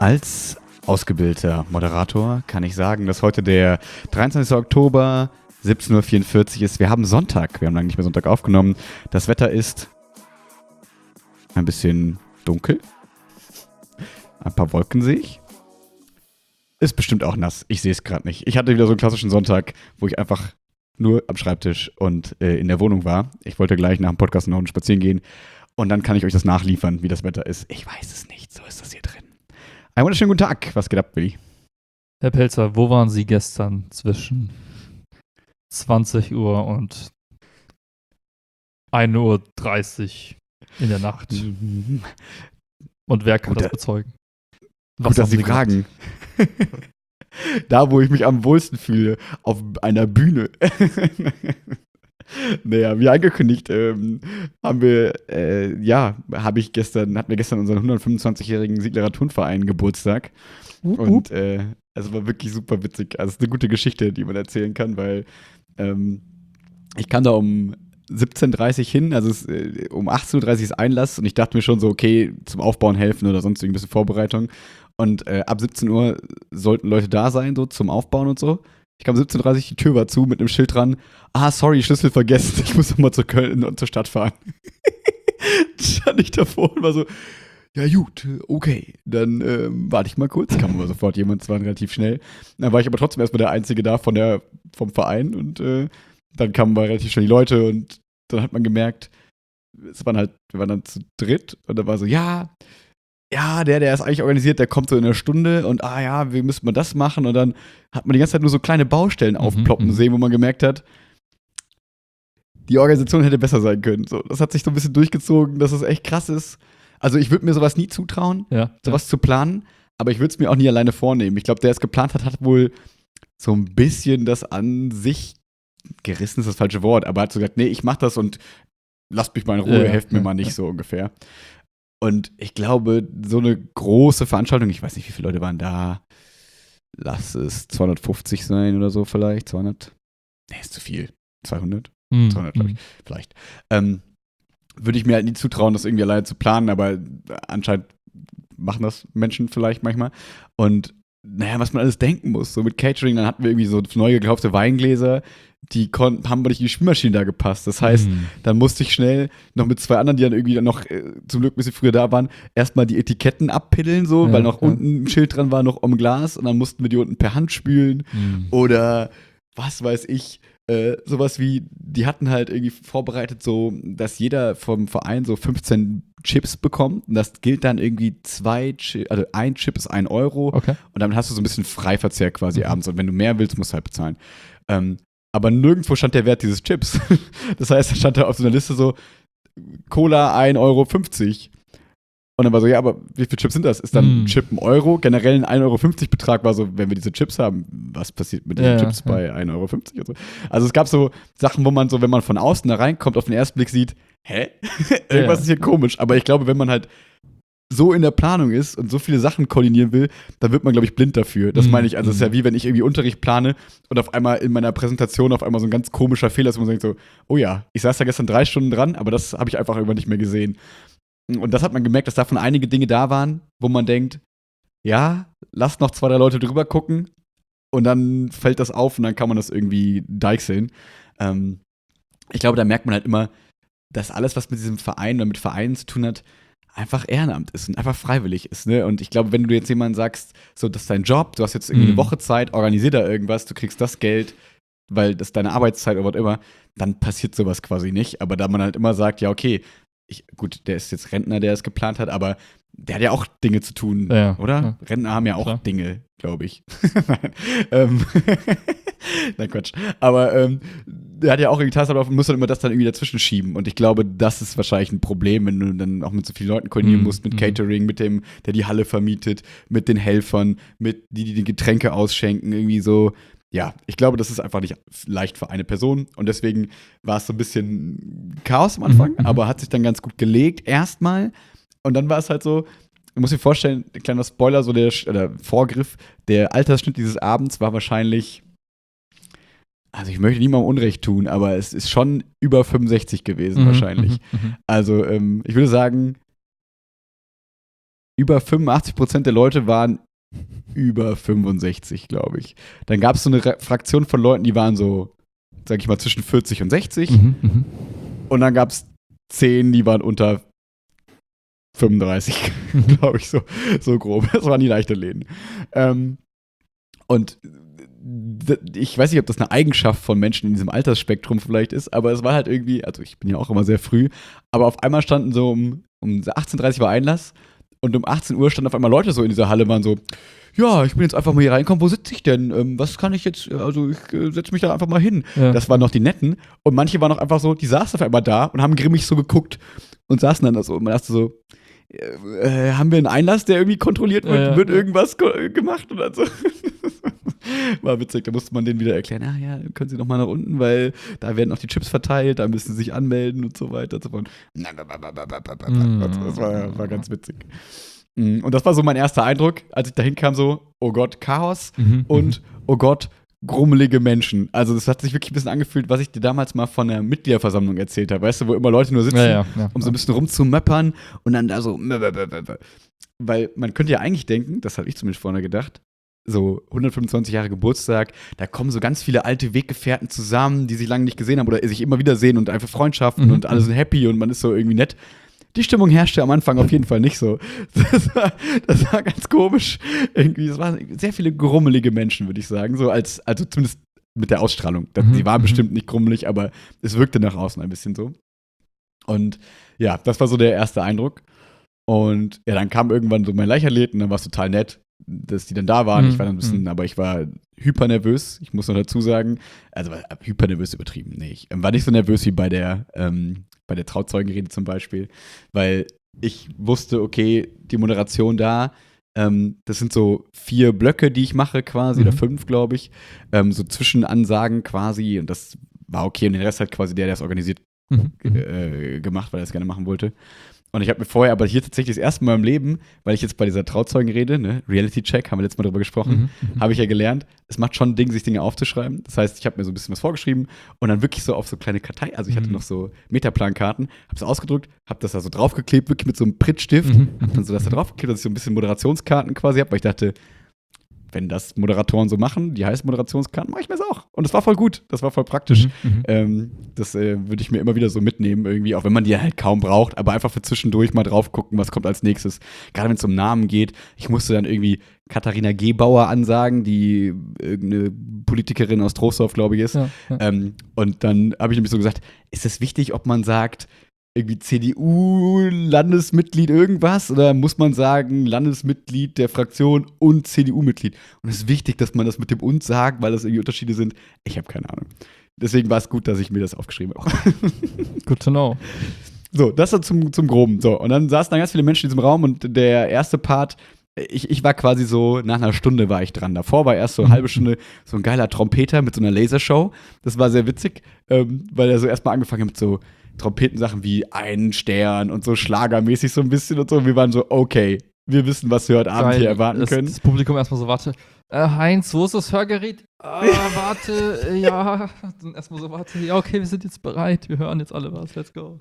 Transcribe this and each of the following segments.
Als ausgebildeter Moderator kann ich sagen, dass heute der 23. Oktober 17:44 Uhr ist. Wir haben Sonntag. Wir haben lange nicht mehr Sonntag aufgenommen. Das Wetter ist ein bisschen dunkel. Ein paar Wolken sehe ich. Ist bestimmt auch nass. Ich sehe es gerade nicht. Ich hatte wieder so einen klassischen Sonntag, wo ich einfach nur am Schreibtisch und in der Wohnung war. Ich wollte gleich nach dem Podcast noch spazieren gehen. Und dann kann ich euch das nachliefern, wie das Wetter ist. Ich weiß es nicht. So ist das hier drin. Einen wunderschönen guten Tag. Was geht ab, Willi? Herr Pelzer, wo waren Sie gestern zwischen 20 Uhr und 1:30 Uhr in der Nacht? Und wer kann das bezeugen? Gut, dass Sie fragen. Da, wo ich mich am wohlsten fühle, auf einer Bühne. Naja, wie angekündigt, hatten wir gestern unseren 125-jährigen Sieglerer Turnverein Geburtstag. Und es war wirklich super witzig. Also es ist eine gute Geschichte, die man erzählen kann, weil ich kam da um 17:30 Uhr hin, also um 18:30 Uhr ist Einlass und ich dachte mir schon so, okay, zum Aufbauen helfen oder sonst irgendwie ein bisschen Vorbereitung. Und ab 17 Uhr sollten Leute da sein, so zum Aufbauen und so. Ich kam 17:30 Uhr, die Tür war zu mit einem Schild dran. Sorry, Schlüssel vergessen, ich muss nochmal zu Köln und zur Stadt fahren. Stand ich davor und war so, ja gut, okay, dann warte ich mal kurz. Kam aber sofort jemand, es war relativ schnell. Dann war ich aber trotzdem erstmal der Einzige da vom Verein und dann kamen relativ schnell die Leute und dann hat man gemerkt, wir waren dann zu dritt und da war so, der ist eigentlich organisiert, der kommt so in einer Stunde und wie müssen wir das machen? Und dann hat man die ganze Zeit nur so kleine Baustellen aufploppen sehen, wo man gemerkt hat, die Organisation hätte besser sein können. So, das hat sich so ein bisschen durchgezogen, dass es echt krass ist. Also ich würde mir sowas nie zutrauen, sowas zu planen, aber ich würde es mir auch nie alleine vornehmen. Ich glaube, der es geplant hat, hat wohl so ein bisschen das an sich gerissen, ist das falsche Wort, aber hat so gesagt, nee, ich mach das und lasst mich mal in Ruhe, helft mir mal nicht so ungefähr. Und ich glaube, so eine große Veranstaltung, ich weiß nicht, wie viele Leute waren da, lass es 250 sein oder so vielleicht, 200, nee, ist zu viel, 200, 200 glaube ich, vielleicht. Würde ich mir halt nie zutrauen, das irgendwie alleine zu planen, aber anscheinend machen das Menschen vielleicht manchmal. Und was man alles denken muss, so mit Catering, dann hatten wir irgendwie so neu gekaufte Weingläser, die haben aber nicht in die Spülmaschine da gepasst. Das heißt, dann musste ich schnell noch mit zwei anderen, die dann irgendwie noch zum Glück ein bisschen früher da waren, erstmal die Etiketten abpiddeln, weil noch unten ein Schild dran war, noch am Glas und dann mussten wir die unten per Hand spülen. Oder was weiß ich, sowas wie, die hatten halt irgendwie vorbereitet, so, dass jeder vom Verein so 15 Chips bekommt und das gilt dann irgendwie ein Chip ist 1 Euro und damit hast du so ein bisschen Freiverzehr quasi abends und wenn du mehr willst, musst du halt bezahlen. Aber nirgendwo stand der Wert dieses Chips. Das heißt, da stand da auf so einer Liste so Cola 1,50 Euro. Und dann war so, aber wie viele Chips sind das? Ist dann ein Chip 1 Euro? Generell ein 1,50 Euro Betrag war so, wenn wir diese Chips haben, was passiert mit den Chips bei 1,50 Euro? Und so. Also es gab so Sachen, wo man so, wenn man von außen da reinkommt, auf den ersten Blick sieht, irgendwas ist hier komisch. Aber ich glaube, wenn man halt so in der Planung ist und so viele Sachen koordinieren will, dann wird man, glaube ich, blind dafür. Das meine ich, also es ist ja wie, wenn ich irgendwie Unterricht plane und auf einmal in meiner Präsentation auf einmal so ein ganz komischer Fehler ist, wo man denkt so, oh ja, ich saß da gestern 3 Stunden dran, aber das habe ich einfach irgendwann nicht mehr gesehen. Und das hat man gemerkt, dass davon einige Dinge da waren, wo man denkt, lasst noch 2, 3 Leute drüber gucken und dann fällt das auf und dann kann man das irgendwie deichseln. Ich glaube, da merkt man halt immer, dass alles, was mit diesem Verein oder mit Vereinen zu tun hat, einfach Ehrenamt ist und einfach freiwillig ist, ne? Und ich glaube, wenn du jetzt jemandem sagst, so, das ist dein Job, du hast jetzt irgendwie eine Woche Zeit, organisier da irgendwas, du kriegst das Geld, weil das ist deine Arbeitszeit oder whatever, dann passiert sowas quasi nicht. Aber da man halt immer sagt, ja, okay, der ist jetzt Rentner, der es geplant hat, aber der hat ja auch Dinge zu tun, oder? Ja. Rentner haben ja auch Dinge, glaube ich. Nein, Quatsch. Aber der hat ja auch irgendwie Tasten drauf und muss dann immer das dann irgendwie dazwischen schieben. Und ich glaube, das ist wahrscheinlich ein Problem, wenn du dann auch mit so vielen Leuten koordinieren musst, mit Catering, mit dem, der die Halle vermietet, mit den Helfern, mit die Getränke ausschenken, irgendwie so. Ja, ich glaube, das ist einfach nicht leicht für eine Person. Und deswegen war es so ein bisschen Chaos am Anfang, aber hat sich dann ganz gut gelegt erstmal. Und dann war es halt so, du musst dir vorstellen, ein kleiner Spoiler, so der Vorgriff, der Altersschnitt dieses Abends war wahrscheinlich, also ich möchte niemandem Unrecht tun, aber es ist schon über 65 gewesen wahrscheinlich. Also ich würde sagen, über 85% der Leute waren über 65, glaube ich. Dann gab es so eine Fraktion von Leuten, die waren so, sag ich mal, zwischen 40 und 60. Und dann gab es 10, die waren unter 35, glaube ich, so grob. Das waren die leichten Läden. Und ich weiß nicht, ob das eine Eigenschaft von Menschen in diesem Altersspektrum vielleicht ist, aber es war halt irgendwie, also ich bin ja auch immer sehr früh, aber auf einmal standen so um 18:30 war Einlass und um 18 Uhr standen auf einmal Leute so in dieser Halle, waren so, ja, ich bin jetzt einfach mal hier reinkommen, wo sitze ich denn? Was kann ich jetzt, also ich setze mich da einfach mal hin. Ja. Das waren noch die Netten und manche waren auch einfach so, die saßen auf einmal da und haben grimmig so geguckt und saßen dann da so und man dachte so, haben wir einen Einlass, der irgendwie kontrolliert wird, wird irgendwas gemacht und dann so. War witzig, da musste man denen wieder erklären, ja, können Sie noch mal nach unten, weil da werden auch die Chips verteilt, da müssen Sie sich anmelden und so weiter und so fort. Das war ganz witzig. Und das war so mein erster Eindruck, als ich da hinkam, so, oh Gott, Chaos und oh Gott, grummelige Menschen. Also das hat sich wirklich ein bisschen angefühlt, was ich dir damals mal von der Mitgliederversammlung erzählt habe, weißt du, wo immer Leute nur sitzen, um so ein bisschen rumzumöppern und dann da so, weil man könnte ja eigentlich denken, das habe ich zumindest vorne gedacht, so 125 Jahre Geburtstag, da kommen so ganz viele alte Weggefährten zusammen, die sich lange nicht gesehen haben oder sich immer wieder sehen und einfach Freundschaften und alle sind happy und man ist so irgendwie nett. Die Stimmung herrschte am Anfang auf jeden Fall nicht so. Das war ganz komisch. Irgendwie, es waren sehr viele grummelige Menschen, würde ich sagen. So also zumindest mit der Ausstrahlung. Die waren bestimmt nicht grummelig, aber es wirkte nach außen ein bisschen so. Und ja, das war so der erste Eindruck. Und ja, dann kam irgendwann so mein Leichtathlet und dann war es total nett, dass die dann da waren. Ich war dann ein bisschen, aber ich war hypernervös. Ich muss noch dazu sagen, also hypernervös übertrieben. Nee, ich war nicht so nervös wie bei der Trauzeugenrede zum Beispiel, weil ich wusste, okay, die Moderation da, das sind so 4 Blöcke, die ich mache quasi, oder 5, glaube ich, so Zwischenansagen quasi und das war okay und den Rest hat quasi der es organisiert gemacht, weil er es gerne machen wollte. Und ich habe mir vorher, aber hier tatsächlich das erste Mal im Leben, weil ich jetzt bei dieser Trauzeugenrede, ne, Reality-Check, haben wir letztes Mal drüber gesprochen, habe ich ja gelernt, es macht schon ein Ding, sich Dinge aufzuschreiben. Das heißt, ich habe mir so ein bisschen was vorgeschrieben und dann wirklich so auf so kleine Kartei, also ich hatte noch so Metaplankarten, habe es ausgedruckt, habe das da so draufgeklebt, wirklich mit so einem Prittstift, habe dann so das da draufgeklebt, dass ich so ein bisschen Moderationskarten quasi habe, weil ich dachte, wenn das Moderatoren so machen, die heißen Moderationskarten, mache ich mir das auch. Und das war voll gut, das war voll praktisch. Das würde ich mir immer wieder so mitnehmen irgendwie, auch wenn man die halt kaum braucht, aber einfach für zwischendurch mal drauf gucken, was kommt als nächstes. Gerade wenn es um Namen geht. Ich musste dann irgendwie Katharina Gebauer ansagen, die irgendeine Politikerin aus Trostorf, glaube ich, ist. Und dann habe ich nämlich so gesagt, ist es wichtig, ob man sagt, irgendwie CDU-Landesmitglied irgendwas oder muss man sagen Landesmitglied der Fraktion und CDU-Mitglied? Und es ist wichtig, dass man das mit dem und sagt, weil das irgendwie Unterschiede sind. Ich habe keine Ahnung. Deswegen war es gut, dass ich mir das aufgeschrieben habe. Good to know. So, das dann zum Groben. So, und dann saßen da ganz viele Menschen in diesem Raum und der erste Part, ich war quasi so, nach einer Stunde war ich dran. Davor war erst so eine halbe Stunde so ein geiler Trompeter mit so einer Lasershow. Das war sehr witzig, weil er so erstmal angefangen hat mit so Trompetensachen wie einen Stern und so schlagermäßig so ein bisschen und so. Und wir waren so, okay, wir wissen, was wir heute Abend hier erwarten können. Das Publikum erstmal so, warte, Heinz, wo ist das Hörgerät? Warte, ja. Dann erstmal so, warte, ja, okay, wir sind jetzt bereit, wir hören jetzt alle was, let's go.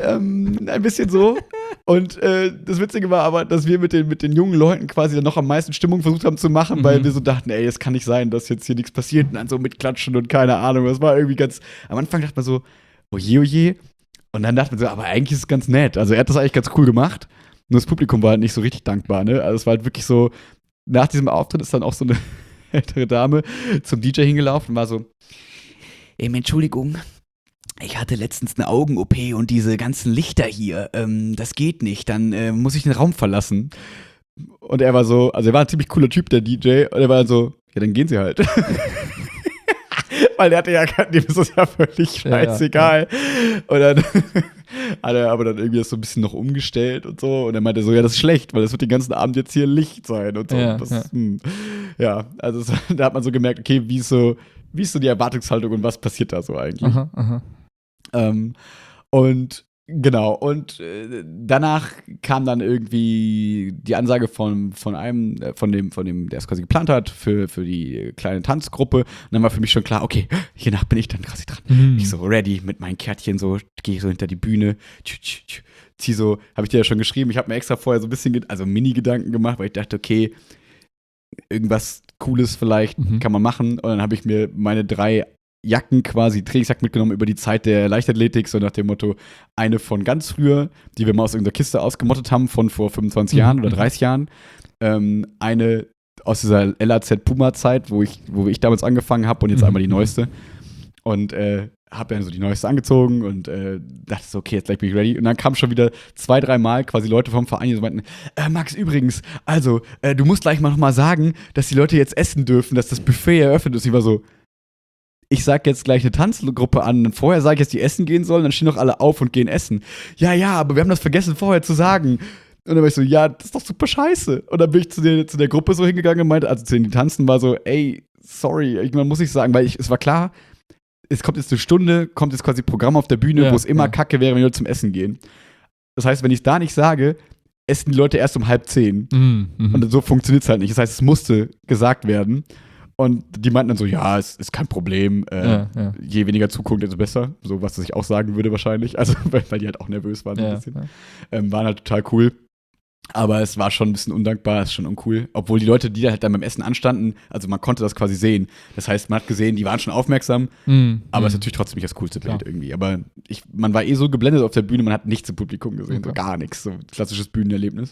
Ein bisschen so. Und das Witzige war aber, dass wir mit den jungen Leuten quasi dann noch am meisten Stimmung versucht haben zu machen, weil wir so dachten, ey, es kann nicht sein, dass jetzt hier nichts passiert und dann so mitklatschen und keine Ahnung. Das war irgendwie ganz, am Anfang dachte man so, oje, oje. Und dann dachte man so, aber eigentlich ist es ganz nett. Also er hat das eigentlich ganz cool gemacht. Nur das Publikum war halt nicht so richtig dankbar, ne? Also es war halt wirklich so, nach diesem Auftritt ist dann auch so eine ältere Dame zum DJ hingelaufen und war so, Entschuldigung, ich hatte letztens eine Augen-OP und diese ganzen Lichter hier, das geht nicht, dann muss ich den Raum verlassen. Und er war so, also er war ein ziemlich cooler Typ, der DJ, und er war so, ja, dann gehen Sie halt. Weil der hatte ja, dem ist das ja völlig scheißegal. Ja. Und dann hat er aber dann irgendwie das so ein bisschen noch umgestellt und so. Und er meinte so, ja, das ist schlecht, weil das wird den ganzen Abend jetzt hier Licht sein und so. Ja, und das, also da hat man so gemerkt, okay, wie ist so die Erwartungshaltung und was passiert da so eigentlich? Aha. Und genau, und danach kam dann irgendwie die Ansage von dem, der es quasi geplant hat, für die kleine Tanzgruppe. Und dann war für mich schon klar, okay, hiernach bin ich dann quasi dran. Ich so ready mit meinen Kärtchen, so gehe ich so hinter die Bühne, habe ich dir ja schon geschrieben, ich habe mir extra vorher so ein bisschen, also Mini-Gedanken gemacht, weil ich dachte, okay, irgendwas Cooles vielleicht kann man machen. Und dann habe ich mir meine 3 Jacken quasi, Trainingsjacken mitgenommen über die Zeit der Leichtathletik, so nach dem Motto, eine von ganz früher, die wir mal aus irgendeiner Kiste ausgemottet haben, von vor 25 Jahren oder 30 Jahren. Eine aus dieser LAZ Puma-Zeit, wo ich damals angefangen habe und jetzt einmal die neueste. Und habe dann so die neueste angezogen und dachte so, okay, jetzt gleich bin ich ready. Und dann kamen schon wieder 2-3 Mal quasi Leute vom Verein, die so meinten, Max, übrigens, also, du musst gleich mal nochmal sagen, dass die Leute jetzt essen dürfen, dass das Buffet eröffnet ist. Ich war so, ich sag jetzt gleich eine Tanzgruppe an und vorher sage ich jetzt, die essen gehen sollen, dann stehen doch alle auf und gehen essen. Ja, aber wir haben das vergessen vorher zu sagen. Und dann war ich so, ja, das ist doch super scheiße. Und dann bin ich zu der Gruppe so hingegangen und meinte, also zu denen, die tanzen, war so, ey, sorry, man muss nicht sagen, weil es war klar, es kommt jetzt eine Stunde, kommt jetzt quasi Programm auf der Bühne, wo es immer kacke wäre, wenn die Leute zum Essen gehen. Das heißt, wenn ich es da nicht sage, essen die Leute erst um 9:30. Und so funktioniert es halt nicht. Das heißt, es musste gesagt werden. Und die meinten dann so, ja, es ist kein Problem. Je weniger zugucken, desto besser. So, was ich auch sagen würde wahrscheinlich. Also, weil die halt auch nervös waren ein bisschen. Waren halt total cool. Aber es war schon ein bisschen undankbar, ist schon uncool. Obwohl die Leute, die da halt dann beim Essen anstanden, also man konnte das quasi sehen. Das heißt, man hat gesehen, die waren schon aufmerksam, aber es ist natürlich trotzdem nicht das coolste Bild irgendwie. Aber man war so geblendet auf der Bühne, man hat nichts im Publikum gesehen, so gar nichts. So klassisches Bühnenerlebnis.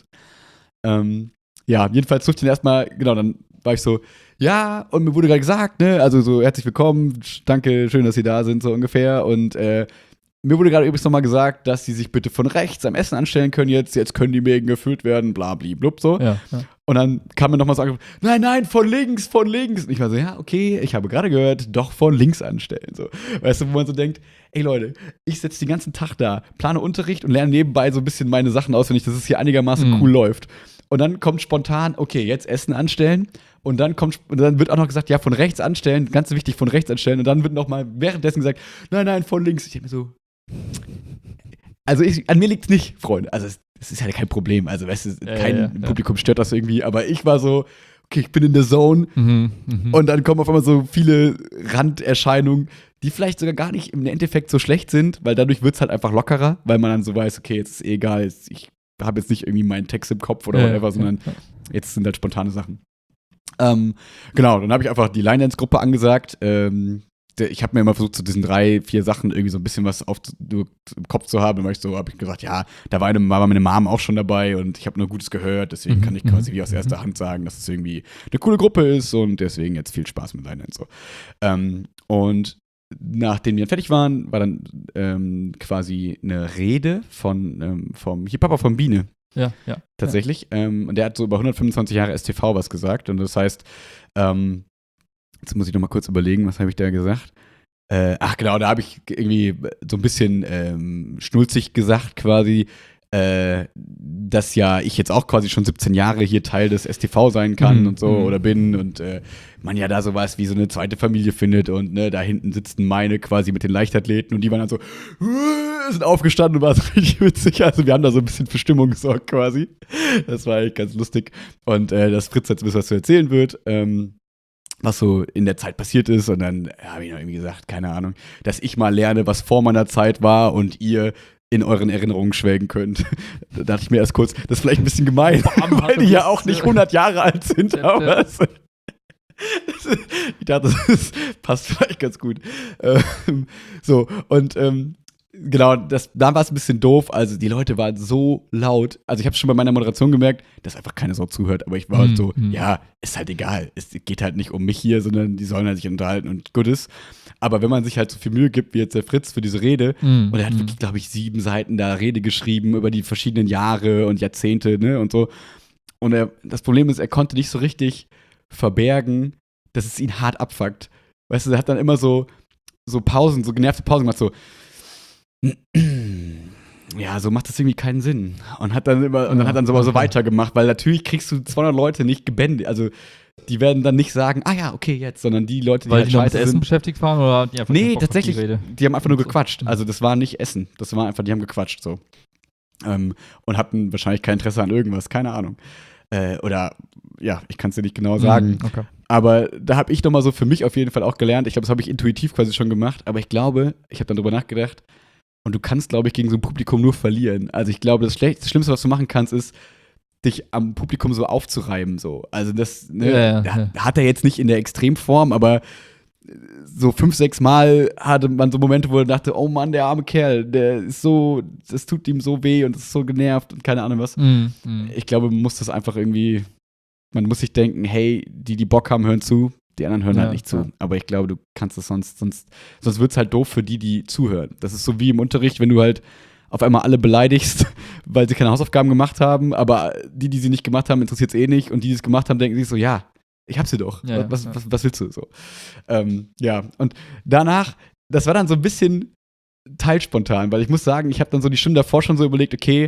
Jedenfalls durfte ich dann erstmal, genau, dann war ich so, ja, und mir wurde gerade gesagt, ne, also so herzlich willkommen, danke, schön, dass Sie da sind, so ungefähr. Und mir wurde gerade übrigens nochmal gesagt, dass sie sich bitte von rechts am Essen anstellen können jetzt können die Mägen gefüllt werden, bla, blub, so. Ja. Und dann kam mir nochmal so, nein, von links. Und ich war so, ja, okay, ich habe gerade gehört, doch von links anstellen, so. Weißt du, wo man so denkt, ey Leute, ich sitze den ganzen Tag da, plane Unterricht und lerne nebenbei so ein bisschen meine Sachen auswendig, dass es hier einigermaßen cool läuft. Und dann kommt spontan, okay, jetzt Essen anstellen. Und dann wird auch noch gesagt, ja, von rechts anstellen, ganz wichtig, von rechts anstellen. Und dann wird noch mal währenddessen gesagt, nein, von links. Ich denke mir so, also an mir liegt's nicht, Freunde. Also es ist halt kein Problem. Also weißt du, kein Publikum stört das irgendwie. Aber ich war so, okay, ich bin in der Zone. Und dann kommen auf einmal so viele Randerscheinungen, die vielleicht sogar gar nicht im Endeffekt so schlecht sind, weil dadurch wird's halt einfach lockerer, weil man dann so weiß, okay, jetzt ist egal, ich habe jetzt nicht irgendwie meinen Text im Kopf oder whatever, sondern jetzt sind halt spontane Sachen. Genau, dann habe ich einfach die Line-Dance-Gruppe angesagt. Ich habe mir immer versucht, zu diesen 3-4 Sachen irgendwie so ein bisschen was im Kopf zu haben. Dann habe ich gesagt, ja, da war meine Mom auch schon dabei und ich habe nur Gutes gehört, deswegen kann ich quasi wie aus erster Hand sagen, dass es irgendwie eine coole Gruppe ist und deswegen jetzt viel Spaß mit Line-Dance. So. Und nachdem wir dann fertig waren, war dann quasi eine Rede vom Hip-Hopper von Biene. Ja. Tatsächlich. Und der hat so über 125 Jahre STV was gesagt. Und das heißt, jetzt muss ich noch mal kurz überlegen, was habe ich da gesagt? Genau, da habe ich irgendwie so ein bisschen schnulzig gesagt quasi, dass ja ich jetzt auch quasi schon 17 Jahre hier Teil des STV sein kann und so oder bin und man ja da sowas wie so eine zweite Familie findet und ne, da hinten sitzen meine quasi mit den Leichtathleten und die waren dann so sind aufgestanden und war so richtig witzig. Also wir haben da so ein bisschen für Stimmung gesorgt quasi. Das war echt ganz lustig. Und dass Fritz jetzt ein bisschen was zu erzählen wird, was so in der Zeit passiert ist. Und dann habe ich noch irgendwie gesagt, keine Ahnung, dass ich mal lerne, was vor meiner Zeit war und ihr in euren Erinnerungen schwelgen könnt. Da dachte ich mir erst kurz, das ist vielleicht ein bisschen gemein, weil die ja auch nicht 100 Jahre alt sind. Aber ich dachte, das passt vielleicht ganz gut. So, und genau, da war es ein bisschen doof. Also die Leute waren so laut. Also ich habe schon bei meiner Moderation gemerkt, dass einfach keine Sau zuhört. Aber ich war halt so, ja, ist halt egal. Es geht halt nicht um mich hier, sondern die sollen halt sich unterhalten und gut ist. Aber wenn man sich halt so viel Mühe gibt, wie jetzt der Fritz für diese Rede, und er hat wirklich, glaube ich, 7 Seiten da Rede geschrieben über die verschiedenen Jahre und Jahrzehnte, ne, und so. Und das Problem ist, er konnte nicht so richtig verbergen, dass es ihn hart abfuckt. Weißt du, er hat dann immer so Pausen, so genervte Pausen gemacht, so ja, so macht das irgendwie keinen Sinn. Und hat dann so weitergemacht, weil natürlich kriegst du 200 Leute nicht gebändigt. Also die werden dann nicht sagen, ja, okay, jetzt, sondern die Leute, die weil halt die mit Essen beschäftigt waren oder die einfach nee, tatsächlich, die haben einfach nur gequatscht. Also das war nicht Essen, das war einfach, die haben gequatscht so. Und hatten wahrscheinlich kein Interesse an irgendwas, keine Ahnung. Oder, ja, ich kann es dir nicht genau sagen. Okay. Aber da habe ich nochmal so für mich auf jeden Fall auch gelernt. Ich glaube, das habe ich intuitiv quasi schon gemacht. Aber ich glaube, ich habe dann drüber nachgedacht, Und du kannst, glaube ich, gegen so ein Publikum nur verlieren. Also ich glaube, das Schlimmste, was du machen kannst, ist, dich am Publikum so aufzureiben. So. Also das hat er jetzt nicht in der Extremform, aber so 5, 6 Mal hatte man so Momente, wo er dachte, oh Mann, der arme Kerl, der ist so, das tut ihm so weh und ist so genervt und keine Ahnung was. Ich glaube, man muss das einfach irgendwie, man muss sich denken, hey, die Bock haben, hören zu, die anderen hören halt nicht zu. Aber ich glaube, du kannst es sonst wird es halt doof für die zuhören. Das ist so wie im Unterricht, wenn du halt auf einmal alle beleidigst, weil sie keine Hausaufgaben gemacht haben, aber die sie nicht gemacht haben, interessiert es eh nicht und die es gemacht haben, denken sich so, ja, ich hab sie doch. Was willst du so? Und danach, das war dann so ein bisschen teilspontan, weil ich muss sagen, ich habe dann so die Stunde davor schon so überlegt, okay,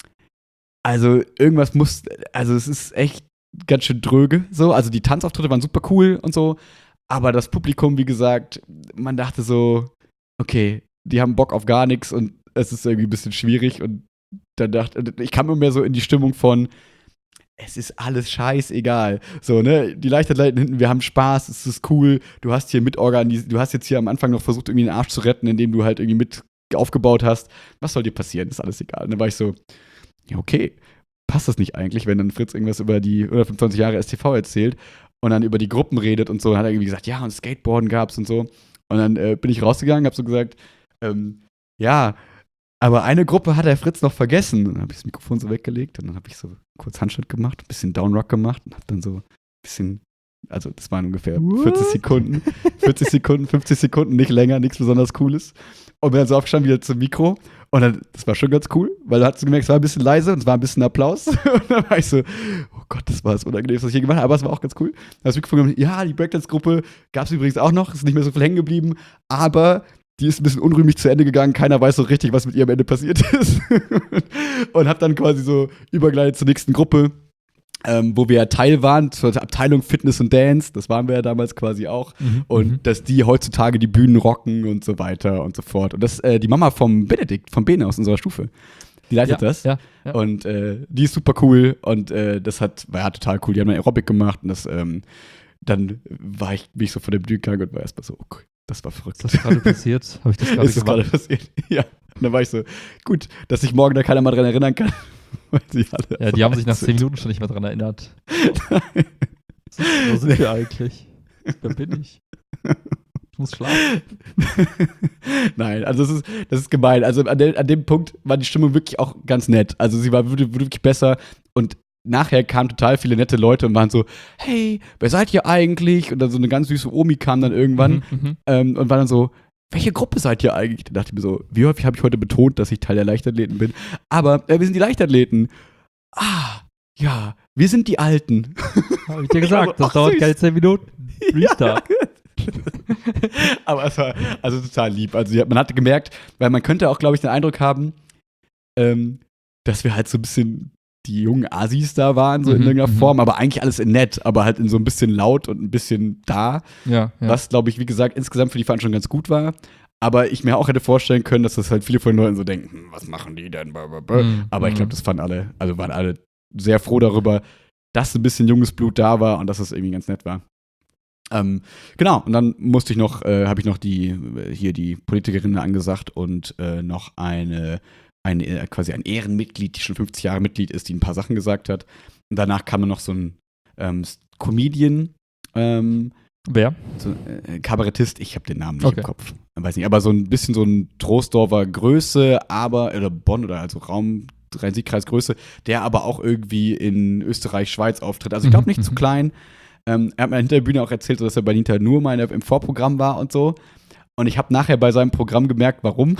also irgendwas also es ist echt ganz schön dröge, so, also die Tanzauftritte waren super cool und so, aber das Publikum, wie gesagt, man dachte so, okay, die haben Bock auf gar nichts und es ist irgendwie ein bisschen schwierig und dann ich kam immer mehr so in die Stimmung von, es ist alles scheißegal. So, ne, die Leichtathleten hinten, wir haben Spaß, es ist cool, du hast hier mitorganisiert, du hast jetzt hier am Anfang noch versucht, irgendwie den Arsch zu retten, indem du halt irgendwie mit aufgebaut hast. Was soll dir passieren? Ist alles egal. Und dann war ich so, ja, okay, passt das nicht eigentlich, wenn dann Fritz irgendwas über die 125 Jahre STV erzählt und dann über die Gruppen redet und so, dann hat er irgendwie gesagt, ja, und Skateboarden gab's und so. Und dann bin ich rausgegangen, hab so gesagt, ja, aber eine Gruppe hat der Fritz noch vergessen. Und dann habe ich das Mikrofon so weggelegt und dann habe ich so kurz Handstand gemacht, ein bisschen Downrock gemacht und habe dann so ein bisschen, also das waren ungefähr 40 Sekunden, 50 Sekunden, nicht länger, nichts besonders Cooles. Und bin dann so aufgestanden wieder zum Mikro und dann, das war schon ganz cool, weil da hast du gemerkt, es war ein bisschen leise und es war ein bisschen Applaus. Und dann war ich so, oh Gott, das war das Unangenehmste, was ich je gemacht habe, aber es war auch ganz cool. Das Mikrofon gemacht, ja, die Breakdance-Gruppe gab es übrigens auch noch, ist nicht mehr so viel hängen geblieben, aber die ist ein bisschen unrühmlich zu Ende gegangen. Keiner weiß so richtig, was mit ihr am Ende passiert ist. Und hab dann quasi so übergeleitet zur nächsten Gruppe, wo wir ja Teil waren, zur Abteilung Fitness und Dance. Das waren wir ja damals quasi auch. Und dass die heutzutage die Bühnen rocken und so weiter und so fort. Und das die Mama vom Benedikt, vom Bene aus unserer Stufe. Die leitet das. Ja. Und die ist super cool. Und das war ja total cool. Die haben dann Aerobic gemacht. Und das, dann bin ich so vor der Bühne gegangen und war erstmal so, okay. Das war verrückt. Ist das gerade passiert? Habe ich das gerade passiert? Ja. Und dann war ich so, gut, dass sich morgen da keiner mal dran erinnern kann. Weil sie alle ja, die haben sich nach 10 Minuten schon nicht mehr dran erinnert. Wo sind wir eigentlich? Wer bin ich? Ich muss schlafen. Nein, also das ist gemein. Also an dem Punkt war die Stimmung wirklich auch ganz nett. Also sie war wirklich besser und nachher kamen total viele nette Leute und waren so, hey, wer seid ihr eigentlich? Und dann so eine ganz süße Omi kam dann irgendwann und war dann so, welche Gruppe seid ihr eigentlich? Da dachte ich mir so, wie häufig habe ich heute betont, dass ich Teil der Leichtathleten bin? Aber wir sind die Leichtathleten. Ah, ja, wir sind die Alten. Habe ich dir gesagt, das dauert keine 10 Minuten. Restart. Ja. Aber es war also total lieb. Also man hatte gemerkt, weil man könnte auch, glaube ich, den Eindruck haben, dass wir halt so ein bisschen die jungen Asis da waren, so in irgendeiner Form, aber eigentlich alles in nett, aber halt in so ein bisschen laut und ein bisschen da. Ja. Was, glaube ich, wie gesagt, insgesamt für die Veranstaltung ganz gut war. Aber ich mir auch hätte vorstellen können, dass das halt viele von den Leuten so denken, was machen die denn? Aber ich glaube, das fanden alle, also waren alle sehr froh darüber, dass ein bisschen junges Blut da war und dass das irgendwie ganz nett war. Genau, und dann habe ich noch die Politikerinnen angesagt und noch quasi ein Ehrenmitglied, die schon 50 Jahre Mitglied ist, die ein paar Sachen gesagt hat. Und danach kam dann noch so ein Comedian. Wer? So, Kabarettist, ich habe den Namen nicht im Kopf. Ich weiß nicht, aber so ein bisschen so ein Troisdorfer Größe, oder Bonn oder also Raum Rhein-Sieg-Kreis Größe, der aber auch irgendwie in Österreich, Schweiz auftritt. Also ich glaube nicht zu klein. Er hat mir hinter der Bühne auch erzählt, dass er bei Nita nur mal im Vorprogramm war und so. Und ich habe nachher bei seinem Programm gemerkt, warum.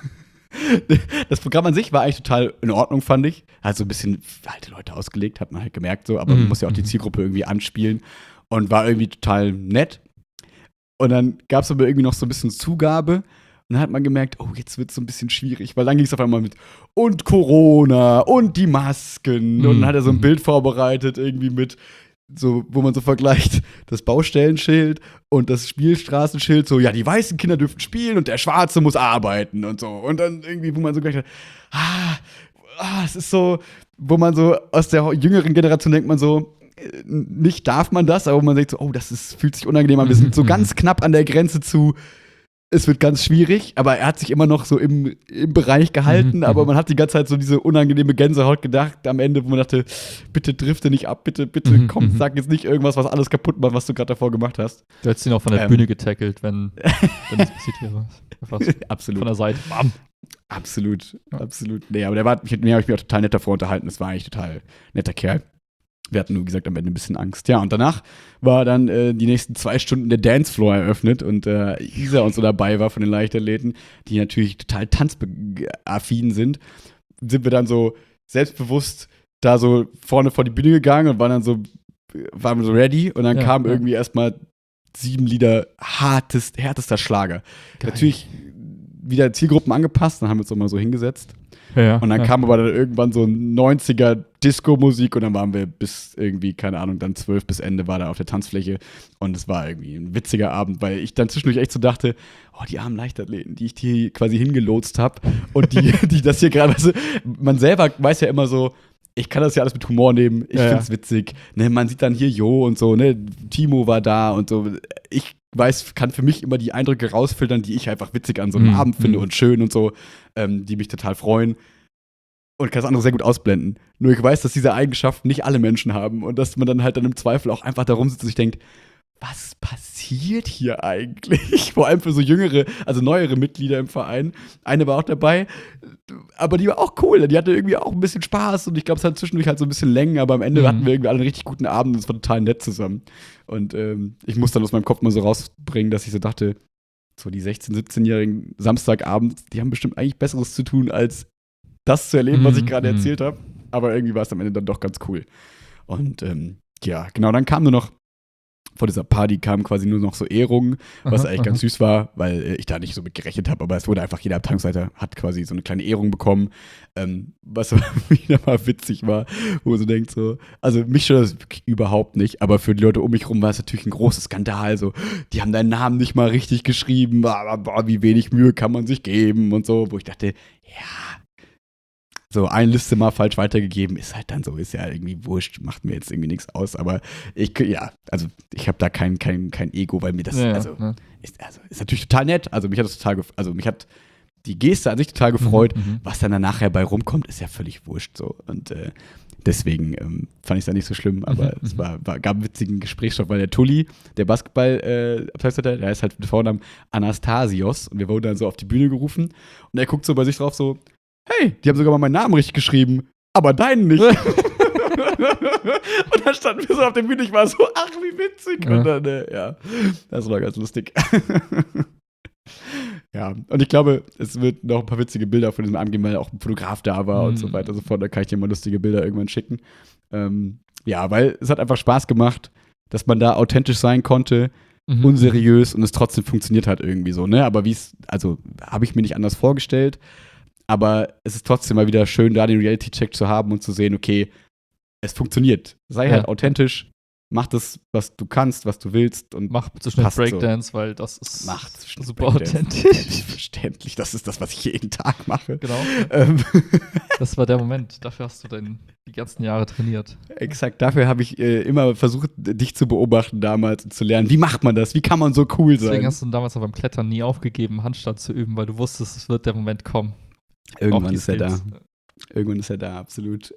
Das Programm an sich war eigentlich total in Ordnung, fand ich. Hat so ein bisschen für alte Leute ausgelegt, hat man halt gemerkt so, aber man muss ja auch die Zielgruppe irgendwie anspielen und war irgendwie total nett. Und dann gab es aber irgendwie noch so ein bisschen Zugabe und dann hat man gemerkt, oh, jetzt wird es so ein bisschen schwierig, weil dann ging es auf einmal mit und Corona und die Masken und dann hat er so ein Bild vorbereitet irgendwie mit so, wo man so vergleicht, das Baustellenschild und das Spielstraßenschild, so, ja, die weißen Kinder dürfen spielen und der Schwarze muss arbeiten und so. Und dann irgendwie, wo man so gleich hat, es ist so, wo man so aus der jüngeren Generation denkt man so, nicht darf man das, aber man denkt so, oh, fühlt sich unangenehm an. Wir sind so ganz knapp an der Grenze zu, es wird ganz schwierig, aber er hat sich immer noch so im Bereich gehalten, aber man hat die ganze Zeit so diese unangenehme Gänsehaut gedacht am Ende, wo man dachte, bitte drifte nicht ab, bitte, komm, sag jetzt nicht irgendwas, was alles kaputt macht, was du gerade davor gemacht hast. Du hättest ihn auch von der Bühne getackelt, wenn das passiert wäre. Absolut. Von der Seite. Bam. Absolut. Ja. Nee, aber mit dem habe ich mich auch total nett davor unterhalten. Das war eigentlich total netter Kerl. Wir hatten nur gesagt am Ende ein bisschen Angst. Ja, und danach war dann die nächsten 2 Stunden der Dancefloor eröffnet und Isa und so dabei war von den Leichtathleten, die natürlich total tanzaffin sind wir dann so selbstbewusst da so vorne vor die Bühne gegangen und waren so ready und dann kamen irgendwie erstmal 7 Lieder härtester Schlager. Geil. Natürlich wieder Zielgruppen angepasst, dann haben wir uns auch mal so hingesetzt. Ja, und dann kam aber dann irgendwann so 90er Disco-Musik und dann waren wir bis irgendwie, keine Ahnung, dann 12 bis Ende war da auf der Tanzfläche und es war irgendwie ein witziger Abend, weil ich dann zwischendurch echt so dachte, oh, die armen Leichtathleten, die ich hier quasi hingelotst habe und die das hier gerade, weißt du, man selber weiß ja immer so, ich kann das ja alles mit Humor nehmen, ich find's witzig, ne, man sieht dann hier Jo und so, ne, Timo war da und so, ich kann für mich immer die Eindrücke rausfiltern, die ich einfach witzig an so einem Abend finde und schön und so, die mich total freuen. Und kann das andere sehr gut ausblenden. Nur ich weiß, dass diese Eigenschaften nicht alle Menschen haben und dass man dann halt im Zweifel auch einfach da rumsitzt und sich denkt, was passiert hier eigentlich? Vor allem für so neuere Mitglieder im Verein. Eine war auch dabei, aber die war auch cool. Die hatte irgendwie auch ein bisschen Spaß und ich glaube, es hat zwischendurch halt so ein bisschen Längen, aber am Ende hatten wir irgendwie alle einen richtig guten Abend und es war total nett zusammen. Und ich muss dann aus meinem Kopf mal so rausbringen, dass ich so dachte, so die 16-, 17-jährigen Samstagabend, die haben bestimmt eigentlich Besseres zu tun, als das zu erleben, was ich gerade erzählt habe. Aber irgendwie war es am Ende dann doch ganz cool. Und ja, genau, dann kam nur noch vor dieser Party kamen quasi nur noch so Ehrungen, was eigentlich ganz süß war, weil ich da nicht so mit gerechnet habe, aber es wurde einfach, jeder Abteilungsleiter hat quasi so eine kleine Ehrung bekommen, was wieder mal witzig war, wo man so denkt so, also mich stört das wirklich überhaupt nicht, aber für die Leute um mich rum war es natürlich ein großer Skandal, so, die haben deinen Namen nicht mal richtig geschrieben, boah, wie wenig Mühe kann man sich geben und so, wo ich dachte, ja, so eine Liste mal falsch weitergegeben, ist halt dann so, ist ja irgendwie wurscht, macht mir jetzt irgendwie nichts aus, aber ich habe da kein Ego, weil mir das, ist natürlich total nett, also mich hat die Geste an sich total gefreut, was dann nachher bei rumkommt, ist ja völlig wurscht so und deswegen fand ich es dann nicht so schlimm, aber es gab einen witzigen Gesprächsstoff, weil der Tulli, der Basketball-Abteilungsleiter, der heißt halt mit Vornamen Anastasios und wir wurden dann so auf die Bühne gerufen und er guckt so bei sich drauf so, hey, die haben sogar mal meinen Namen richtig geschrieben, aber deinen nicht. Und dann standen wir so auf der Bühne, ich war so, ach, wie witzig. Und dann, das war ganz lustig. Ja, und ich glaube, es wird noch ein paar witzige Bilder von diesem Abend geben, weil auch ein Fotograf da war und so weiter und so fort. Da kann ich dir mal lustige Bilder irgendwann schicken. Ja, weil es hat einfach Spaß gemacht, dass man da authentisch sein konnte, unseriös und es trotzdem funktioniert hat irgendwie so, ne? Aber habe ich mir nicht anders vorgestellt. Aber es ist trotzdem mal wieder schön, da den Reality-Check zu haben und zu sehen, okay, es funktioniert. Sei halt authentisch, mach das, was du kannst, was du willst und mach bitte schnell Breakdance, weil das ist super authentisch. Selbstverständlich, das ist das, was ich jeden Tag mache. Genau. Das war der Moment, dafür hast du die ganzen Jahre trainiert. Exakt, dafür habe ich immer versucht, dich zu beobachten damals und zu lernen, wie macht man das, wie kann man so cool sein. Deswegen hast du damals auch beim Klettern nie aufgegeben, Handstand zu üben, weil du wusstest, es wird der Moment kommen. Irgendwann ist er da. Irgendwann ist er da, absolut.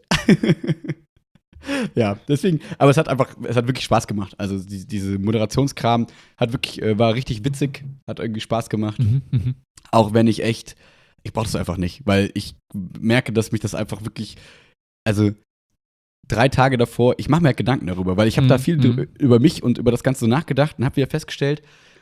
Ja, deswegen, aber es hat wirklich Spaß gemacht. Also diese Moderationskram war richtig witzig, hat irgendwie Spaß gemacht. Auch wenn ich brauche das einfach nicht, weil ich merke, dass mich das einfach wirklich, also 3 Tage davor, ich mache mir halt Gedanken darüber, weil ich habe da viel über mich und über das Ganze so nachgedacht und habe wieder festgestellt,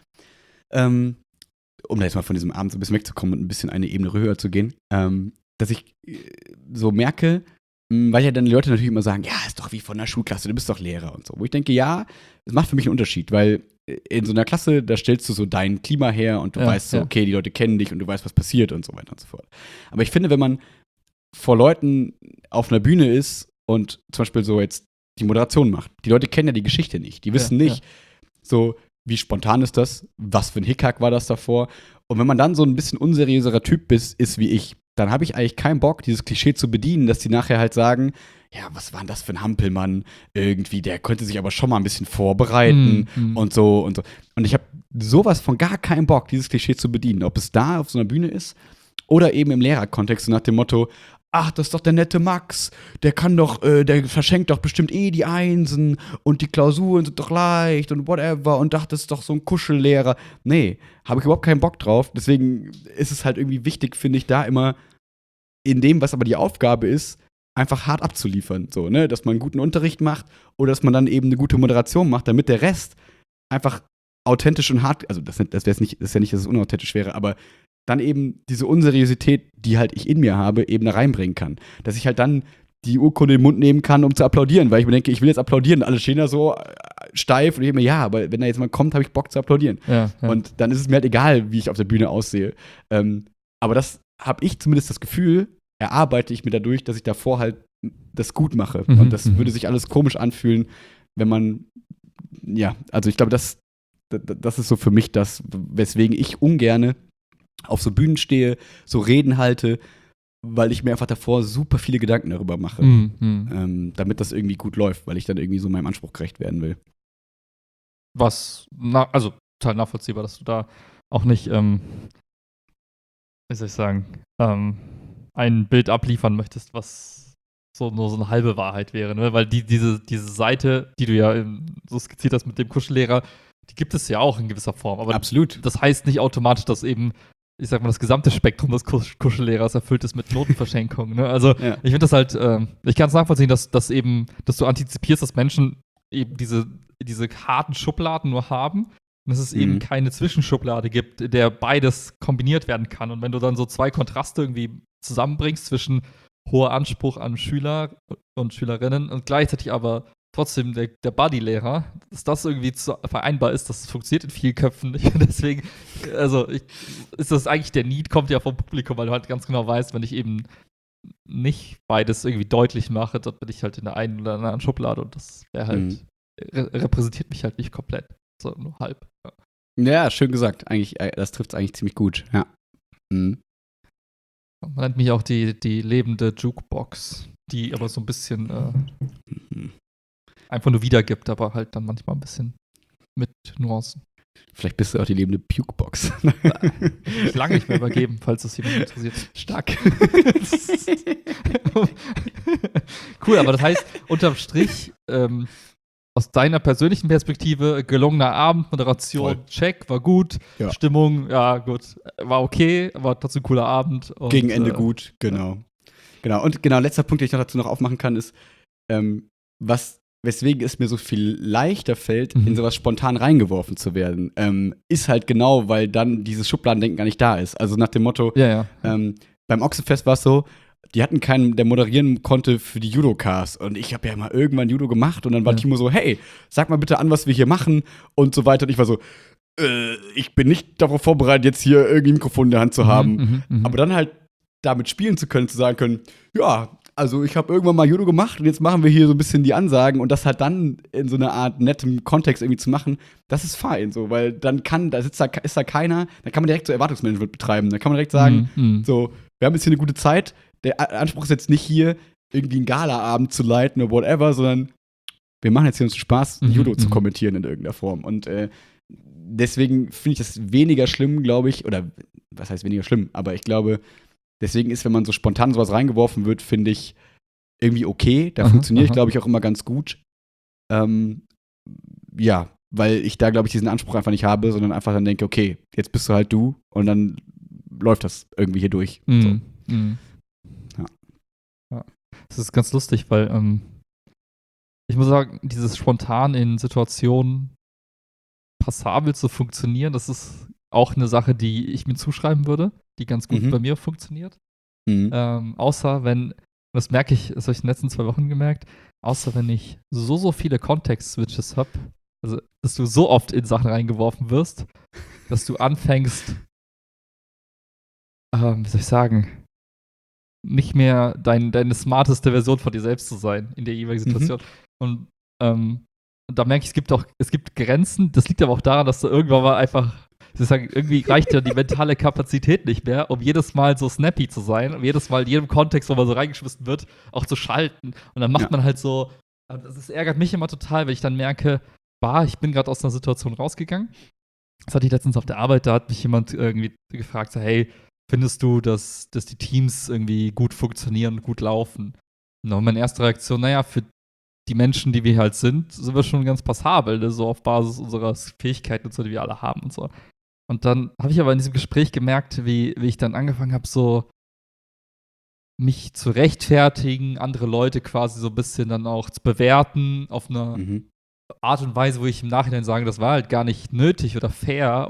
um da jetzt mal von diesem Abend so ein bisschen wegzukommen und ein bisschen eine Ebene höher zu gehen, dass ich so merke, weil ja dann die Leute natürlich immer sagen, ja, ist doch wie von der Schulklasse, du bist doch Lehrer und so. Wo ich denke, ja, es macht für mich einen Unterschied, weil in so einer Klasse, da stellst du so dein Klima her und du weißt so, okay, die Leute kennen dich und du weißt, was passiert und so weiter und so fort. Aber ich finde, wenn man vor Leuten auf einer Bühne ist und zum Beispiel so jetzt die Moderation macht, die Leute kennen ja die Geschichte nicht, die wissen nicht, so, wie spontan ist das? Was für ein Hickhack war das davor? Und wenn man dann so ein bisschen unseriöserer Typ ist wie ich, dann habe ich eigentlich keinen Bock, dieses Klischee zu bedienen, dass die nachher halt sagen, ja, was war denn das für ein Hampelmann irgendwie, der konnte sich aber schon mal ein bisschen vorbereiten und so und so. Und ich habe sowas von gar keinen Bock, dieses Klischee zu bedienen, ob es da auf so einer Bühne ist oder eben im Lehrerkontext, so nach dem Motto, ach, das ist doch der nette Max, der kann doch, der verschenkt doch bestimmt die Einsen und die Klausuren sind doch leicht und whatever und dachte, das ist doch so ein Kuschellehrer. Nee, habe ich überhaupt keinen Bock drauf. Deswegen ist es halt irgendwie wichtig, finde ich, da immer in dem, was aber die Aufgabe ist, einfach hart abzuliefern. So, ne? Dass man einen guten Unterricht macht oder dass man dann eben eine gute Moderation macht, damit der Rest einfach authentisch und hart, also das ist ja nicht, dass es unauthentisch wäre, aber dann eben diese Unseriosität, die halt ich in mir habe, eben da reinbringen kann. Dass ich halt dann die Urkunde in den Mund nehmen kann, um zu applaudieren, weil ich mir denke, ich will jetzt applaudieren. Alle stehen da so steif und ich denke mir, ja, aber wenn da jetzt mal kommt, habe ich Bock zu applaudieren. Ja. Und dann ist es mir halt egal, wie ich auf der Bühne aussehe. Aber das habe ich zumindest das Gefühl, erarbeite ich mir dadurch, dass ich davor halt das gut mache. Und das würde sich alles komisch anfühlen, wenn man, ja, also ich glaube, das ist so für mich das, weswegen ich ungerne auf so Bühnen stehe, so Reden halte, weil ich mir einfach davor super viele Gedanken darüber mache, damit das irgendwie gut läuft, weil ich dann irgendwie so meinem Anspruch gerecht werden will. Also total nachvollziehbar, dass du da auch nicht, wie soll ich sagen, ein Bild abliefern möchtest, was nur so eine halbe Wahrheit wäre, ne? Weil diese Seite, die du ja so skizziert hast mit dem Kuschellehrer, die gibt es ja auch in gewisser Form. Aber absolut. Das heißt nicht automatisch, dass eben, ich sag mal, das gesamte Spektrum des Kuschellehrers erfüllt ist mit Notenverschenkungen. Ne? Also ja. Ich finde das halt, ich kann es nachvollziehen, dass du antizipierst, dass Menschen eben diese harten Schubladen nur haben und dass es eben keine Zwischenschublade gibt, in der beides kombiniert werden kann. Und wenn du dann so zwei Kontraste irgendwie zusammenbringst zwischen hoher Anspruch an Schüler und Schülerinnen und gleichzeitig aber trotzdem der Buddy-Lehrer, dass das irgendwie vereinbar ist, das funktioniert in vielen Köpfen nicht. Deswegen, ist das eigentlich der Need, kommt ja vom Publikum, weil du halt ganz genau weißt, wenn ich eben nicht beides irgendwie deutlich mache, dann bin ich halt in der einen oder anderen Schublade und das wäre halt, repräsentiert mich halt nicht komplett, sondern nur halb. Ja, schön gesagt. Eigentlich, das trifft es eigentlich ziemlich gut, ja. Man nennt mich auch die lebende Jukebox, die aber so ein bisschen einfach nur wiedergibt, aber halt dann manchmal ein bisschen mit Nuancen. Vielleicht bist du auch die lebende Pukebox. Ich lange nicht mehr übergeben, falls das jemand interessiert. Stark. Cool, aber das heißt, unterm Strich, aus deiner persönlichen Perspektive, gelungener Abend, Moderation, voll. Check, war gut. Ja. Stimmung, ja, gut, war okay, war trotzdem ein cooler Abend. Und, gegen Ende gut, genau. Ja. Genau, und genau, letzter Punkt, den ich noch dazu aufmachen kann, ist, weswegen es mir so viel leichter fällt, in sowas spontan reingeworfen zu werden, ist halt genau, weil dann dieses Schubladendenken gar nicht da ist. Also nach dem Motto, beim Ochsenfest war es so, die hatten keinen, der moderieren konnte für die Judokars. Und ich habe ja mal irgendwann Judo gemacht und dann war Timo so, hey, sag mal bitte an, was wir hier machen und so weiter. Und ich war so, ich bin nicht darauf vorbereitet, jetzt hier irgendwie ein Mikrofon in der Hand zu haben. Aber dann halt damit spielen zu können, zu sagen können, ja, also ich habe irgendwann mal Judo gemacht und jetzt machen wir hier so ein bisschen die Ansagen und das halt dann in so einer Art nettem Kontext irgendwie zu machen, das ist fein, so, weil dann ist da keiner, dann kann man direkt so Erwartungsmanagement betreiben, dann kann man direkt sagen, so, wir haben jetzt hier eine gute Zeit, der Anspruch ist jetzt nicht hier, irgendwie einen Galaabend zu leiten oder whatever, sondern wir machen jetzt hier uns Spaß, Judo zu kommentieren in irgendeiner Form und deswegen finde ich das weniger schlimm, glaube ich, oder was heißt weniger schlimm, aber ich glaube, deswegen ist, wenn man so spontan sowas reingeworfen wird, finde ich irgendwie okay. Da funktioniere ich, glaube ich, auch immer ganz gut. Ja, weil ich da, glaube ich, diesen Anspruch einfach nicht habe, sondern einfach dann denke, okay, jetzt bist du halt du und dann läuft das irgendwie hier durch. So. Ja. Das ist ganz lustig, weil ich muss sagen, dieses spontan in Situationen passabel zu funktionieren, das ist auch eine Sache, die ich mir zuschreiben würde, die ganz gut bei mir funktioniert. Außer wenn, das merke ich, das habe ich in den letzten 2 Wochen gemerkt, außer wenn ich so viele Kontext-Switches habe, also dass du so oft in Sachen reingeworfen wirst, dass du anfängst, wie soll ich sagen, nicht mehr deine smarteste Version von dir selbst zu sein in der jeweiligen Situation. Und da merke ich, es gibt Grenzen. Das liegt aber auch daran, dass du irgendwann mal einfach sozusagen, irgendwie reicht ja die mentale Kapazität nicht mehr, um jedes Mal so snappy zu sein, um jedes Mal in jedem Kontext, wo man so reingeschmissen wird, auch zu schalten. Und dann macht man halt so, das ärgert mich immer total, wenn ich dann merke, ich bin gerade aus einer Situation rausgegangen. Das hatte ich letztens auf der Arbeit, da hat mich jemand irgendwie gefragt, so, hey, findest du, dass die Teams irgendwie gut funktionieren und gut laufen? Und dann meine erste Reaktion, naja, für die Menschen, die wir halt sind wir schon ganz passabel, ne? So auf Basis unserer Fähigkeiten und so, die wir alle haben und so. Und dann habe ich aber in diesem Gespräch gemerkt, wie ich dann angefangen habe, so mich zu rechtfertigen, andere Leute quasi so ein bisschen dann auch zu bewerten auf eine Art und Weise, wo ich im Nachhinein sage, das war halt gar nicht nötig oder fair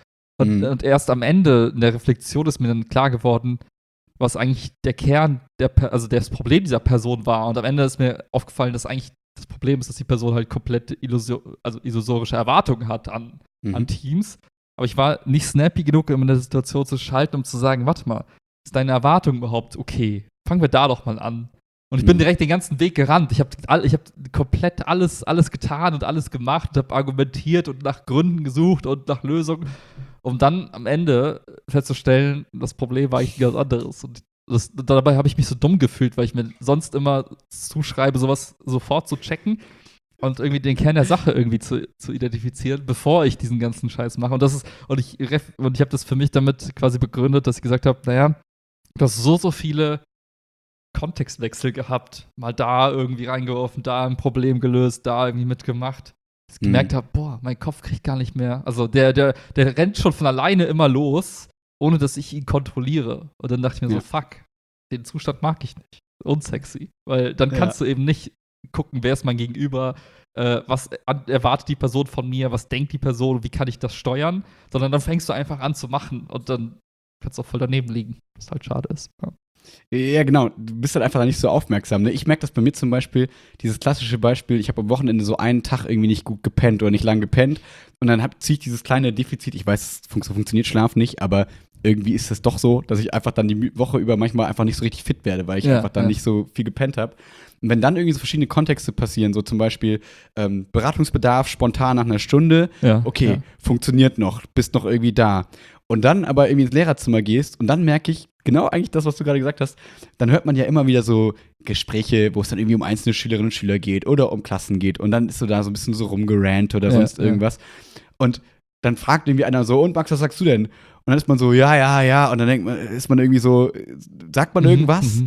und erst am Ende in der Reflexion ist mir dann klar geworden, was eigentlich der Kern, das Problem dieser Person war. Und am Ende ist mir aufgefallen, dass eigentlich das Problem ist, dass die Person halt komplett illusorische Erwartungen hat an Teams. Aber ich war nicht snappy genug, um in der Situation zu schalten, um zu sagen, warte mal, ist deine Erwartung überhaupt okay? Fangen wir da doch mal an. Und ich bin direkt den ganzen Weg gerannt. Ich hab komplett alles getan und alles gemacht und habe argumentiert und nach Gründen gesucht und nach Lösungen, um dann am Ende festzustellen, das Problem war eigentlich ein ganz anderes. Und dabei habe ich mich so dumm gefühlt, weil ich mir sonst immer zuschreibe, sowas sofort zu checken und irgendwie den Kern der Sache irgendwie zu identifizieren, bevor ich diesen ganzen Scheiß mache. Und ich habe das für mich damit quasi begründet, dass ich gesagt habe, naja, du hast so viele Kontextwechsel gehabt, mal da irgendwie reingeworfen, da ein Problem gelöst, da irgendwie mitgemacht. Dass ich gemerkt habe, mein Kopf kriegt gar nicht mehr. Also der rennt schon von alleine immer los, ohne dass ich ihn kontrolliere. Und dann dachte ich mir so, fuck, den Zustand mag ich nicht. Unsexy. Weil dann kannst du eben nicht gucken, wer ist mein Gegenüber, was erwartet die Person von mir, was denkt die Person, wie kann ich das steuern, sondern dann fängst du einfach an zu machen und dann kannst du auch voll daneben liegen, was halt schade ist. Ja. Ja, genau. Du bist halt einfach nicht so aufmerksam. Ne? Ich merke das bei mir zum Beispiel, dieses klassische Beispiel, ich habe am Wochenende so einen Tag irgendwie nicht gut gepennt oder nicht lang gepennt und dann ziehe ich dieses kleine Defizit, ich weiß, so funktioniert Schlaf nicht, aber irgendwie ist es doch so, dass ich einfach dann die Woche über manchmal einfach nicht so richtig fit werde, weil ich einfach dann nicht so viel gepennt habe. Und wenn dann irgendwie so verschiedene Kontexte passieren, so zum Beispiel Beratungsbedarf spontan nach einer Stunde, funktioniert noch, bist noch irgendwie da. Und dann aber irgendwie ins Lehrerzimmer gehst und dann merke ich, genau eigentlich das, was du gerade gesagt hast, dann hört man ja immer wieder so Gespräche, wo es dann irgendwie um einzelne Schülerinnen und Schüler geht oder um Klassen geht und dann ist so da so ein bisschen so rumgerannt oder sonst irgendwas. Und dann fragt irgendwie einer so, und Max, was sagst du denn? Und dann ist man so, ja, und dann ist man irgendwie so, sagt man irgendwas,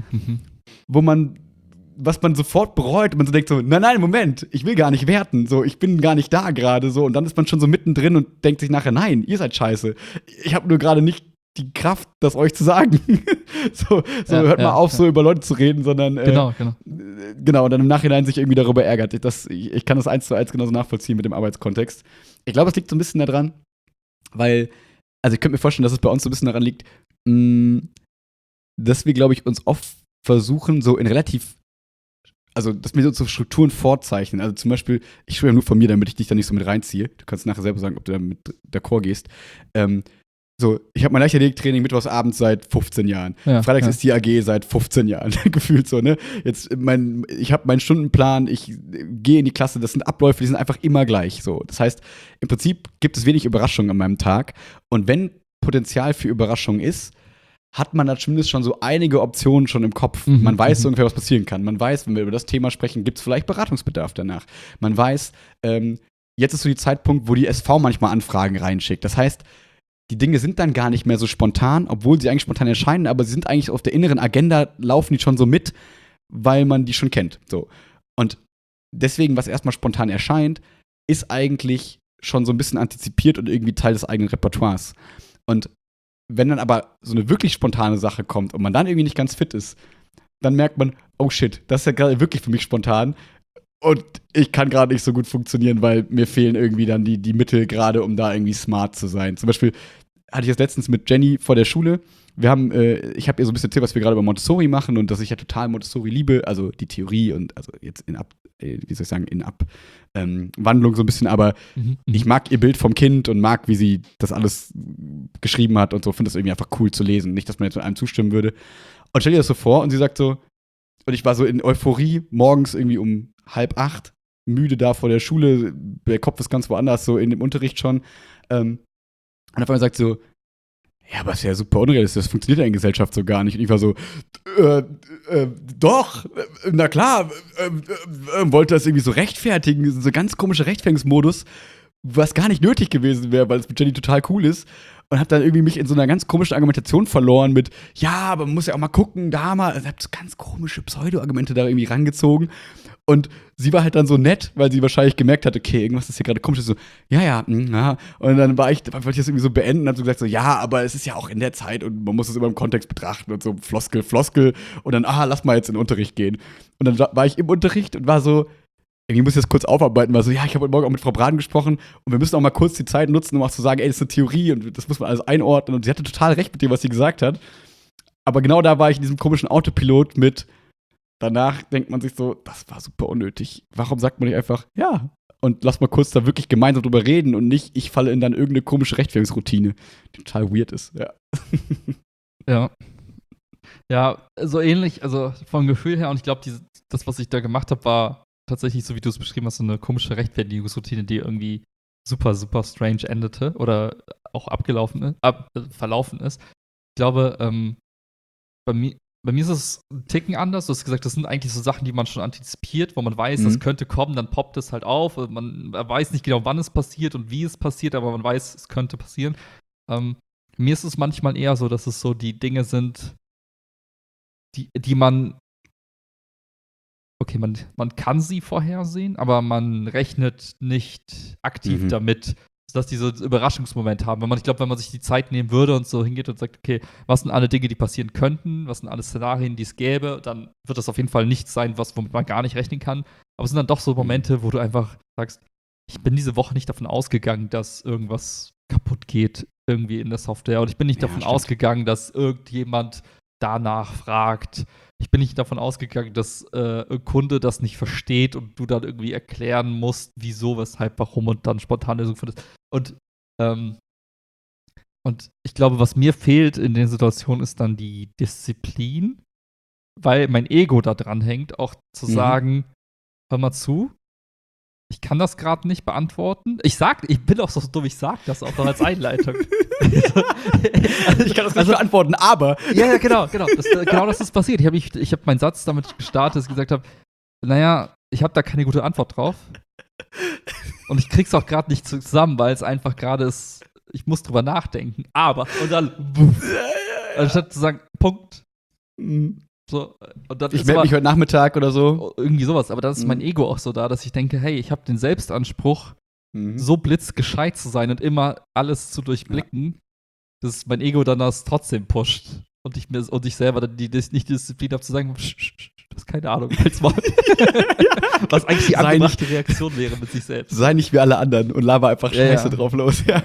was man sofort bereut und man so denkt so, nein, Moment, ich will gar nicht werten, so, ich bin gar nicht da gerade, so, und dann ist man schon so mittendrin und denkt sich nachher, nein, ihr seid scheiße. Ich habe nur gerade nicht die Kraft, das euch zu sagen. Hört mal auf, so über Leute zu reden, sondern genau, und dann im Nachhinein sich irgendwie darüber ärgert. Ich kann das 1:1 genauso nachvollziehen mit dem Arbeitskontext. Ich glaube, es liegt so ein bisschen daran, weil, also ich könnte mir vorstellen, dass es bei uns so ein bisschen daran liegt, dass wir, glaube ich, uns oft versuchen, so in dass wir so Strukturen vorzeichnen. Also zum Beispiel, ich schreibe nur von mir, damit ich dich da nicht so mit reinziehe. Du kannst nachher selber sagen, ob du da mit d'accord gehst. Ich habe mein Leichtathletiktraining mittwochsabends seit 15 Jahren. Freitags ist die AG seit 15 Jahren, gefühlt so, ne? Ich habe meinen Stundenplan, ich gehe in die Klasse, das sind Abläufe, die sind einfach immer gleich, so. Das heißt, im Prinzip gibt es wenig Überraschungen an meinem Tag. Und wenn Potenzial für Überraschungen ist, hat man da zumindest schon so einige Optionen schon im Kopf. Man weiß ungefähr, was passieren kann. Man weiß, wenn wir über das Thema sprechen, gibt es vielleicht Beratungsbedarf danach. Man weiß, jetzt ist so die Zeitpunkt, wo die SV manchmal Anfragen reinschickt. Das heißt, die Dinge sind dann gar nicht mehr so spontan, obwohl sie eigentlich spontan erscheinen, aber sie sind eigentlich auf der inneren Agenda, laufen die schon so mit, weil man die schon kennt. So. Und deswegen, was erstmal spontan erscheint, ist eigentlich schon so ein bisschen antizipiert und irgendwie Teil des eigenen Repertoires. Und wenn dann aber so eine wirklich spontane Sache kommt und man dann irgendwie nicht ganz fit ist, dann merkt man, oh shit, das ist ja gerade wirklich für mich spontan und ich kann gerade nicht so gut funktionieren, weil mir fehlen irgendwie dann die Mittel gerade, um da irgendwie smart zu sein. Zum Beispiel hatte ich das letztens mit Jenny vor der Schule. Ich habe ihr so ein bisschen erzählt, was wir gerade über Montessori machen und dass ich ja total Montessori liebe, also die Theorie und also jetzt in Abwandlung so ein bisschen, aber ich mag ihr Bild vom Kind und mag, wie sie das alles geschrieben hat und so, finde das irgendwie einfach cool zu lesen. Nicht, dass man jetzt mit einem zustimmen würde. Und stell dir das so vor und sie sagt so, und ich war so in Euphorie, morgens irgendwie um 7:30, müde da vor der Schule, der Kopf ist ganz woanders, so in dem Unterricht schon. Und auf einmal sagt so, ja, aber ist ja super unrealistisch, das funktioniert ja in Gesellschaft so gar nicht. Und ich war so, doch, na klar, wollte das irgendwie so rechtfertigen, so ganz komischer Rechtfertigungsmodus, was gar nicht nötig gewesen wäre, weil es mit Jenny total cool ist. Und hab dann irgendwie mich in so einer ganz komischen Argumentation verloren mit, ja, aber man muss ja auch mal gucken, da mal, also hab so ganz komische Pseudo-Argumente da irgendwie rangezogen. Und sie war halt dann so nett, weil sie wahrscheinlich gemerkt hat, okay, irgendwas ist hier gerade komisch. So, ja. Und dann wollte ich das irgendwie so beenden und hab so gesagt, so, ja, aber es ist ja auch in der Zeit und man muss es immer im Kontext betrachten und so Floskel. Und dann, lass mal jetzt in den Unterricht gehen. Und dann war ich im Unterricht und war so, irgendwie muss ich das kurz aufarbeiten, war so, ja, ich habe heute Morgen auch mit Frau Braden gesprochen und wir müssen auch mal kurz die Zeit nutzen, um auch zu sagen, ey, das ist eine Theorie und das muss man alles einordnen. Und sie hatte total recht mit dem, was sie gesagt hat. Aber genau da war ich in diesem komischen Autopilot mit, danach denkt man sich so, das war super unnötig. Warum sagt man nicht einfach, ja, und lass mal kurz da wirklich gemeinsam drüber reden und nicht, ich falle in dann irgendeine komische Rechtfertigungsroutine, die total weird ist, ja. Ja. Ja, so ähnlich, also vom Gefühl her, und ich glaube, das, was ich da gemacht habe, war tatsächlich, so wie du es beschrieben hast, so eine komische Rechtfertigungsroutine, die irgendwie super, super strange endete oder auch verlaufen ist. Ich glaube, bei mir ist es ein Ticken anders. Du hast gesagt, das sind eigentlich so Sachen, die man schon antizipiert, wo man weiß, das könnte kommen, dann poppt es halt auf. Man weiß nicht genau, wann es passiert und wie es passiert, aber man weiß, es könnte passieren. Mir ist es manchmal eher so, dass es so die Dinge sind, die man man kann sie vorhersehen, aber man rechnet nicht aktiv damit, dass die so einen Überraschungsmoment haben. Ich glaube, wenn man sich die Zeit nehmen würde und so hingeht und sagt, okay, was sind alle Dinge, die passieren könnten, was sind alle Szenarien, die es gäbe, dann wird das auf jeden Fall nichts sein, womit man gar nicht rechnen kann. Aber es sind dann doch so Momente, wo du einfach sagst, ich bin diese Woche nicht davon ausgegangen, dass irgendwas kaputt geht irgendwie in der Software. Und ich bin nicht davon ausgegangen, dass irgendjemand danach fragt. Ich bin nicht davon ausgegangen, dass ein Kunde das nicht versteht und du dann irgendwie erklären musst, wieso, weshalb, warum und dann spontan Lösung findest. Und ich glaube, was mir fehlt in den Situationen, ist dann die Disziplin, weil mein Ego da dran hängt, auch zu sagen, hör mal zu, ich kann das gerade nicht beantworten. Ich bin auch so dumm, ich sag das auch noch als Einleitung. Ich kann das nicht beantworten, aber. Ja, genau. Genau das ist passiert. Ich hab meinen Satz damit gestartet, dass ich gesagt habe, naja, ich habe da keine gute Antwort drauf. Und ich krieg's auch gerade nicht zusammen, weil es einfach gerade ist, ich muss drüber nachdenken. Aber, und dann, anstatt zu sagen, Punkt. So, und dann ich melde mich heute Nachmittag oder so. Irgendwie sowas. Aber dann ist mein Ego auch so da, dass ich denke, hey, ich habe den Selbstanspruch, so blitzgescheit zu sein und immer alles zu durchblicken, dass mein Ego dann das trotzdem pusht. Und ich selber dann nicht die Disziplin habe zu sagen, du hast keine Ahnung, halt's mal. Was eigentlich die angebrachte Reaktion wäre mit sich selbst. Sei nicht wie alle anderen und laber einfach Scheiße drauf los. Ja.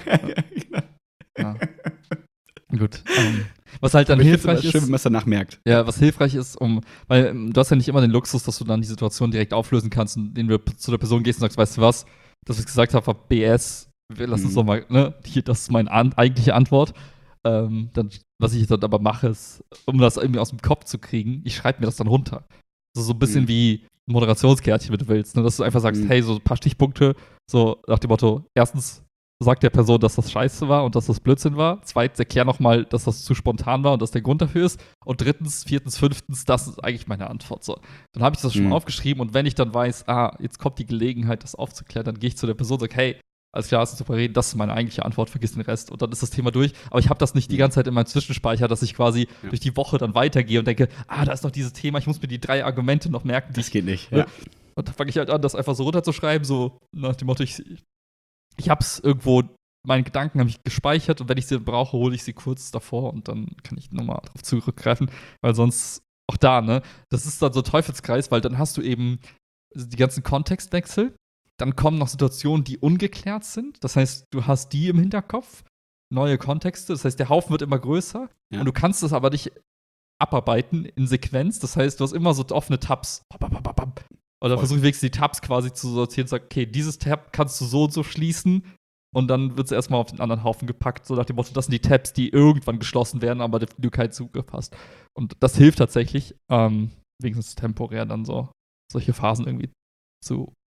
Gut. Was halt dann hilfreich ist. Schön, wenn man es danach merkt. Ja, was hilfreich ist, weil du hast ja nicht immer den Luxus, dass du dann die Situation direkt auflösen kannst, indem du zu der Person gehst und sagst, weißt du was, das, was ich gesagt habe, war BS. Lass uns doch mal, hier, das ist meine eigentliche Antwort. Was ich dann aber mache, ist, um das irgendwie aus dem Kopf zu kriegen, ich schreibe mir das dann runter. Also so ein bisschen wie ein Moderationskärtchen, wenn du willst. Ne? Dass du einfach sagst, hey, so ein paar Stichpunkte, so nach dem Motto, erstens, sagt der Person, dass das scheiße war und dass das Blödsinn war. Zweitens, erklär nochmal, dass das zu spontan war und dass der Grund dafür ist. Und drittens, viertens, fünftens, das ist eigentlich meine Antwort. So. Dann habe ich das schon mal aufgeschrieben und wenn ich dann weiß, jetzt kommt die Gelegenheit, das aufzuklären, dann gehe ich zu der Person und sage, hey, alles klar, lass uns drüber reden, das ist meine eigentliche Antwort, vergiss den Rest. Und dann ist das Thema durch. Aber ich habe das nicht die ganze Zeit in meinem Zwischenspeicher, dass ich quasi durch die Woche dann weitergehe und denke, da ist noch dieses Thema, ich muss mir die 3 Argumente noch merken. Das geht nicht, ja. Und dann fange ich halt an, das einfach so runterzuschreiben, so nach dem Motto, ich hab's irgendwo, meine Gedanken habe ich gespeichert und wenn ich sie brauche, hole ich sie kurz davor und dann kann ich nochmal drauf zurückgreifen, weil sonst auch da, ne, das ist dann so ein Teufelskreis, weil dann hast du eben die ganzen Kontextwechsel, dann kommen noch Situationen, die ungeklärt sind, das heißt, du hast die im Hinterkopf, neue Kontexte, das heißt, der Haufen wird immer größer und du kannst das aber nicht abarbeiten in Sequenz, das heißt, du hast immer so offene Tabs. Und dann versuche ich wenigstens die Tabs quasi zu sortieren und sage, okay, dieses Tab kannst du so und so schließen und dann wird es erstmal auf den anderen Haufen gepackt, so nach dem Motto, das sind die Tabs, die irgendwann geschlossen werden, aber du keinen Zugriff hast. Und das hilft tatsächlich, wenigstens temporär dann so solche Phasen irgendwie zu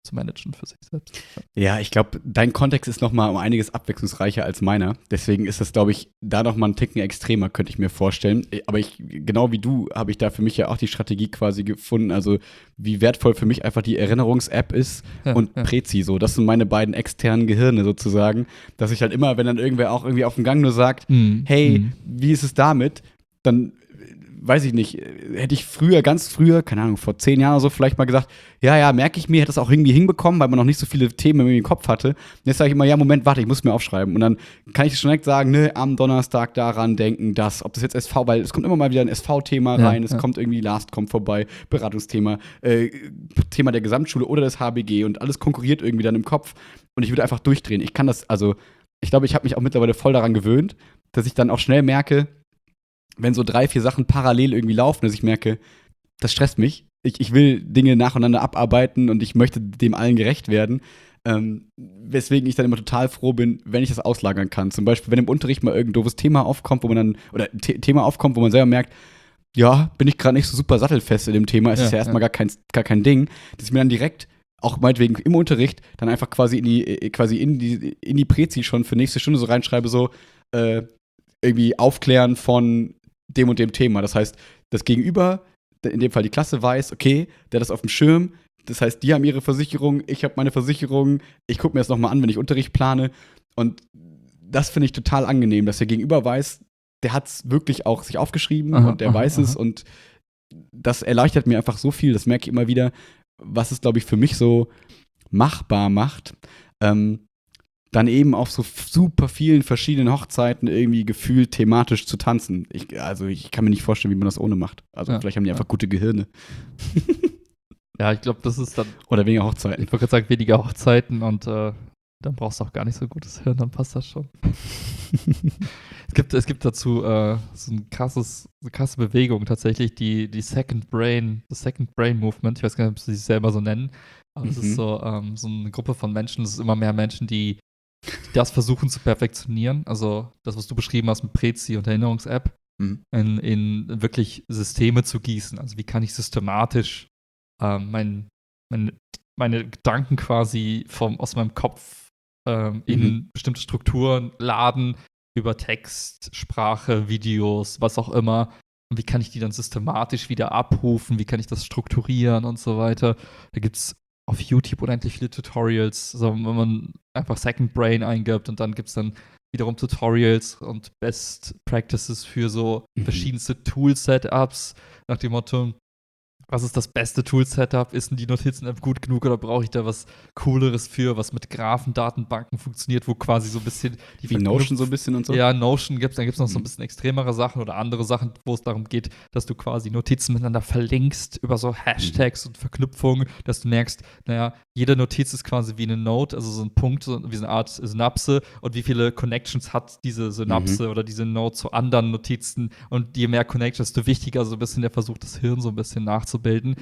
zu managen für sich selbst. Ja, ich glaube, dein Kontext ist noch mal um einiges abwechslungsreicher als meiner. Deswegen ist das, glaube ich, da noch mal einen Ticken extremer, könnte ich mir vorstellen. Aber genau wie du, habe ich da für mich ja auch die Strategie quasi gefunden. Also, wie wertvoll für mich einfach die Erinnerungs-App ist und Prezi so. Das sind meine beiden externen Gehirne sozusagen. Dass ich halt immer, wenn dann irgendwer auch irgendwie auf dem Gang nur sagt, hey, wie ist es damit? Dann weiß ich nicht, hätte ich ganz früher, keine Ahnung, vor 10 Jahren oder so vielleicht mal gesagt, ja, merke ich mir, hätte das auch irgendwie hinbekommen, weil man noch nicht so viele Themen im Kopf hatte. Und jetzt sage ich immer, ja, Moment, warte, ich muss mir aufschreiben. Und dann kann ich schon direkt sagen, ne, am Donnerstag daran denken, ob das jetzt SV, weil es kommt immer mal wieder ein SV-Thema rein, es kommt irgendwie Last kommt vorbei, Beratungsthema, Thema der Gesamtschule oder des HBG und alles konkurriert irgendwie dann im Kopf. Und ich würde einfach durchdrehen. Ich kann das, also, ich glaube, ich habe mich auch mittlerweile voll daran gewöhnt, dass ich dann auch schnell merke, wenn so 3, 4 Sachen parallel irgendwie laufen, dass ich merke, das stresst mich. Ich will Dinge nacheinander abarbeiten und ich möchte dem allen gerecht werden. Weswegen ich dann immer total froh bin, wenn ich das auslagern kann. Zum Beispiel, wenn im Unterricht mal irgendein doofes Thema aufkommt, wo man dann, oder ein Thema aufkommt, wo man selber merkt, ja, bin ich gerade nicht so super sattelfest in dem Thema, es ist ja erstmal gar kein Ding, dass ich mir dann direkt, auch meinetwegen im Unterricht, dann einfach quasi in die Prezi schon für nächste Stunde so reinschreibe, so, irgendwie aufklären von dem und dem Thema. Das heißt, das Gegenüber, in dem Fall die Klasse, weiß, okay, der hat das auf dem Schirm. Das heißt, die haben ihre Versicherung, ich habe meine Versicherung. Ich gucke mir das nochmal an, wenn ich Unterricht plane. Und das finde ich total angenehm, dass der Gegenüber weiß, der hat es wirklich auch sich aufgeschrieben und der weiß es. Und das erleichtert mir einfach so viel. Das merke ich immer wieder, was es, glaube ich, für mich so machbar macht. Dann eben auf so super vielen verschiedenen Hochzeiten irgendwie gefühlt thematisch zu tanzen. Ich kann mir nicht vorstellen, wie man das ohne macht. Also vielleicht haben die einfach gute Gehirne. Ja, ich glaube, das ist dann. Oder weniger Hochzeiten. Ich wollte gerade sagen, weniger Hochzeiten und dann brauchst du auch gar nicht so gutes Hirn, dann passt das schon. Es gibt dazu so eine krasse Bewegung tatsächlich, die Second Brain Movement. Ich weiß gar nicht, ob sie sich selber so nennen. Aber es ist so eine Gruppe von Menschen, es ist immer mehr Menschen, die das versuchen zu perfektionieren. Also das, was du beschrieben hast mit Prezi und Erinnerungs-App, in wirklich Systeme zu gießen. Also wie kann ich systematisch meine Gedanken quasi aus meinem Kopf in bestimmte Strukturen laden, über Text, Sprache, Videos, was auch immer. Und wie kann ich die dann systematisch wieder abrufen? Wie kann ich das strukturieren und so weiter? Da gibt es auf YouTube unendlich viele Tutorials, so, wenn man einfach Second Brain eingibt und dann gibt es dann wiederum Tutorials und Best Practices für so verschiedenste Tool-Setups nach dem Motto, was ist das beste Tool-Setup? Ist denn die Notizen-App gut genug oder brauche ich da was Cooleres für, was mit Graphendatenbanken funktioniert, wo quasi so ein bisschen die wie Notion so ein bisschen und so? Ja, Notion gibt's, dann gibt es noch so ein bisschen extremere Sachen oder andere Sachen, wo es darum geht, dass du quasi Notizen miteinander verlinkst über so Hashtags und Verknüpfungen, dass du merkst, naja, jede Notiz ist quasi wie eine Note, also so ein Punkt, wie so eine Art Synapse und wie viele Connections hat diese Synapse oder diese Note zu anderen Notizen und je mehr Connections, desto wichtiger so ein bisschen der Versuch, das Hirn so ein bisschen nachzubilden.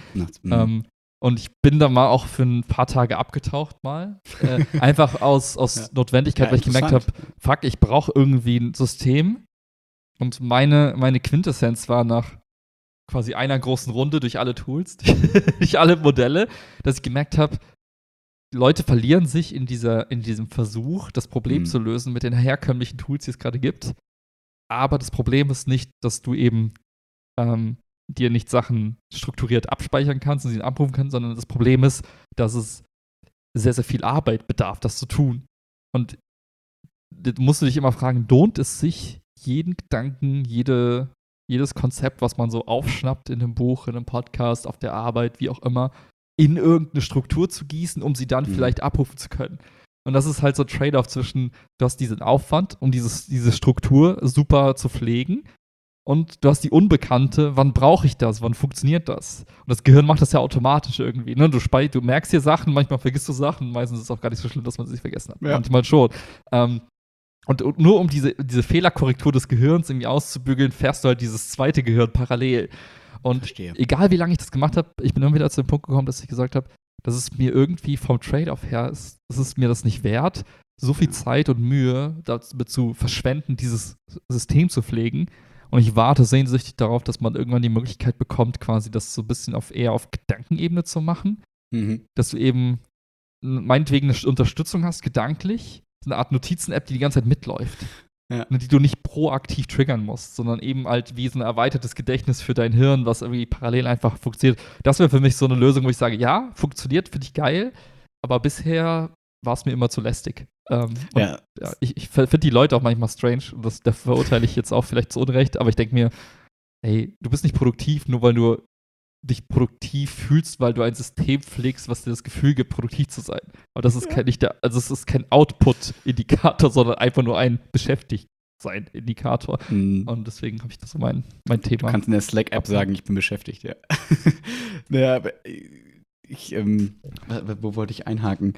Und ich bin da mal auch für ein paar Tage abgetaucht mal. Einfach aus Notwendigkeit, weil ich gemerkt habe, fuck, ich brauche irgendwie ein System. Und meine Quintessenz war nach quasi einer großen Runde durch alle Tools, durch alle Modelle, dass ich gemerkt habe, Leute verlieren sich in diesem Versuch, das Problem zu lösen mit den herkömmlichen Tools, die es gerade gibt. Aber das Problem ist nicht, dass du eben dir nicht Sachen strukturiert abspeichern kannst und sie abrufen kannst, sondern das Problem ist, dass es sehr, sehr viel Arbeit bedarf, das zu tun. Und da musst du dich immer fragen, lohnt es sich, jeden Gedanken, jedes Konzept, was man so aufschnappt in einem Buch, in einem Podcast, auf der Arbeit, wie auch immer, in irgendeine Struktur zu gießen, um sie dann vielleicht abrufen zu können. Und das ist halt so ein Trade-off zwischen, du hast diesen Aufwand, um diese Struktur super zu pflegen, und du hast die Unbekannte, wann brauche ich das, wann funktioniert das? Und das Gehirn macht das ja automatisch irgendwie. Ne? Du merkst dir Sachen, manchmal vergisst du Sachen, meistens ist es auch gar nicht so schlimm, dass man sie vergessen hat. Ja. Manchmal schon. Und nur um diese Fehlerkorrektur des Gehirns irgendwie auszubügeln, fährst du halt dieses zweite Gehirn parallel. Und egal wie lange ich das gemacht habe, ich bin immer wieder zu dem Punkt gekommen, dass ich gesagt habe, dass es mir irgendwie vom Trade-off her ist mir das nicht wert, so viel Zeit und Mühe damit zu verschwenden, dieses System zu pflegen. Und ich warte sehnsüchtig darauf, dass man irgendwann die Möglichkeit bekommt, quasi das so ein bisschen eher auf Gedankenebene zu machen. Dass du eben meinetwegen eine Unterstützung hast, gedanklich, so eine Art Notizen-App, die ganze Zeit mitläuft. Ja. Die du nicht proaktiv triggern musst, sondern eben halt wie so ein erweitertes Gedächtnis für dein Hirn, was irgendwie parallel einfach funktioniert. Das wäre für mich so eine Lösung, wo ich sage, ja, funktioniert, finde ich geil, aber bisher war es mir immer zu lästig. Ich finde die Leute auch manchmal strange und da verurteile ich jetzt auch vielleicht zu Unrecht, aber ich denke mir, ey, du bist nicht produktiv, nur weil du dich produktiv fühlst, weil du ein System pflegst, was dir das Gefühl gibt, produktiv zu sein. Aber das ist es ist kein Output-Indikator, sondern einfach nur ein Beschäftigt-Sein-Indikator. Und deswegen habe ich das so mein Thema. Du kannst in der Slack-App sagen, ich bin beschäftigt, ja. Naja, aber wo wollte ich einhaken?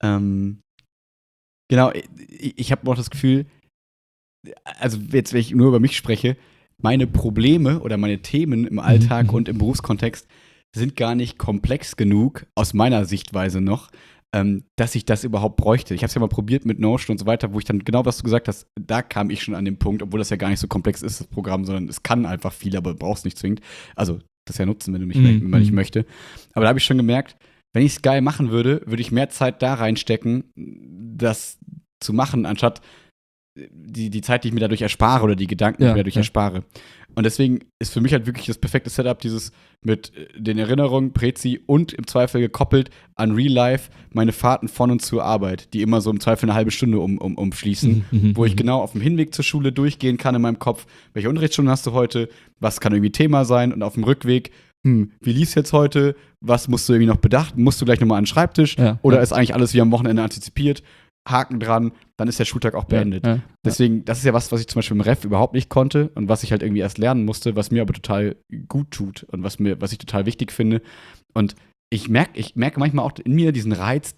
Genau, ich habe auch das Gefühl, also jetzt, wenn ich nur über mich spreche, meine Probleme oder meine Themen im Alltag und im Berufskontext sind gar nicht komplex genug, aus meiner Sichtweise noch, dass ich das überhaupt bräuchte. Ich habe es ja mal probiert mit Notion und so weiter, wo ich dann genau, was du gesagt hast, da kam ich schon an den Punkt, obwohl das ja gar nicht so komplex ist, das Programm, sondern es kann einfach viel, aber du brauchst nicht zwingend. Also das ja nutzen, wenn man nicht möchte. Aber da habe ich schon gemerkt, wenn ich es geil machen würde, würde ich mehr Zeit da reinstecken, das zu machen, anstatt die Zeit, die ich mir dadurch erspare oder die Gedanken, die ich mir dadurch erspare. Und deswegen ist für mich halt wirklich das perfekte Setup, dieses mit den Erinnerungen, Prezi und im Zweifel gekoppelt an Real Life meine Fahrten von und zur Arbeit, die immer so im Zweifel eine halbe Stunde umschließen, wo ich genau auf dem Hinweg zur Schule durchgehen kann in meinem Kopf, welche Unterrichtsstunden hast du heute, was kann irgendwie Thema sein und auf dem Rückweg, wie lief's jetzt heute, was musst du irgendwie noch bedachten, musst du gleich nochmal an den Schreibtisch oder ist eigentlich alles wie am Wochenende antizipiert, Haken dran, dann ist der Schultag auch beendet. Deswegen, das ist ja was ich zum Beispiel im Ref überhaupt nicht konnte und was ich halt irgendwie erst lernen musste, was mir aber total gut tut und was ich total wichtig finde. Und ich merke manchmal auch in mir diesen Reiz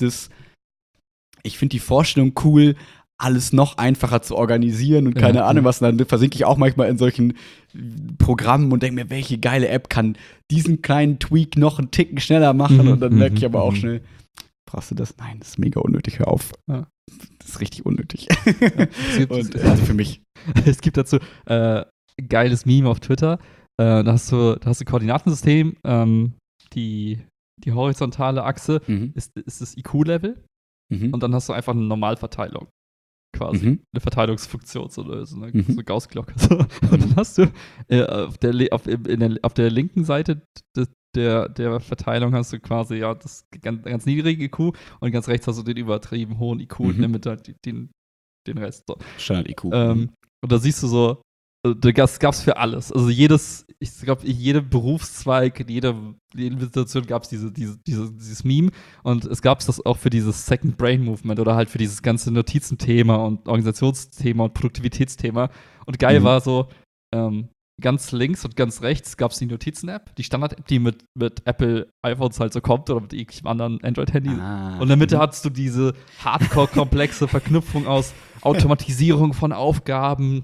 ich finde die Vorstellung cool, alles noch einfacher zu organisieren und keine Ahnung was. Und dann versinke ich auch manchmal in solchen Programmen und denke mir, welche geile App kann diesen kleinen Tweak noch einen Ticken schneller machen. Und dann merke ich aber auch schnell, brauchst du das? Nein, das ist mega unnötig, hör auf. Ja. Das ist richtig unnötig. Also für mich. Es gibt dazu ein geiles Meme auf Twitter. Da hast du ein Koordinatensystem, die horizontale Achse ist das IQ-Level und dann hast du einfach eine Normalverteilung. Quasi. Eine Verteilungsfunktion, so eine Gauss-Glocke. So. Und dann hast du auf der linken Seite der Verteilung hast du quasi das ganz niedrige IQ und ganz rechts hast du den übertrieben hohen IQ und nimm halt den Rest. So. Standard-IQ. Und da siehst du so, das gab's für alles. Also jedem Berufszweig, in jeder Situation gab es dieses Meme und es gab das auch für dieses Second Brain Movement oder halt für dieses ganze Notizenthema und Organisationsthema und Produktivitätsthema. Und geil war so, ganz links und ganz rechts gab es die Notizen-App, die Standard-App, die mit Apple iPhones halt so kommt oder mit irgendwelchen anderen Android-Handys. Und in der Mitte hattest du diese hardcore-komplexe Verknüpfung aus Automatisierung von Aufgaben,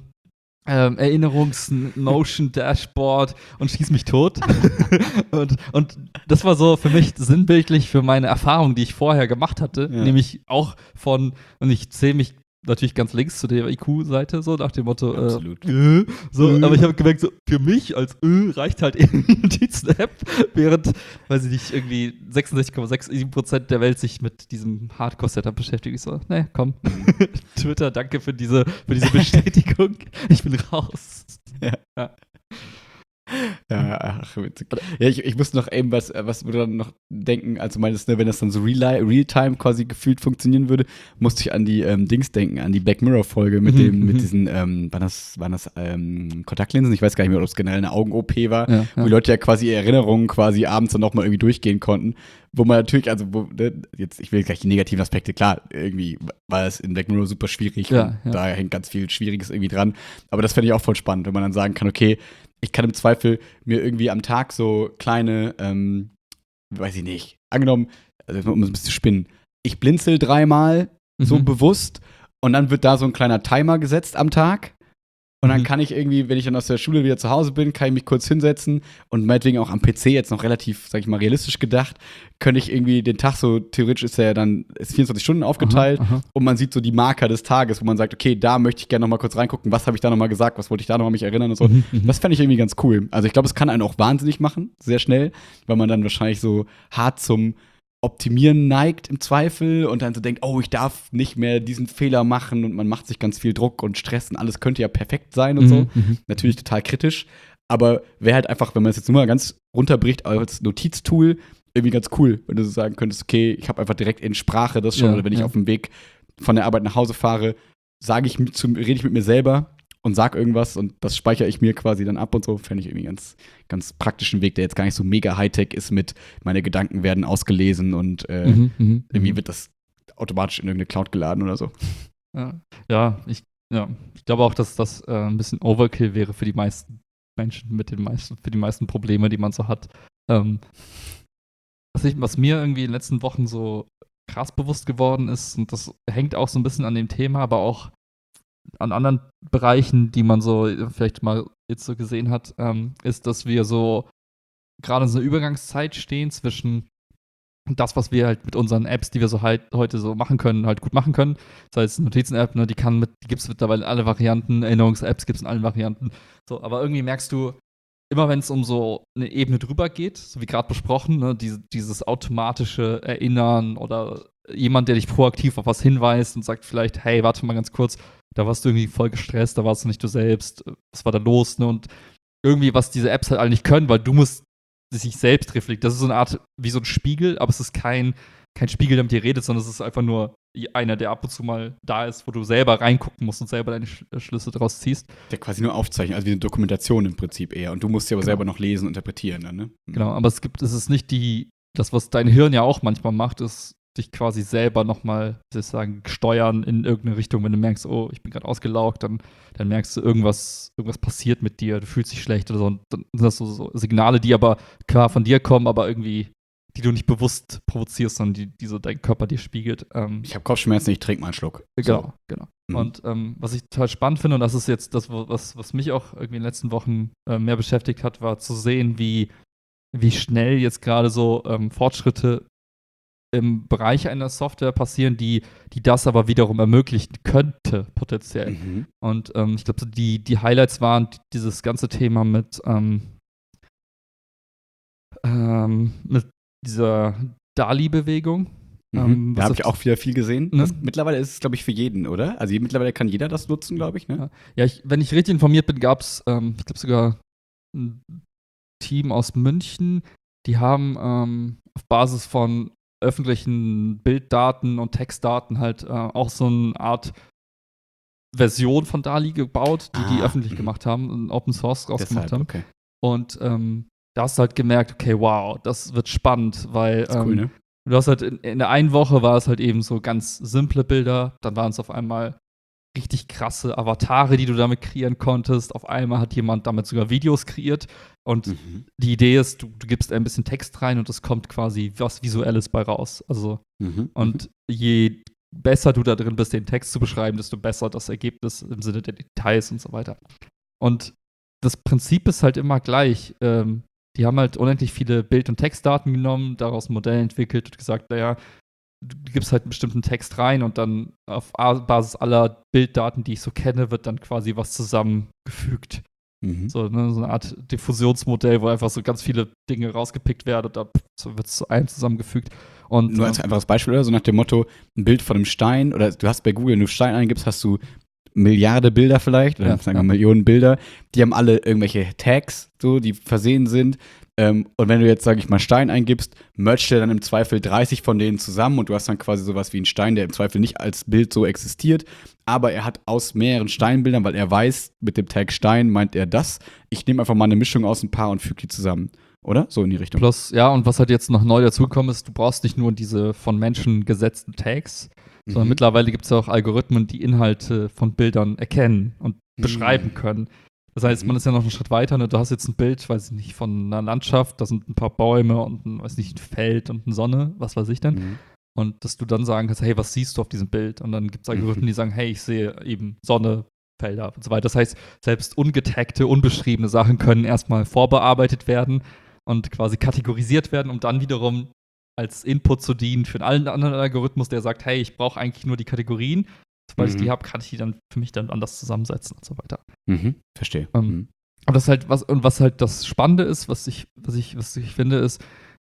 Erinnerungs-Notion-Dashboard und schieß mich tot. und das war so für mich sinnbildlich für meine Erfahrung, die ich vorher gemacht hatte, nämlich auch und ich zähle mich natürlich ganz links zu der IQ-Seite, so nach dem Motto, Absolut. Aber ich habe gemerkt, so für mich als reicht halt eben die Notizen-App, während, weiß ich nicht, irgendwie 66,67% der Welt sich mit diesem Hardcore-Setup beschäftigt. Ich so, ne, komm, Twitter, danke für diese Bestätigung, ich bin raus. Ja. Ja, ach, witzig. Ja, ich muss noch eben was wir dann noch denken, also meinst du, wenn das dann so Real-Time quasi gefühlt funktionieren würde, musste ich an die Dings denken, an die Black Mirror-Folge mit diesen, waren das Kontaktlinsen? Ich weiß gar nicht mehr, ob es generell eine Augen-OP war, wo die Leute ja quasi ihre Erinnerungen quasi abends dann nochmal irgendwie durchgehen konnten, wo man natürlich, jetzt, ich will gleich die negativen Aspekte, klar, irgendwie war es in Black Mirror super schwierig, da hängt ganz viel Schwieriges irgendwie dran, aber das fände ich auch voll spannend, wenn man dann sagen kann, okay, ich kann im Zweifel mir irgendwie am Tag so kleine, weiß ich nicht, angenommen, also um ein bisschen zu spinnen, ich blinzel 3-mal so bewusst und dann wird da so ein kleiner Timer gesetzt am Tag und dann kann ich irgendwie, wenn ich dann aus der Schule wieder zu Hause bin, kann ich mich kurz hinsetzen und meinetwegen auch am PC jetzt noch relativ, sag ich mal, realistisch gedacht, könnte ich irgendwie den Tag so, theoretisch ist er ja dann, ist 24 Stunden aufgeteilt und man sieht so die Marker des Tages, wo man sagt, okay, da möchte ich gerne noch mal kurz reingucken, was habe ich da noch mal gesagt, was wollte ich da noch mal mich erinnern und so. Das fände ich irgendwie ganz cool. Also ich glaube, es kann einen auch wahnsinnig machen, sehr schnell, weil man dann wahrscheinlich so hart zum Optimieren neigt im Zweifel und dann so denkt, oh, ich darf nicht mehr diesen Fehler machen und man macht sich ganz viel Druck und Stress und alles könnte ja perfekt sein und so. Natürlich total kritisch, aber wäre halt einfach, wenn man es jetzt nur mal ganz runterbricht als Notiztool, irgendwie ganz cool, wenn du so sagen könntest, okay, ich habe einfach direkt in Sprache das schon, oder wenn ich auf dem Weg von der Arbeit nach Hause fahre, rede ich mit mir selber und sag irgendwas und das speichere ich mir quasi dann ab und so. Fände ich irgendwie ganz, ganz praktischen Weg, der jetzt gar nicht so mega Hightech ist mit, meine Gedanken werden ausgelesen und irgendwie wird das automatisch in irgendeine Cloud geladen oder so. Ich glaube auch, dass das ein bisschen Overkill wäre für die meisten Menschen für die meisten Probleme, die man so hat. Was mir irgendwie in den letzten Wochen so krass bewusst geworden ist, und das hängt auch so ein bisschen an dem Thema, aber auch an anderen Bereichen, die man so vielleicht mal jetzt so gesehen hat, ist, dass wir so gerade in so einer Übergangszeit stehen zwischen das, was wir halt mit unseren Apps, die wir so halt heute so machen können, halt gut machen können. Das heißt, Notizen-App, ne, die gibt es mittlerweile in alle Varianten, Erinnerungs-Apps gibt es in allen Varianten. So, aber irgendwie merkst du, immer wenn es um so eine Ebene drüber geht, so wie gerade besprochen, ne, dieses automatische Erinnern oder jemand, der dich proaktiv auf was hinweist und sagt vielleicht, hey, warte mal ganz kurz, da warst du irgendwie voll gestresst, da warst du nicht du selbst, was war da los, ne? Und irgendwie, was diese Apps halt alle nicht können, weil du musst sich selbst reflektieren. Das ist so eine Art, wie so ein Spiegel, aber es ist kein Spiegel, der mit dir redet, sondern es ist einfach nur einer, der ab und zu mal da ist, wo du selber reingucken musst und selber deine Schlüsse draus ziehst. Der quasi nur aufzeichnet, also wie eine Dokumentation im Prinzip eher. Und du musst sie aber selber noch lesen und interpretieren dann, ne? Genau, aber es ist nicht das, was dein Hirn ja auch manchmal macht, ist dich quasi selber nochmal, sozusagen, steuern in irgendeine Richtung. Wenn du merkst, oh, ich bin gerade ausgelaugt, dann merkst du, irgendwas passiert mit dir, du fühlst dich schlecht oder so. Und dann sind das so Signale, die aber klar von dir kommen, aber irgendwie, die du nicht bewusst provozierst, sondern die so dein Körper dir spiegelt. Ich habe Kopfschmerzen, ich trinke mal einen Schluck. Genau. Und was ich total spannend finde, und das ist jetzt das, was mich auch irgendwie in den letzten Wochen mehr beschäftigt hat, war zu sehen, wie schnell jetzt gerade so Fortschritte im Bereich einer Software passieren, die das aber wiederum ermöglichen könnte, potenziell. Und ich glaube, so die Highlights waren dieses ganze Thema mit dieser DALI-Bewegung. Da habe ich auch wieder viel gesehen. Ne? Mittlerweile ist es, glaube ich, für jeden, oder? Also mittlerweile kann jeder das nutzen, glaube ich, ne? Ja, wenn ich richtig informiert bin, gab es, ich glaube sogar ein Team aus München, die haben auf Basis von öffentlichen Bilddaten und Textdaten halt auch so eine Art Version von DALI gebaut, die öffentlich gemacht haben und Open Source rausgemacht haben. Okay. Und da hast du halt gemerkt, okay, wow, das wird spannend, weil das ist cool, ne? du hast halt in der einen Woche war es halt eben so ganz simple Bilder, dann waren es auf einmal richtig krasse Avatare, die du damit kreieren konntest. Auf einmal hat jemand damit sogar Videos kreiert. Und die Idee ist, du gibst ein bisschen Text rein und es kommt quasi was Visuelles bei raus. Also, und je besser du da drin bist, den Text zu beschreiben, desto besser das Ergebnis im Sinne der Details und so weiter. Und das Prinzip ist halt immer gleich. Die haben halt unendlich viele Bild- und Textdaten genommen, daraus ein Modell entwickelt und gesagt, naja, du gibst halt einen bestimmten Text rein und dann auf Basis aller Bilddaten, die ich so kenne, wird dann quasi was zusammengefügt. So, ne, so eine Art Diffusionsmodell, wo einfach so ganz viele Dinge rausgepickt werden und dann wird es zu einem zusammengefügt. Und, nur als einfaches Beispiel oder so nach dem Motto, ein Bild von einem Stein oder du hast bei Google, wenn du Stein eingibst, hast du Milliarden Bilder vielleicht, oder sagen wir Millionen Bilder, die haben alle irgendwelche Tags, so, die versehen sind. Und wenn du jetzt, sage ich mal, Stein eingibst, mercht er dann im Zweifel 30 von denen zusammen und du hast dann quasi sowas wie einen Stein, der im Zweifel nicht als Bild so existiert, aber er hat aus mehreren Steinbildern, weil er weiß, mit dem Tag Stein meint er das. Ich nehme einfach mal eine Mischung aus ein paar und füge die zusammen. Oder? So in die Richtung. Plus, ja, und was halt jetzt noch neu dazugekommen ist, du brauchst nicht nur diese von Menschen gesetzten Tags, sondern mittlerweile gibt es auch Algorithmen, die Inhalte von Bildern erkennen und beschreiben können. Das heißt, man ist ja noch einen Schritt weiter, ne? Du hast jetzt ein Bild, weiß ich nicht, von einer Landschaft, da sind ein paar Bäume und ein Feld und eine Sonne, was weiß ich denn. Und dass du dann sagen kannst, hey, was siehst du auf diesem Bild? Und dann gibt es Algorithmen, die sagen, hey, ich sehe eben Sonne, Felder und so weiter. Das heißt, selbst ungetagte, unbeschriebene Sachen können erstmal vorbearbeitet werden und quasi kategorisiert werden, um dann wiederum als Input zu dienen für einen anderen Algorithmus, der sagt, hey, ich brauche eigentlich nur die Kategorien. Sobald ich die habe, kann ich die dann für mich dann anders zusammensetzen und so weiter. Verstehe. Aber das ist halt was halt das Spannende ist, was ich finde, ist,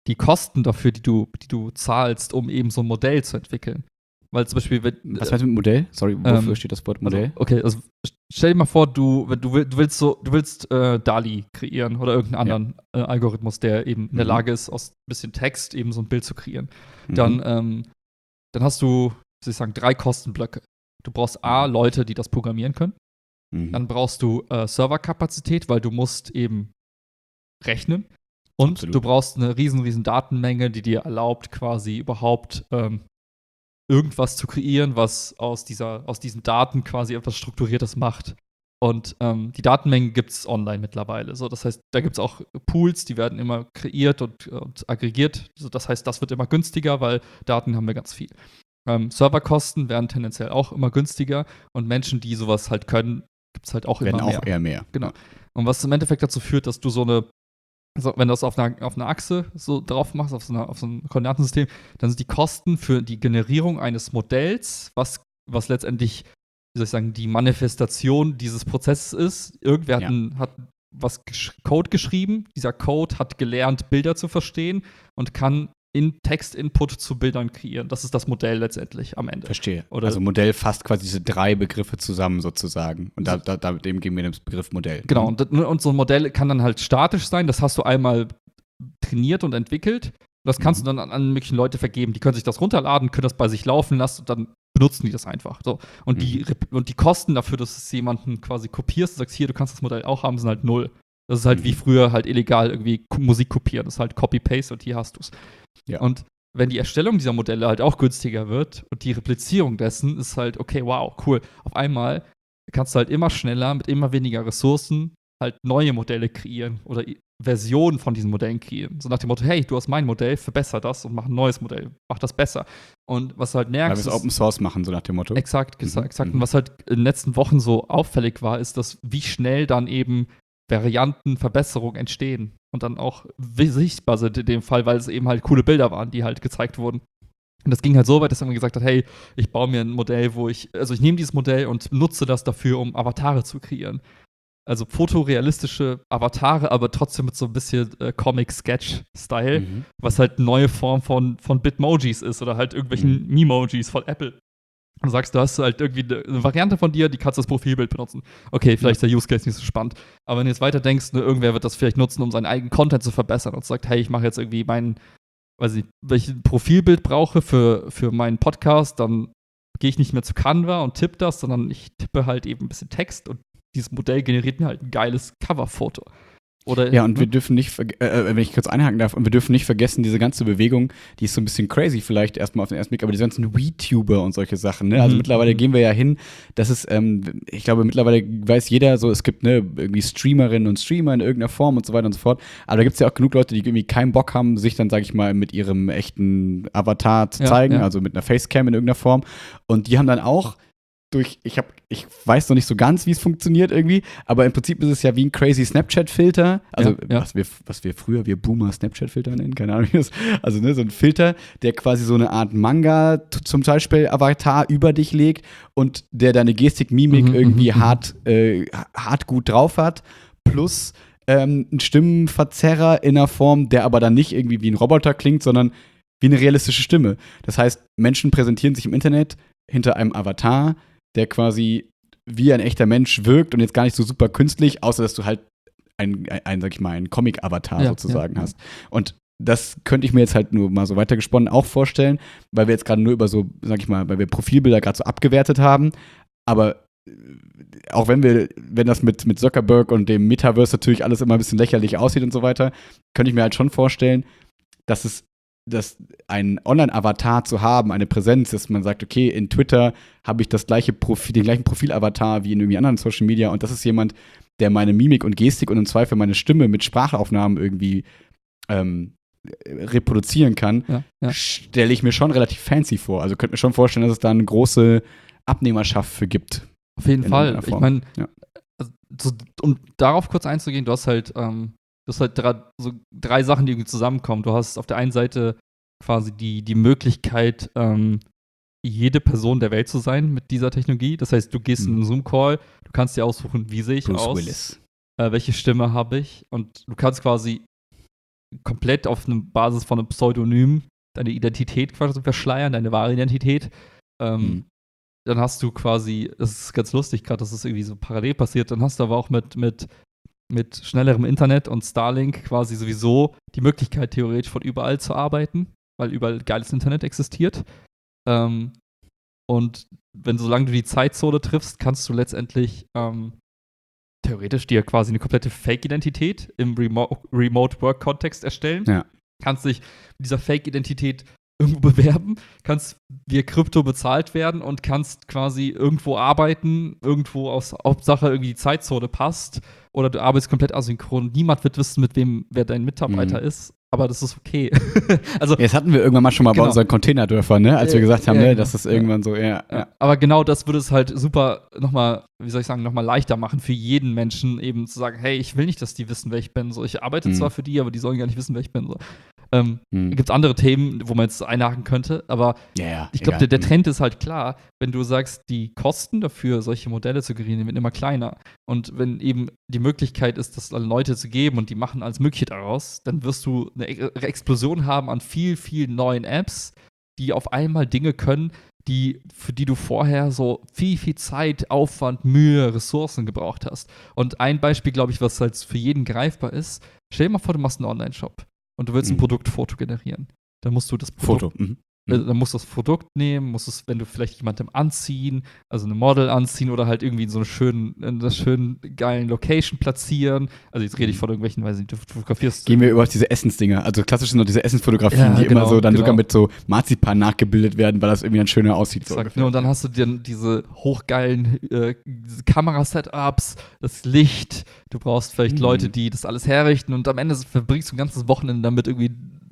die Kosten dafür, die du zahlst, um eben so ein Modell zu entwickeln. Weil zum Beispiel, Was meinst du mit Modell? Sorry, wofür steht das Wort Modell? Also stell dir mal vor, du willst DALL-E kreieren oder irgendeinen anderen Algorithmus, der eben in der Lage ist, aus ein bisschen Text eben so ein Bild zu kreieren. Dann hast du, wie soll ich sagen, 3 Kostenblöcke. Du brauchst Leute, die das programmieren können. Dann brauchst du Serverkapazität, weil du musst eben rechnen. Und Absolut. du brauchst eine riesen Datenmenge, die dir erlaubt, quasi überhaupt irgendwas zu kreieren, was aus diesen Daten quasi etwas Strukturiertes macht. Und die Datenmengen gibt es online mittlerweile. So, das heißt, da gibt es auch Pools, die werden immer kreiert und aggregiert. So, das heißt, das wird immer günstiger, weil Daten haben wir ganz viel. Serverkosten werden tendenziell auch immer günstiger und Menschen, die sowas halt können, gibt es halt auch werden immer mehr. Auch eher mehr. Genau. Und was im Endeffekt dazu führt, dass du wenn du das auf einer Achse so drauf machst, auf so einem Koordinatensystem, dann sind die Kosten für die Generierung eines Modells, was letztendlich, wie soll ich sagen, die Manifestation dieses Prozesses ist. Irgendwer hat Code geschrieben, dieser Code hat gelernt, Bilder zu verstehen und kann Text-Input zu Bildern kreieren. Das ist das Modell letztendlich am Ende. Verstehe. Oder also Modell fasst quasi diese 3 Begriffe zusammen sozusagen. Und dem geben wir den Begriff Modell. Genau, und so ein Modell kann dann halt statisch sein. Das hast du einmal trainiert und entwickelt. Das kannst du dann an möglichen Leute vergeben. Die können sich das runterladen, können das bei sich laufen lassen und dann benutzen die das einfach. So. Und die Kosten dafür, dass du es jemanden quasi kopierst und sagst, hier, du kannst das Modell auch haben, sind halt 0. Das ist halt wie früher halt illegal irgendwie Musik kopieren. Das ist halt Copy-Paste und hier hast du es. Ja. Und wenn die Erstellung dieser Modelle halt auch günstiger wird und die Replizierung dessen ist halt, okay, wow, cool. Auf einmal kannst du halt immer schneller mit immer weniger Ressourcen halt neue Modelle kreieren oder Versionen von diesen Modellen kreieren. So nach dem Motto, hey, du hast mein Modell, verbessere das und mach ein neues Modell, mach das besser. Und was halt merkst, weil wir es Open Source machen, so nach dem Motto. Exakt. Und was halt in den letzten Wochen so auffällig war, ist, dass wie schnell dann eben Varianten, Verbesserungen entstehen und dann auch sichtbar sind in dem Fall, weil es eben halt coole Bilder waren, die halt gezeigt wurden. Und das ging halt so weit, dass man gesagt hat, hey, ich baue mir ein Modell, ich nehme dieses Modell und nutze das dafür, um Avatare zu kreieren. Also fotorealistische Avatare, aber trotzdem mit so ein bisschen Comic-Sketch-Style, was halt eine neue Form von Bitmojis ist oder halt irgendwelchen Memojis von Apple. Und du sagst, du hast halt irgendwie eine Variante von dir, die kannst du als Profilbild benutzen. Okay, vielleicht ist der Use Case nicht so spannend. Aber wenn du jetzt weiter denkst, irgendwer wird das vielleicht nutzen, um seinen eigenen Content zu verbessern und sagt, hey, ich mache jetzt irgendwie welches Profilbild brauche für meinen Podcast, dann gehe ich nicht mehr zu Canva und tippe das, sondern ich tippe halt eben ein bisschen Text und dieses Modell generiert mir halt ein geiles Coverfoto. Ja, und wir dürfen nicht, wenn ich kurz einhaken darf, und wir dürfen nicht vergessen, diese ganze Bewegung, die ist so ein bisschen crazy vielleicht erstmal auf den ersten Blick, aber diese ganzen VTuber und solche Sachen, ne? Also mittlerweile gehen wir ja hin, das ist, ich glaube, mittlerweile weiß jeder so, es gibt irgendwie Streamerinnen und Streamer in irgendeiner Form und so weiter und so fort, aber da gibt es ja auch genug Leute, die irgendwie keinen Bock haben, sich dann, sag ich mal, mit ihrem echten Avatar zu zeigen, also mit einer Facecam in irgendeiner Form, und die haben dann auch ich weiß noch nicht so ganz, wie es funktioniert irgendwie, aber im Prinzip ist es ja wie ein crazy Snapchat-Filter, also was wir früher, wir Boomer Snapchat-Filter nennen, keine Ahnung wie das, also so ein Filter, der quasi so eine Art Manga zum Beispiel Avatar über dich legt und der deine Gestik, Mimik irgendwie hart gut drauf hat, plus ein Stimmenverzerrer in einer Form, der aber dann nicht irgendwie wie ein Roboter klingt, sondern wie eine realistische Stimme. Das heißt, Menschen präsentieren sich im Internet hinter einem Avatar, der quasi wie ein echter Mensch wirkt und jetzt gar nicht so super künstlich, außer dass du halt sag ich mal, einen Comic-Avatar sozusagen hast. Und das könnte ich mir jetzt halt nur mal so weitergesponnen auch vorstellen, weil wir jetzt gerade nur über so, sag ich mal, weil wir Profilbilder gerade so abgewertet haben. Aber auch wenn das mit Zuckerberg und dem Metaverse natürlich alles immer ein bisschen lächerlich aussieht und so weiter, könnte ich mir halt schon vorstellen, dass ein Online-Avatar zu haben, eine Präsenz, dass man sagt, okay, in Twitter habe ich den gleichen Profil-Avatar wie in irgendwie anderen Social Media und das ist jemand, der meine Mimik und Gestik und im Zweifel meine Stimme mit Sprachaufnahmen irgendwie reproduzieren kann, stelle ich mir schon relativ fancy vor. Also könnte mir schon vorstellen, dass es da eine große Abnehmerschaft für gibt. Auf jeden Fall. Ich meine, um darauf kurz einzugehen, du hast halt drei Sachen, die irgendwie zusammenkommen. Du hast auf der einen Seite quasi die Möglichkeit, jede Person der Welt zu sein mit dieser Technologie. Das heißt, du gehst in einen Zoom-Call, du kannst dir aussuchen, wie sehe ich Bruce aus, Willis. Welche Stimme habe ich und du kannst quasi komplett auf einer Basis von einem Pseudonym deine Identität quasi verschleiern, deine wahre Identität. Dann hast du quasi, das ist ganz lustig gerade, dass es irgendwie so parallel passiert, dann hast du aber auch mit schnellerem Internet und Starlink quasi sowieso die Möglichkeit, theoretisch von überall zu arbeiten, weil überall geiles Internet existiert. Und solange du die Zeitzone triffst, kannst du letztendlich theoretisch dir quasi eine komplette Fake-Identität im Remote-Work-Kontext erstellen. Ja. Kannst dich mit dieser Fake-Identität irgendwo bewerben, kannst via Krypto bezahlt werden und kannst quasi irgendwo arbeiten, irgendwo aus Hauptsache irgendwie die Zeitzone passt oder du arbeitest komplett asynchron. Niemand wird wissen, wer dein Mitarbeiter ist, aber das ist okay. Also, das hatten wir irgendwann mal schon mal bei unseren Containerdörfern, ne? Als wir gesagt haben, genau. dass das irgendwann so, Aber genau das würde es halt super nochmal leichter machen für jeden Menschen, eben zu sagen, hey, ich will nicht, dass die wissen, wer ich bin. So, ich arbeite zwar für die, aber die sollen gar nicht wissen, wer ich bin. So. Gibt es andere Themen, wo man jetzt einhaken könnte, aber ich glaube, der Trend ist halt klar, wenn du sagst, die Kosten dafür, solche Modelle zu generieren, werden immer kleiner. Und wenn eben die Möglichkeit ist, das an Leute zu geben und die machen alles Mögliche daraus, dann wirst du eine Explosion haben an viel, viel neuen Apps, die auf einmal Dinge können, für die du vorher so viel, viel Zeit, Aufwand, Mühe, Ressourcen gebraucht hast. Und ein Beispiel, glaube ich, was halt für jeden greifbar ist, stell dir mal vor, du machst einen Online-Shop und du willst ein Produktfoto generieren. Dann musst du das Produkt, dann musst du das Produkt nehmen, musst es, wenn du vielleicht jemandem anziehen, also eine Model anziehen oder halt irgendwie in so einer schönen geilen Location platzieren. Also jetzt rede ich von irgendwelchen, weiß nicht, du fotografierst. Gehen wir über diese Essensdinger, also klassisch sind noch diese Essensfotografien, die immer so dann sogar mit so Marzipan nachgebildet werden, weil das irgendwie dann schöner aussieht. So und dann hast du dir diese hochgeilen Kamera-Setups, das Licht, du brauchst vielleicht Leute, die das alles herrichten und am Ende verbringst du ein ganzes Wochenende damit irgendwie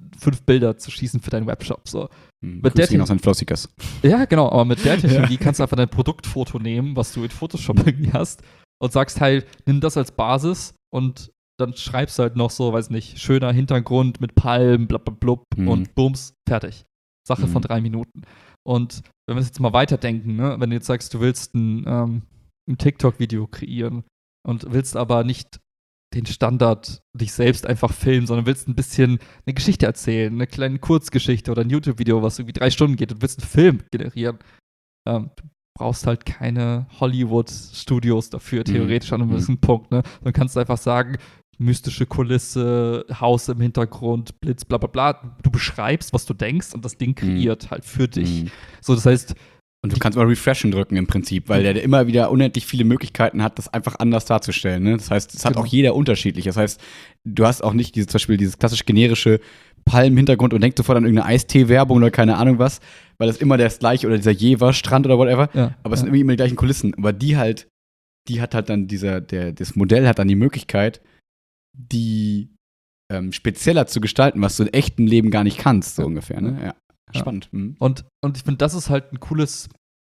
5 Bilder zu schießen für deinen Webshop. So. Mit der Technologie Flossikers. Ja, genau, aber mit der Technologie kannst du einfach dein Produktfoto nehmen, was du in Photoshop irgendwie hast und sagst halt, nimm das als Basis und dann schreibst du halt noch so, weiß nicht, schöner Hintergrund mit Palmen, blablabla und bums, fertig. Sache von 3 Minuten. Und wenn wir es jetzt mal weiterdenken, ne, wenn du jetzt sagst, du willst ein TikTok-Video kreieren und willst aber nicht den Standard dich selbst einfach filmen, sondern willst ein bisschen eine Geschichte erzählen, eine kleine Kurzgeschichte oder ein YouTube-Video, was irgendwie 3 Stunden geht und willst einen Film generieren. Du brauchst halt keine Hollywood-Studios dafür, theoretisch an einem gewissen Punkt. Ne? Dann kannst du einfach sagen, mystische Kulisse, Haus im Hintergrund, Blitz, bla bla bla. Du beschreibst, was du denkst und das Ding kreiert halt für dich. So, das heißt, und du kannst mal Refreshen drücken im Prinzip, weil der immer wieder unendlich viele Möglichkeiten hat, das einfach anders darzustellen. Ne? Das heißt, es hat auch jeder unterschiedlich. Das heißt, du hast auch nicht zum Beispiel dieses klassisch generische Palmenhintergrund und denkst sofort an irgendeine Eistee-Werbung oder keine Ahnung was, weil das immer das gleiche oder dieser Jever-Strand oder whatever. Aber es sind irgendwie immer die gleichen Kulissen. Aber die hat halt dann das Modell hat dann die Möglichkeit, die spezieller zu gestalten, was du im echten Leben gar nicht kannst, so ungefähr. Ne? Ja. Spannend. Und ich finde, das ist halt ein cooles,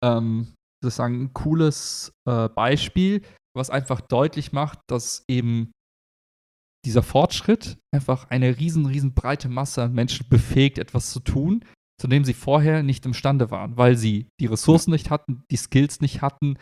Beispiel, was einfach deutlich macht, dass eben dieser Fortschritt einfach eine riesen breite Masse an Menschen befähigt, etwas zu tun, zu dem sie vorher nicht imstande waren, weil sie die Ressourcen nicht hatten, die Skills nicht hatten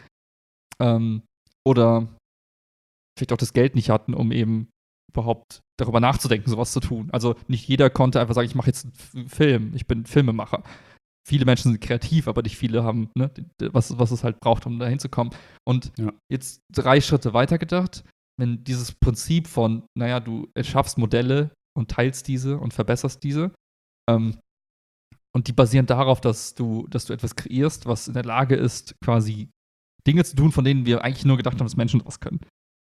oder vielleicht auch das Geld nicht hatten, um eben überhaupt darüber nachzudenken, sowas zu tun. Also nicht jeder konnte einfach sagen, ich mache jetzt einen Film, ich bin Filmemacher. Viele Menschen sind kreativ, aber nicht viele haben, ne, was es halt braucht, um da hinzukommen. Und jetzt 3 Schritte weiter gedacht, wenn dieses Prinzip von, naja, du erschaffst Modelle und teilst diese und verbesserst diese und die basieren darauf, dass du etwas kreierst, was in der Lage ist, quasi Dinge zu tun, von denen wir eigentlich nur gedacht haben, dass Menschen was können.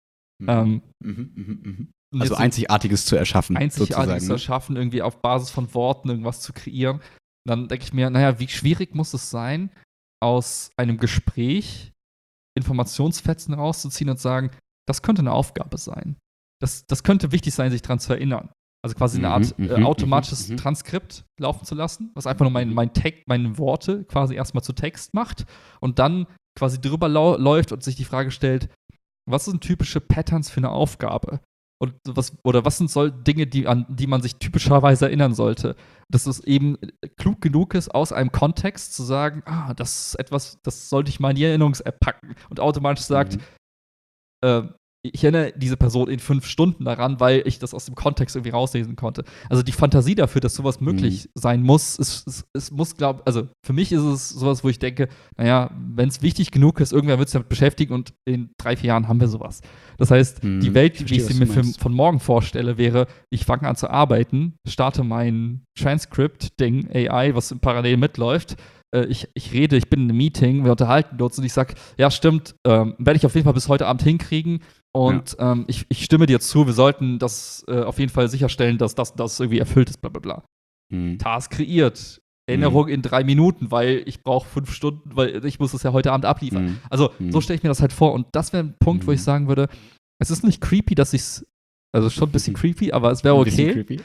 Also Einzigartiges zu erschaffen. Einzigartiges zu erschaffen, irgendwie auf Basis von Worten irgendwas zu kreieren. Dann denke ich mir, naja, wie schwierig muss es sein, aus einem Gespräch Informationsfetzen rauszuziehen und sagen, das könnte eine Aufgabe sein. Das könnte wichtig sein, sich daran zu erinnern. Also quasi eine Art automatisches Transkript laufen zu lassen, was einfach nur meine Worte quasi erstmal zu Text macht und dann quasi drüber läuft und sich die Frage stellt, was sind typische Patterns für eine Aufgabe? Und was sind Dinge, an die man sich typischerweise erinnern sollte? Dass es eben klug genug ist, aus einem Kontext zu sagen, das ist etwas, das sollte ich mal in die Erinnerungs-App packen. Und automatisch sagt, ich erinnere diese Person in 5 Stunden daran, weil ich das aus dem Kontext irgendwie rauslesen konnte. Also die Fantasie dafür, dass sowas möglich sein muss, es muss, also für mich ist es sowas, wo ich denke, naja, wenn es wichtig genug ist, irgendwer wird sich damit beschäftigen und in 3-4 Jahren haben wir sowas. Das heißt, die Welt, wie ich sie mir von morgen vorstelle, wäre, ich fange an zu arbeiten, starte mein Transcript-Ding, AI, was parallel mitläuft, ich rede, ich bin in einem Meeting, wir unterhalten uns und ich sage, ja, stimmt, werde ich auf jeden Fall bis heute Abend hinkriegen und ich stimme dir zu, wir sollten das auf jeden Fall sicherstellen, dass das irgendwie erfüllt ist, bla bla bla. Task kreiert, Erinnerung in 3 Minuten, weil ich brauche 5 Stunden, weil ich muss das ja heute Abend abliefern. Also so stelle ich mir das halt vor und das wäre ein Punkt, wo ich sagen würde, es ist nicht creepy, dass ich's, also schon ein bisschen creepy, aber es wäre okay. Creepy,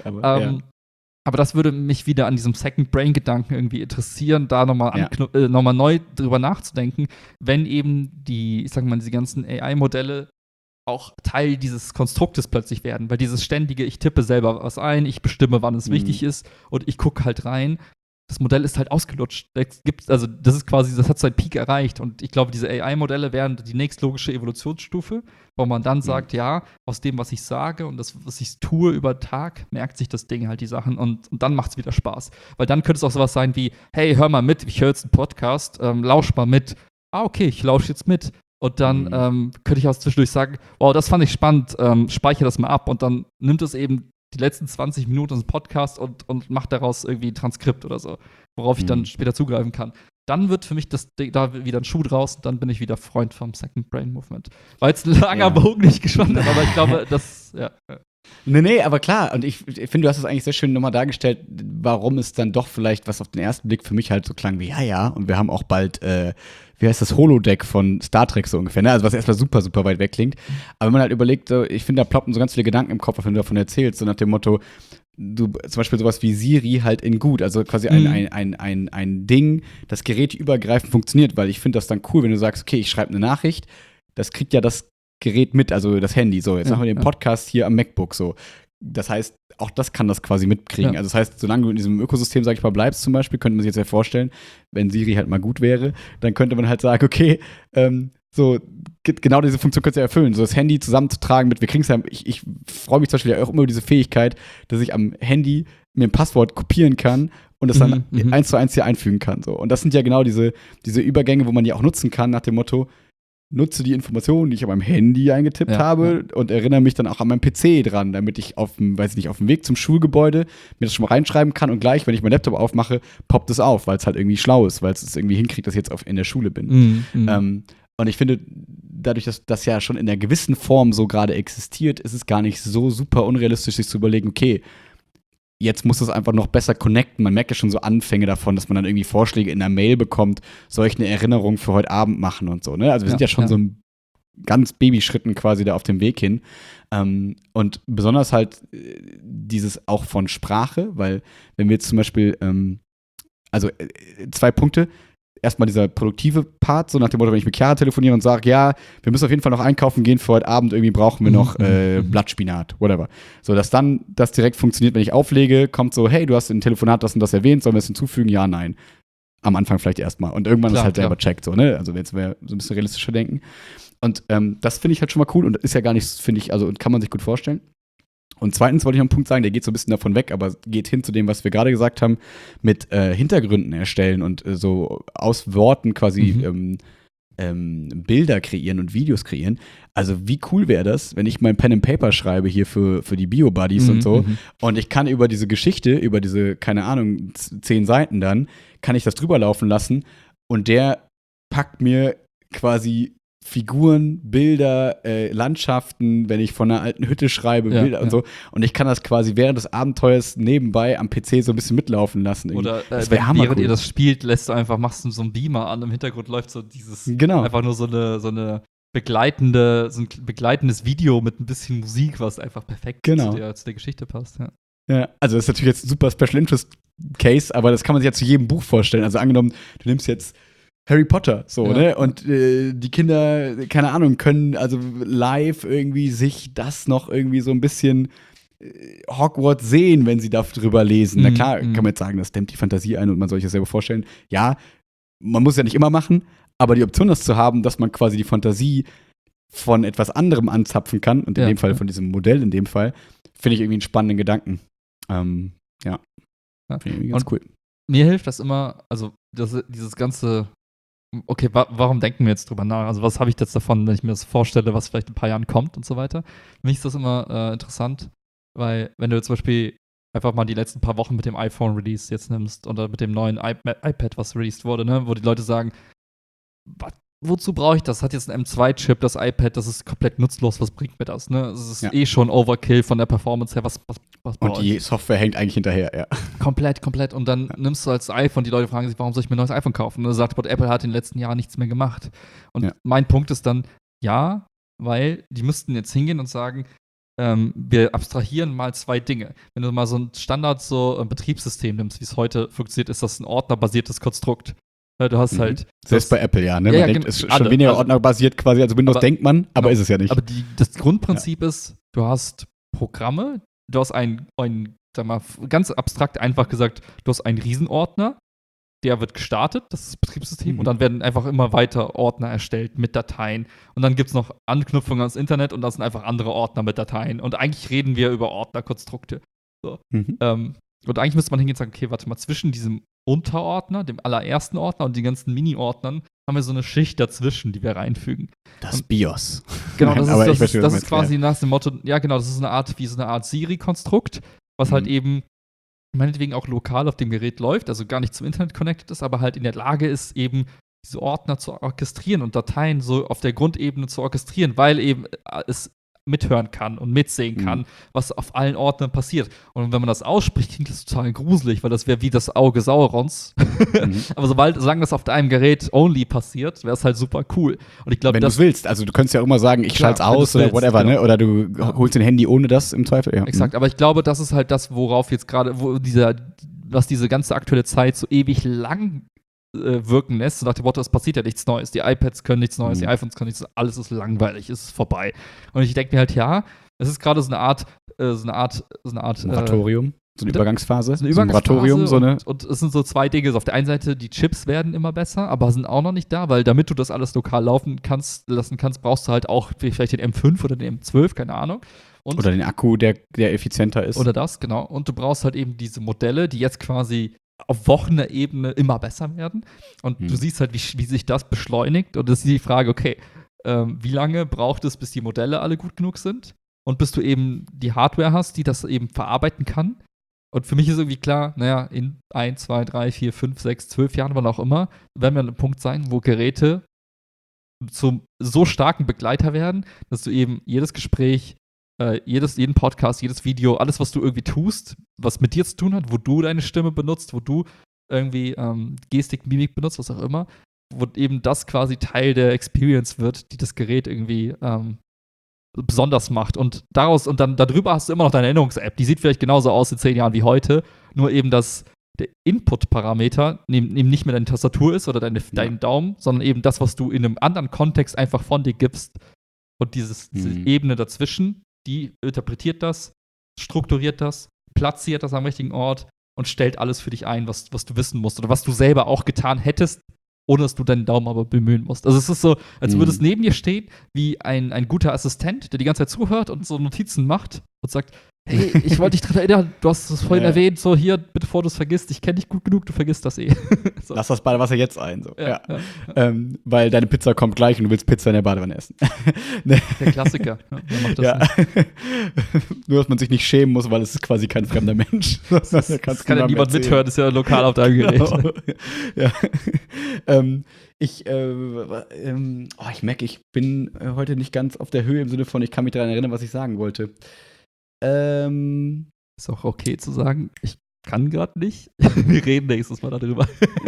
aber das würde mich wieder an diesem Second-Brain-Gedanken irgendwie interessieren, da nochmal neu drüber nachzudenken, wenn eben ich sag mal, diese ganzen AI-Modelle auch Teil dieses Konstruktes plötzlich werden, weil dieses ständige, ich tippe selber was ein, ich bestimme, wann es wichtig ist und ich gucke halt rein. Das Modell ist halt ausgelutscht. Das ist quasi, das hat seinen Peak erreicht. Und ich glaube, diese AI-Modelle wären die nächstlogische Evolutionsstufe, wo man dann sagt, ja, aus dem, was ich sage und das, was ich tue über Tag, merkt sich das Ding halt die Sachen und dann macht es wieder Spaß. Weil dann könnte es auch sowas sein wie, hey, hör mal mit, ich höre jetzt einen Podcast, lausch mal mit. Ah, okay, ich lausche jetzt mit. Und dann könnte ich auch zwischendurch sagen, wow, das fand ich spannend, speichere das mal ab. Und dann nimmt es eben die letzten 20 Minuten des Podcasts und macht daraus irgendwie ein Transkript oder so, worauf ich dann später zugreifen kann. Dann wird für mich da wieder ein Schuh draus und dann bin ich wieder Freund vom Second Brain Movement. War jetzt ein langer Bogen, nicht gespannt, aber ich glaube, das, Nee, aber klar. Und ich finde, du hast es eigentlich sehr schön nochmal dargestellt, warum es dann doch vielleicht, was auf den ersten Blick für mich halt so klang wie, ja, und wir haben auch bald, wie heißt das, Holodeck von Star Trek so ungefähr, ne? Also was erstmal super, super weit weg klingt. Aber wenn man halt überlegt, so, ich finde, da ploppen so ganz viele Gedanken im Kopf, wenn du davon erzählst, so nach dem Motto, du zum Beispiel sowas wie Siri halt in gut, also quasi ein Ding, das geräteübergreifend funktioniert, weil ich finde das dann cool, wenn du sagst, okay, ich schreibe eine Nachricht, das kriegt ja das Gerät mit, also das Handy, so, jetzt machen wir den Podcast hier am MacBook, so. Das heißt, auch das kann das quasi mitkriegen. Also das heißt, solange du in diesem Ökosystem, sag ich mal, bleibst zum Beispiel, könnte man sich jetzt ja vorstellen, wenn Siri halt mal gut wäre, dann könnte man halt sagen, okay, so, genau diese Funktion könntest du ja erfüllen, so das Handy zusammenzutragen mit, wir kriegen es ja, ich freue mich zum Beispiel auch immer über diese Fähigkeit, dass ich am Handy mir ein Passwort kopieren kann und das dann 1:1 hier einfügen kann, so. Und das sind ja genau diese Übergänge, wo man die auch nutzen kann, nach dem Motto, nutze die Informationen, die ich auf meinem Handy eingetippt habe und erinnere mich dann auch an meinem PC dran, damit ich auf dem Weg zum Schulgebäude mir das schon mal reinschreiben kann und gleich, wenn ich meinen Laptop aufmache, poppt es auf, weil es halt irgendwie schlau ist, weil es irgendwie hinkriegt, dass ich jetzt in der Schule bin. Und ich finde, dadurch, dass das ja schon in einer gewissen Form so gerade existiert, ist es gar nicht so super unrealistisch, sich zu überlegen, okay, jetzt muss es einfach noch besser connecten. Man merkt ja schon so Anfänge davon, dass man dann irgendwie Vorschläge in der Mail bekommt, soll ich eine Erinnerung für heute Abend machen und so, ne? Also wir sind ja schon so ein ganz Babyschritten quasi da auf dem Weg hin. Und besonders halt dieses auch von Sprache, weil wenn wir jetzt zum Beispiel, 2 Punkte, erstmal dieser produktive Part, so nach dem Motto, wenn ich mit Chiara telefoniere und sage, ja, wir müssen auf jeden Fall noch einkaufen gehen für heute Abend, irgendwie brauchen wir noch Blattspinat, whatever. So, dass dann das direkt funktioniert, wenn ich auflege, kommt so, hey, du hast im Telefonat das und das erwähnt, sollen wir es hinzufügen? Ja, nein. Am Anfang vielleicht erstmal. Und irgendwann ist halt selber checkt, so, ne? Also jetzt wäre so ein bisschen realistischer denken. Und das finde ich halt schon mal cool und ist ja gar nicht, finde ich, also kann man sich gut vorstellen. Und zweitens wollte ich noch einen Punkt sagen, der geht so ein bisschen davon weg, aber geht hin zu dem, was wir gerade gesagt haben, mit Hintergründen erstellen und so aus Worten quasi Bilder kreieren und Videos kreieren. Also wie cool wäre das, wenn ich mein Pen and Paper schreibe hier für die Bio-Buddies und so und ich kann über diese Geschichte, über diese, keine Ahnung, 10 Seiten dann, kann ich das drüber laufen lassen und der packt mir quasi Figuren, Bilder, Landschaften, wenn ich von einer alten Hütte schreibe, Bilder und so. Und ich kann das quasi während des Abenteuers nebenbei am PC so ein bisschen mitlaufen lassen. Irgendwie. Oder während ihr das spielt, machst du so einen Beamer an, im Hintergrund läuft so dieses, einfach nur so ein begleitendes Video mit ein bisschen Musik, was einfach perfekt zu der Geschichte passt. Ja, also das ist natürlich jetzt ein super Special Interest Case, aber das kann man sich ja zu jedem Buch vorstellen. Also angenommen, du nimmst jetzt Harry Potter, so, ne? Und die Kinder, keine Ahnung, können also live irgendwie sich das noch irgendwie so ein bisschen Hogwarts sehen, wenn sie darüber lesen. Na klar, kann man jetzt sagen, das dämmt die Fantasie ein und man soll sich das selber vorstellen. Ja, man muss es ja nicht immer machen, aber die Option, das zu haben, dass man quasi die Fantasie von etwas anderem anzapfen kann, und in Ja, dem Fall ja. von diesem Modell in dem Fall, finde ich irgendwie einen spannenden Gedanken. Ja. Finde ich irgendwie ganz cool. Mir hilft das immer, also dieses ganze, okay, warum denken wir jetzt drüber nach? Also was habe ich jetzt davon, wenn ich mir das vorstelle, was vielleicht in ein paar Jahren kommt und so weiter? Für mich ist das immer interessant, weil wenn du zum Beispiel einfach mal die letzten paar Wochen mit dem iPhone-Release jetzt nimmst oder mit dem neuen iPad, was released wurde, ne, wo die Leute sagen, wozu brauche ich das? Hat jetzt einen M2-Chip, das iPad, das ist komplett nutzlos, was bringt mir das? Ne? Es ist schon Overkill von der Performance her, was Und die Software hängt eigentlich hinterher, ja. Komplett. Und dann nimmst du als iPhone, die Leute fragen sich, warum soll ich mir ein neues iPhone kaufen? Und dann sagt Apple hat in den letzten Jahren nichts mehr gemacht. Und mein Punkt ist dann, ja, weil die müssten jetzt hingehen und sagen, wir abstrahieren mal zwei Dinge. Wenn du mal so ein Standard Betriebssystem nimmst, wie es heute funktioniert, ist das ein ordnerbasiertes Konstrukt. Du hast halt. Selbst bei Apple, ja, ne? Man denkt, es ist schon weniger ordnerbasiert quasi, also Windows denkt man, aber ist es ja nicht. Aber das Grundprinzip ist, du hast Programme, du hast einen, sag mal, ganz abstrakt einfach gesagt, du hast einen Riesenordner, der wird gestartet, das ist das Betriebssystem, und dann werden einfach immer weiter Ordner erstellt mit Dateien. Und dann gibt es noch Anknüpfungen ans Internet und das sind einfach andere Ordner mit Dateien. Und eigentlich reden wir über Ordnerkonstrukte. So. Und eigentlich müsste man hingehen und sagen, okay, warte mal, zwischen diesem Unterordner, dem allerersten Ordner und den ganzen Mini-Ordnern haben wir so eine Schicht dazwischen, die wir reinfügen. Das BIOS. Genau, das ist quasi nach dem Motto, ja genau, das ist so eine Art Siri-Konstrukt, was halt eben meinetwegen auch lokal auf dem Gerät läuft, also gar nicht zum Internet connected ist, aber halt in der Lage ist, eben diese Ordner zu orchestrieren und Dateien so auf der Grundebene zu orchestrieren, weil eben es mithören kann und mitsehen kann, was auf allen Ordnern passiert. Und wenn man das ausspricht, klingt das total gruselig, weil das wäre wie das Auge Saurons. Aber solange das auf deinem Gerät only passiert, wäre es halt super cool. Und ich glaube, wenn du es willst, also du könntest ja auch immer sagen, ich schalte es aus oder whatever, ne? Oder du holst dein Handy ohne das im Zweifel. Ja. Exakt, aber ich glaube, das ist halt das, worauf jetzt gerade, was diese ganze aktuelle Zeit so ewig lang wirken lässt, so nach dem Motto, es passiert ja nichts Neues. Die iPads können nichts Neues, die iPhones können nichts Neues, alles ist langweilig, es ist vorbei. Und ich denke mir halt, ja, es ist gerade so eine Art Moratorium, so eine Übergangsphase. So ein Moratorium, und es sind so zwei Dinge. Auf der einen Seite, die Chips werden immer besser, aber sind auch noch nicht da, weil damit du das alles lokal laufen lassen kannst, brauchst du halt auch vielleicht den M5 oder den M12, keine Ahnung. Oder den Akku, der effizienter ist. Oder das, genau. Und du brauchst halt eben diese Modelle, die jetzt quasi auf Wochenebene immer besser werden. Und du siehst halt, wie sich das beschleunigt. Und das ist die Frage, okay, wie lange braucht es, bis die Modelle alle gut genug sind? Und bis du eben die Hardware hast, die das eben verarbeiten kann. Und für mich ist irgendwie klar, naja, in 1, 2, 3, 4, 5, 6, 12 Jahren, wann auch immer, werden wir an einem Punkt sein, wo Geräte zum so starken Begleiter werden, dass du eben jedes Gespräch, jeden Podcast, jedes Video, alles, was du irgendwie tust, was mit dir zu tun hat, wo du deine Stimme benutzt, wo du irgendwie Gestik, Mimik benutzt, was auch immer, wo eben das quasi Teil der Experience wird, die das Gerät irgendwie besonders macht. Und dann darüber hast du immer noch deine Erinnerungs-App. Die sieht vielleicht genauso aus in 10 Jahren wie heute, nur eben, dass der Input-Parameter eben nicht mehr deine Tastatur ist oder dein Daumen, sondern eben das, was du in einem anderen Kontext einfach von dir gibst. Und diese Ebene dazwischen, die interpretiert das, strukturiert das, platziert das am richtigen Ort und stellt alles für dich ein, was du wissen musst oder was du selber auch getan hättest, ohne dass du deinen Daumen aber bemühen musst. Also es ist so, als würde es neben dir stehen, wie ein guter Assistent, der die ganze Zeit zuhört und so Notizen macht und sagt, hey, ich wollte dich daran erinnern, du hast es vorhin erwähnt, so hier, bitte bevor du es vergisst, ich kenne dich gut genug, du vergisst das eh. So. Lass das Badewasser jetzt ein. So. Ja. Weil deine Pizza kommt gleich und du willst Pizza in der Badewanne essen. Der Klassiker. Wer macht das Nur, dass man sich nicht schämen muss, weil es ist quasi kein fremder Mensch. Das kann ja niemand mithören, ist ja lokal auf deinem Gerät. Ja. Ich merke, ich bin heute nicht ganz auf der Höhe im Sinne von, ich kann mich daran erinnern, was ich sagen wollte. Ist auch okay zu sagen, ich kann gerade nicht. Wir reden nächstes Mal darüber.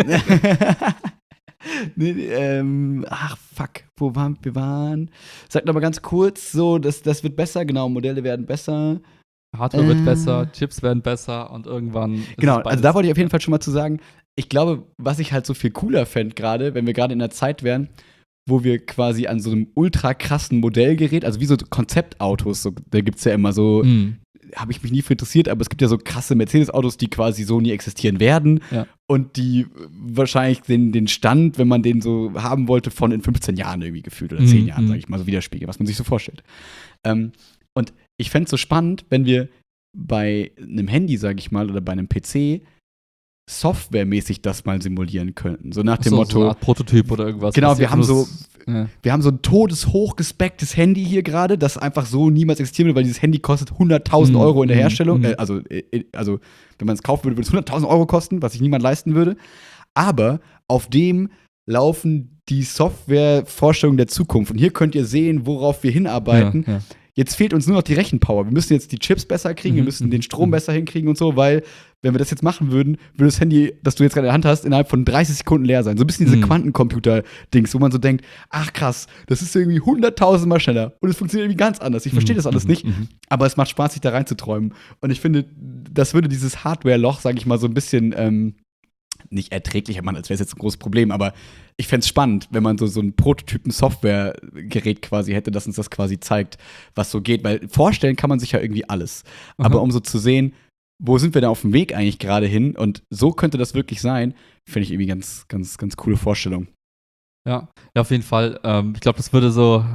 Fuck, wo waren wir? Sag noch mal ganz kurz, so, das wird besser, genau, Modelle werden besser. Hardware wird besser, Chips werden besser und irgendwann genau, also da wollte ich auf jeden Fall schon mal zu sagen, ich glaube, was ich halt so viel cooler fände gerade, wenn wir gerade in der Zeit wären, wo wir quasi an so einem ultra krassen Modellgerät, also wie so Konzeptautos, so, da gibt's ja immer so habe ich mich nie für interessiert, aber es gibt ja so krasse Mercedes-Autos, die quasi so nie existieren werden und die wahrscheinlich den Stand, wenn man den so haben wollte, von in 15 Jahren irgendwie gefühlt oder 10 Jahren, sage ich mal, so widerspiegeln, was man sich so vorstellt. Und ich fände es so spannend, wenn wir bei einem Handy, sage ich mal, oder bei einem PC softwaremäßig das mal simulieren könnten. So nach dem Motto. So eine Art Prototyp oder irgendwas. Genau, wir haben so ein todeshoch gespecktes Handy hier gerade, das einfach so niemals existieren würde, weil dieses Handy kostet 100.000 Euro in der Herstellung. Also, wenn man es kaufen würde, würde es 100.000 Euro kosten, was sich niemand leisten würde. Aber auf dem laufen die Softwarevorstellungen der Zukunft. Und hier könnt ihr sehen, worauf wir hinarbeiten. Ja. Jetzt fehlt uns nur noch die Rechenpower. Wir müssen jetzt die Chips besser kriegen, wir müssen den Strom besser hinkriegen und so, weil, wenn wir das jetzt machen würden, würde das Handy, das du jetzt gerade in der Hand hast, innerhalb von 30 Sekunden leer sein. So ein bisschen diese Quantencomputer-Dings, wo man so denkt, ach krass, das ist irgendwie 100.000 Mal schneller und es funktioniert irgendwie ganz anders. Ich verstehe das alles nicht, aber es macht Spaß, sich da reinzuträumen. Und ich finde, das würde dieses Hardware-Loch, sage ich mal, so ein bisschen nicht erträglicher machen, als wäre es jetzt ein großes Problem, aber ich fände es spannend, wenn man so ein Prototypen-Software-Gerät quasi hätte, das uns das quasi zeigt, was so geht. Weil vorstellen kann man sich ja irgendwie alles. Aber um so zu sehen, wo sind wir da auf dem Weg eigentlich gerade hin und so könnte das wirklich sein, finde ich irgendwie ganz, ganz, ganz coole Vorstellung. Ja, auf jeden Fall. Ich glaube, das würde so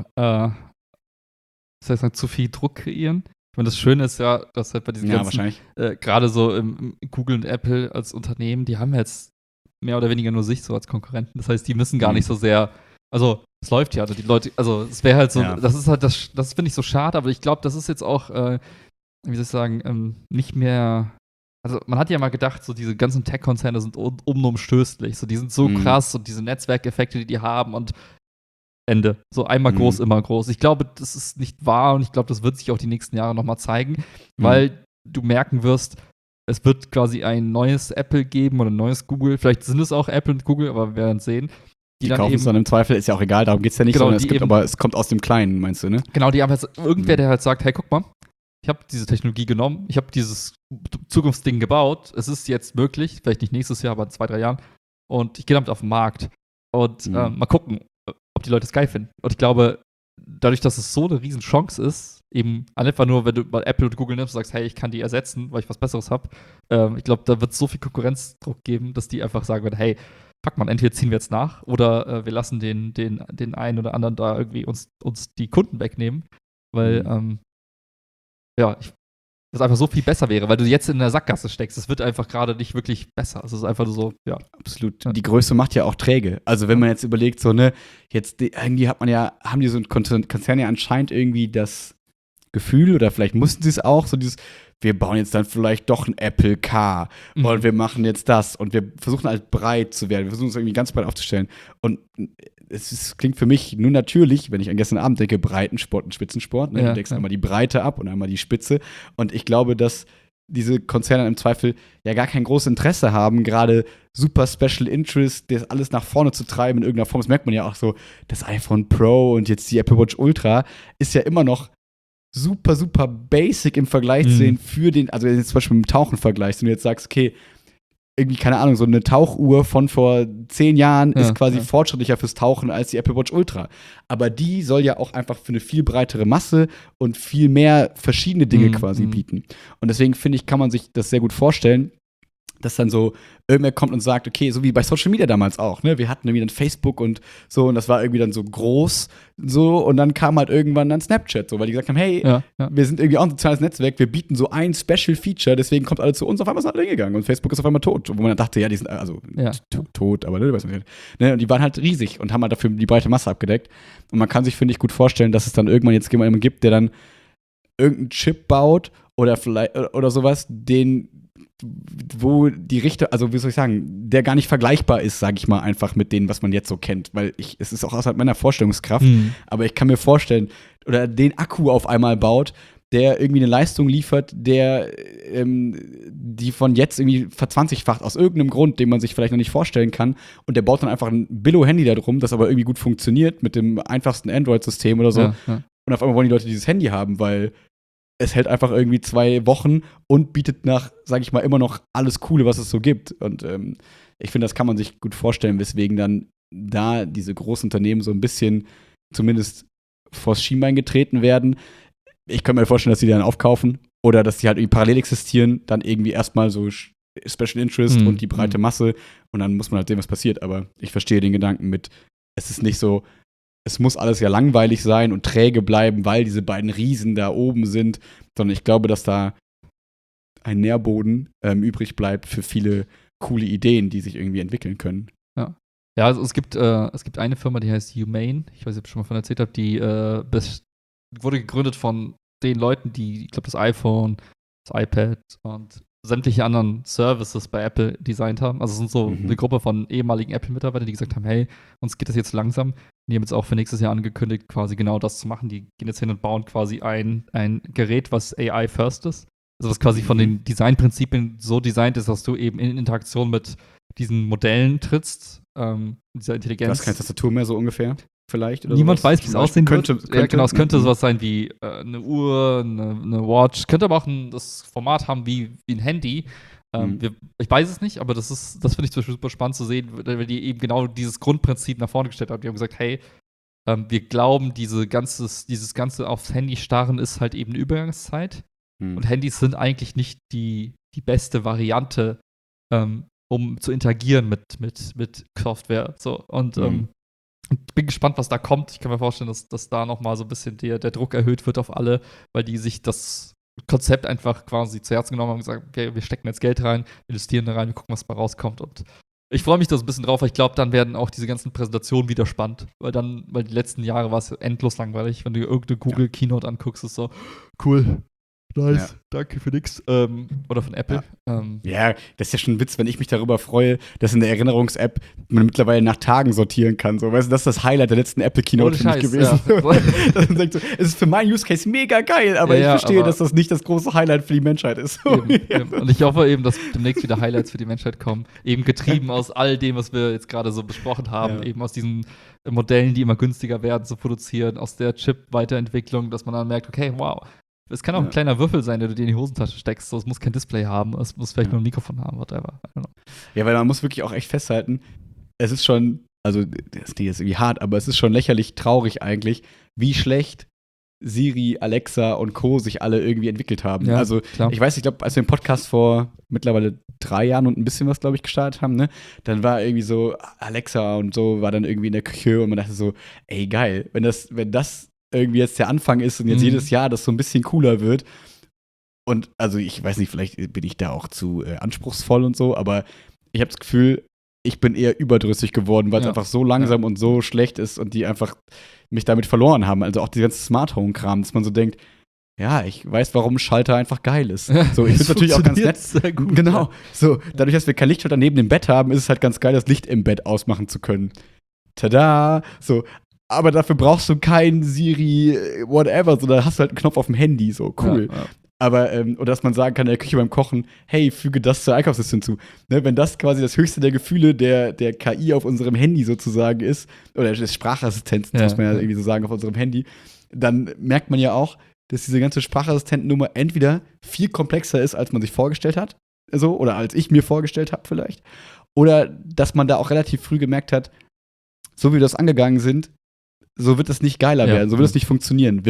zu viel Druck kreieren. Ich meine, das Schöne ist ja, dass halt bei diesen ganzen, gerade so im Google und Apple als Unternehmen, die haben jetzt mehr oder weniger nur sich so als Konkurrenten. Das heißt, die müssen gar nicht so sehr, also es läuft ja, also die Leute, also es wäre halt so, das ist halt, das finde ich so schade, aber ich glaube, das ist jetzt auch, wie soll ich sagen, nicht mehr, also man hat ja mal gedacht, so diese ganzen Tech-Konzerne sind unumstößlich, so die sind so krass und diese Netzwerkeffekte, die haben und Ende. So einmal groß, immer groß. Ich glaube, das ist nicht wahr und ich glaube, das wird sich auch die nächsten Jahre nochmal zeigen, weil du merken wirst, es wird quasi ein neues Apple geben oder ein neues Google. Vielleicht sind es auch Apple und Google, aber wir werden sehen. Die kaufen es dann im Zweifel, ist ja auch egal, darum geht es ja nicht, genau, sondern aber es kommt aus dem Kleinen, meinst du, ne? Genau, die haben jetzt irgendwer, der halt sagt, hey, guck mal, ich habe diese Technologie genommen, ich habe dieses Zukunftsding gebaut, es ist jetzt möglich, vielleicht nicht nächstes Jahr, aber in 2-3 Jahren und ich gehe damit auf den Markt und mal gucken, ob die Leute es geil finden. Und ich glaube, dadurch, dass es so eine riesen Chance ist, eben einfach nur, wenn du bei Apple und Google nimmst und sagst, hey, ich kann die ersetzen, weil ich was Besseres habe, ich glaube, da wird es so viel Konkurrenzdruck geben, dass die einfach sagen werden, hey, fuck man, entweder ziehen wir jetzt nach oder wir lassen den einen oder anderen da irgendwie uns die Kunden wegnehmen, weil das einfach so viel besser wäre, weil du jetzt in der Sackgasse steckst. Es wird einfach gerade nicht wirklich besser. Es ist einfach so, ja. Absolut. Die Größe macht ja auch träge. Also wenn man jetzt überlegt, so, ne, jetzt irgendwie haben die so ein Konzern ja anscheinend irgendwie das Gefühl, oder vielleicht mussten sie es auch, so dieses, wir bauen jetzt dann vielleicht doch ein Apple Car und wir machen jetzt das und wir versuchen halt breit zu werden. Wir versuchen es irgendwie ganz breit aufzustellen. Und klingt für mich nur natürlich, wenn ich an gestern Abend denke, Breitensport und Spitzensport. Ne? Du deckst einmal die Breite ab und einmal die Spitze. Und ich glaube, dass diese Konzerne im Zweifel ja gar kein großes Interesse haben, gerade super Special Interest, das alles nach vorne zu treiben in irgendeiner Form. Das merkt man ja auch so, das iPhone Pro und jetzt die Apple Watch Ultra ist ja immer noch super, super basic im Vergleich zu sehen für den, also jetzt zum Beispiel mit dem Tauchen vergleichst und du jetzt sagst, okay, irgendwie, keine Ahnung, so eine Tauchuhr von vor 10 Jahren ist quasi fortschrittlicher fürs Tauchen als die Apple Watch Ultra. Aber die soll ja auch einfach für eine viel breitere Masse und viel mehr verschiedene Dinge quasi bieten. Und deswegen finde ich, kann man sich das sehr gut vorstellen, dass dann so irgendwer kommt und sagt, okay, so wie bei Social Media damals auch, ne? Wir hatten irgendwie dann Facebook und so und das war irgendwie dann so groß so und dann kam halt irgendwann dann Snapchat so, weil die gesagt haben, hey, wir sind irgendwie auch ein soziales Netzwerk, wir bieten so ein Special Feature, deswegen kommt alle zu uns, auf einmal ist alle hingegangen und Facebook ist auf einmal tot, wo man dann dachte, ja, die sind also tot, aber ne, du weißt nicht. Ne? Und die waren halt riesig und haben halt dafür die breite Masse abgedeckt und man kann sich, finde ich, gut vorstellen, dass es dann irgendwann jetzt jemanden gibt, der dann irgendeinen Chip baut oder vielleicht oder sowas, wo die Richter, also wie soll ich sagen, der gar nicht vergleichbar ist, sage ich mal einfach mit denen, was man jetzt so kennt, weil es ist auch außerhalb meiner Vorstellungskraft, aber ich kann mir vorstellen, oder den Akku auf einmal baut, der irgendwie eine Leistung liefert, der die von jetzt irgendwie verzwanzigfacht aus irgendeinem Grund, den man sich vielleicht noch nicht vorstellen kann und der baut dann einfach ein Billo-Handy da drum, das aber irgendwie gut funktioniert mit dem einfachsten Android-System oder so und auf einmal wollen die Leute dieses Handy haben, weil es hält einfach irgendwie 2 Wochen und bietet nach, sag ich mal, immer noch alles Coole, was es so gibt. Und ich finde, das kann man sich gut vorstellen, weswegen dann da diese großen Unternehmen so ein bisschen zumindest vors Schienbein getreten werden. Ich könnte mir vorstellen, dass die dann aufkaufen oder dass die halt irgendwie parallel existieren, dann irgendwie erstmal so Special Interest und die breite Masse und dann muss man halt sehen, was passiert. Aber ich verstehe den Gedanken mit, es ist nicht so, es muss alles ja langweilig sein und träge bleiben, weil diese beiden Riesen da oben sind, sondern ich glaube, dass da ein Nährboden übrig bleibt für viele coole Ideen, die sich irgendwie entwickeln können. Ja, also es gibt eine Firma, die heißt Humane. Ich weiß nicht, ob ich schon mal von erzählt habe. Die wurde gegründet von den Leuten, die, ich glaube, das iPhone, das iPad und sämtliche anderen Services bei Apple designt haben. Also es sind so eine Gruppe von ehemaligen Apple-Mitarbeitern, die gesagt haben, hey, uns geht das jetzt langsam. Die haben jetzt auch für nächstes Jahr angekündigt, quasi genau das zu machen. Die gehen jetzt hin und bauen quasi ein Gerät, was AI first ist. Also was quasi von den Designprinzipien so designt ist, dass du eben in Interaktion mit diesen Modellen trittst, dieser Intelligenz. Du hast keine Tastatur mehr so ungefähr, vielleicht? Oder Niemand sowas. weiß, wie es aussehen wird. Könnte, ja, genau, es könnte sowas sein wie eine Uhr, eine Watch. Könnte aber auch das Format haben wie ein Handy. Ich weiß es nicht, aber das finde ich zum Beispiel super spannend zu sehen, weil die eben genau dieses Grundprinzip nach vorne gestellt haben. Die haben gesagt, hey, wir glauben, dieses ganze aufs Handy starren ist halt eben eine Übergangszeit. Und Handys sind eigentlich nicht die beste Variante, um zu interagieren mit Software. So. Und ich bin gespannt, was da kommt. Ich kann mir vorstellen, dass da noch mal so ein bisschen der Druck erhöht wird auf alle, weil die sich das Konzept einfach quasi zu Herzen genommen haben und gesagt, wir stecken jetzt Geld rein, investieren da rein, wir gucken, was dabei rauskommt. Und ich freue mich da so ein bisschen drauf, weil ich glaube, dann werden auch diese ganzen Präsentationen wieder spannend. Weil die letzten Jahre war es endlos langweilig. Wenn du irgendeine Google-Keynote anguckst, ist so, cool, nice, danke für nix. Oder von Apple. Ja, das ist ja schon ein Witz, wenn ich mich darüber freue, dass in der Erinnerungs-App man mittlerweile nach Tagen sortieren kann. So. Weißt du, das ist das Highlight der letzten Apple-Keynote für mich gewesen. Ja. Es ist für meinen Use-Case mega geil, aber ich verstehe, dass das nicht das große Highlight für die Menschheit ist. Eben. Und ich hoffe eben, dass demnächst wieder Highlights für die Menschheit kommen. Eben getrieben aus all dem, was wir jetzt gerade so besprochen haben. Eben aus diesen Modellen, die immer günstiger werden zu produzieren, aus der Chip-Weiterentwicklung, dass man dann merkt, okay, wow, es kann auch ein kleiner Würfel sein, der du dir in die Hosentasche steckst. So, es muss kein Display haben, es muss vielleicht nur ein Mikrofon haben, whatever. Ja, weil man muss wirklich auch echt festhalten, es ist schon, also das ist irgendwie hart, aber es ist schon lächerlich traurig eigentlich, wie schlecht Siri, Alexa und Co. sich alle irgendwie entwickelt haben. Ja, also klar. Ich weiß, ich glaube, als wir den Podcast vor mittlerweile 3 Jahren und ein bisschen was, glaube ich, gestartet haben, ne, dann war irgendwie so Alexa und so war dann irgendwie in der Küche und man dachte so, ey geil, wenn das irgendwie jetzt der Anfang ist und jetzt jedes Jahr das so ein bisschen cooler wird. Und also ich weiß nicht, vielleicht bin ich da auch zu anspruchsvoll und so, aber ich habe das Gefühl, ich bin eher überdrüssig geworden, weil es einfach so langsam und so schlecht ist und die einfach mich damit verloren haben. Also auch die ganze Smart Home-Kram, dass man so denkt, ja, ich weiß, warum ein Schalter einfach geil ist. So, ich finde natürlich auch ganz nett. Sehr gut, genau. So, dadurch, dass wir kein Lichtschalter neben dem Bett haben, ist es halt ganz geil, das Licht im Bett ausmachen zu können. Tada! So, aber dafür brauchst du kein Siri, whatever, sondern hast du halt einen Knopf auf dem Handy, so cool. Ja. Aber, oder dass man sagen kann in der Küche beim Kochen, hey, füge das zur Einkaufsliste hinzu. Ne, wenn das quasi das höchste der Gefühle der KI auf unserem Handy sozusagen ist, oder des Sprachassistenten, muss man ja irgendwie so sagen, auf unserem Handy, dann merkt man ja auch, dass diese ganze Sprachassistentennummer entweder viel komplexer ist, als man sich vorgestellt hat, so, oder als ich mir vorgestellt habe vielleicht, oder dass man da auch relativ früh gemerkt hat, so wie wir das angegangen sind, so wird es nicht geiler werden, so wird es nicht funktionieren.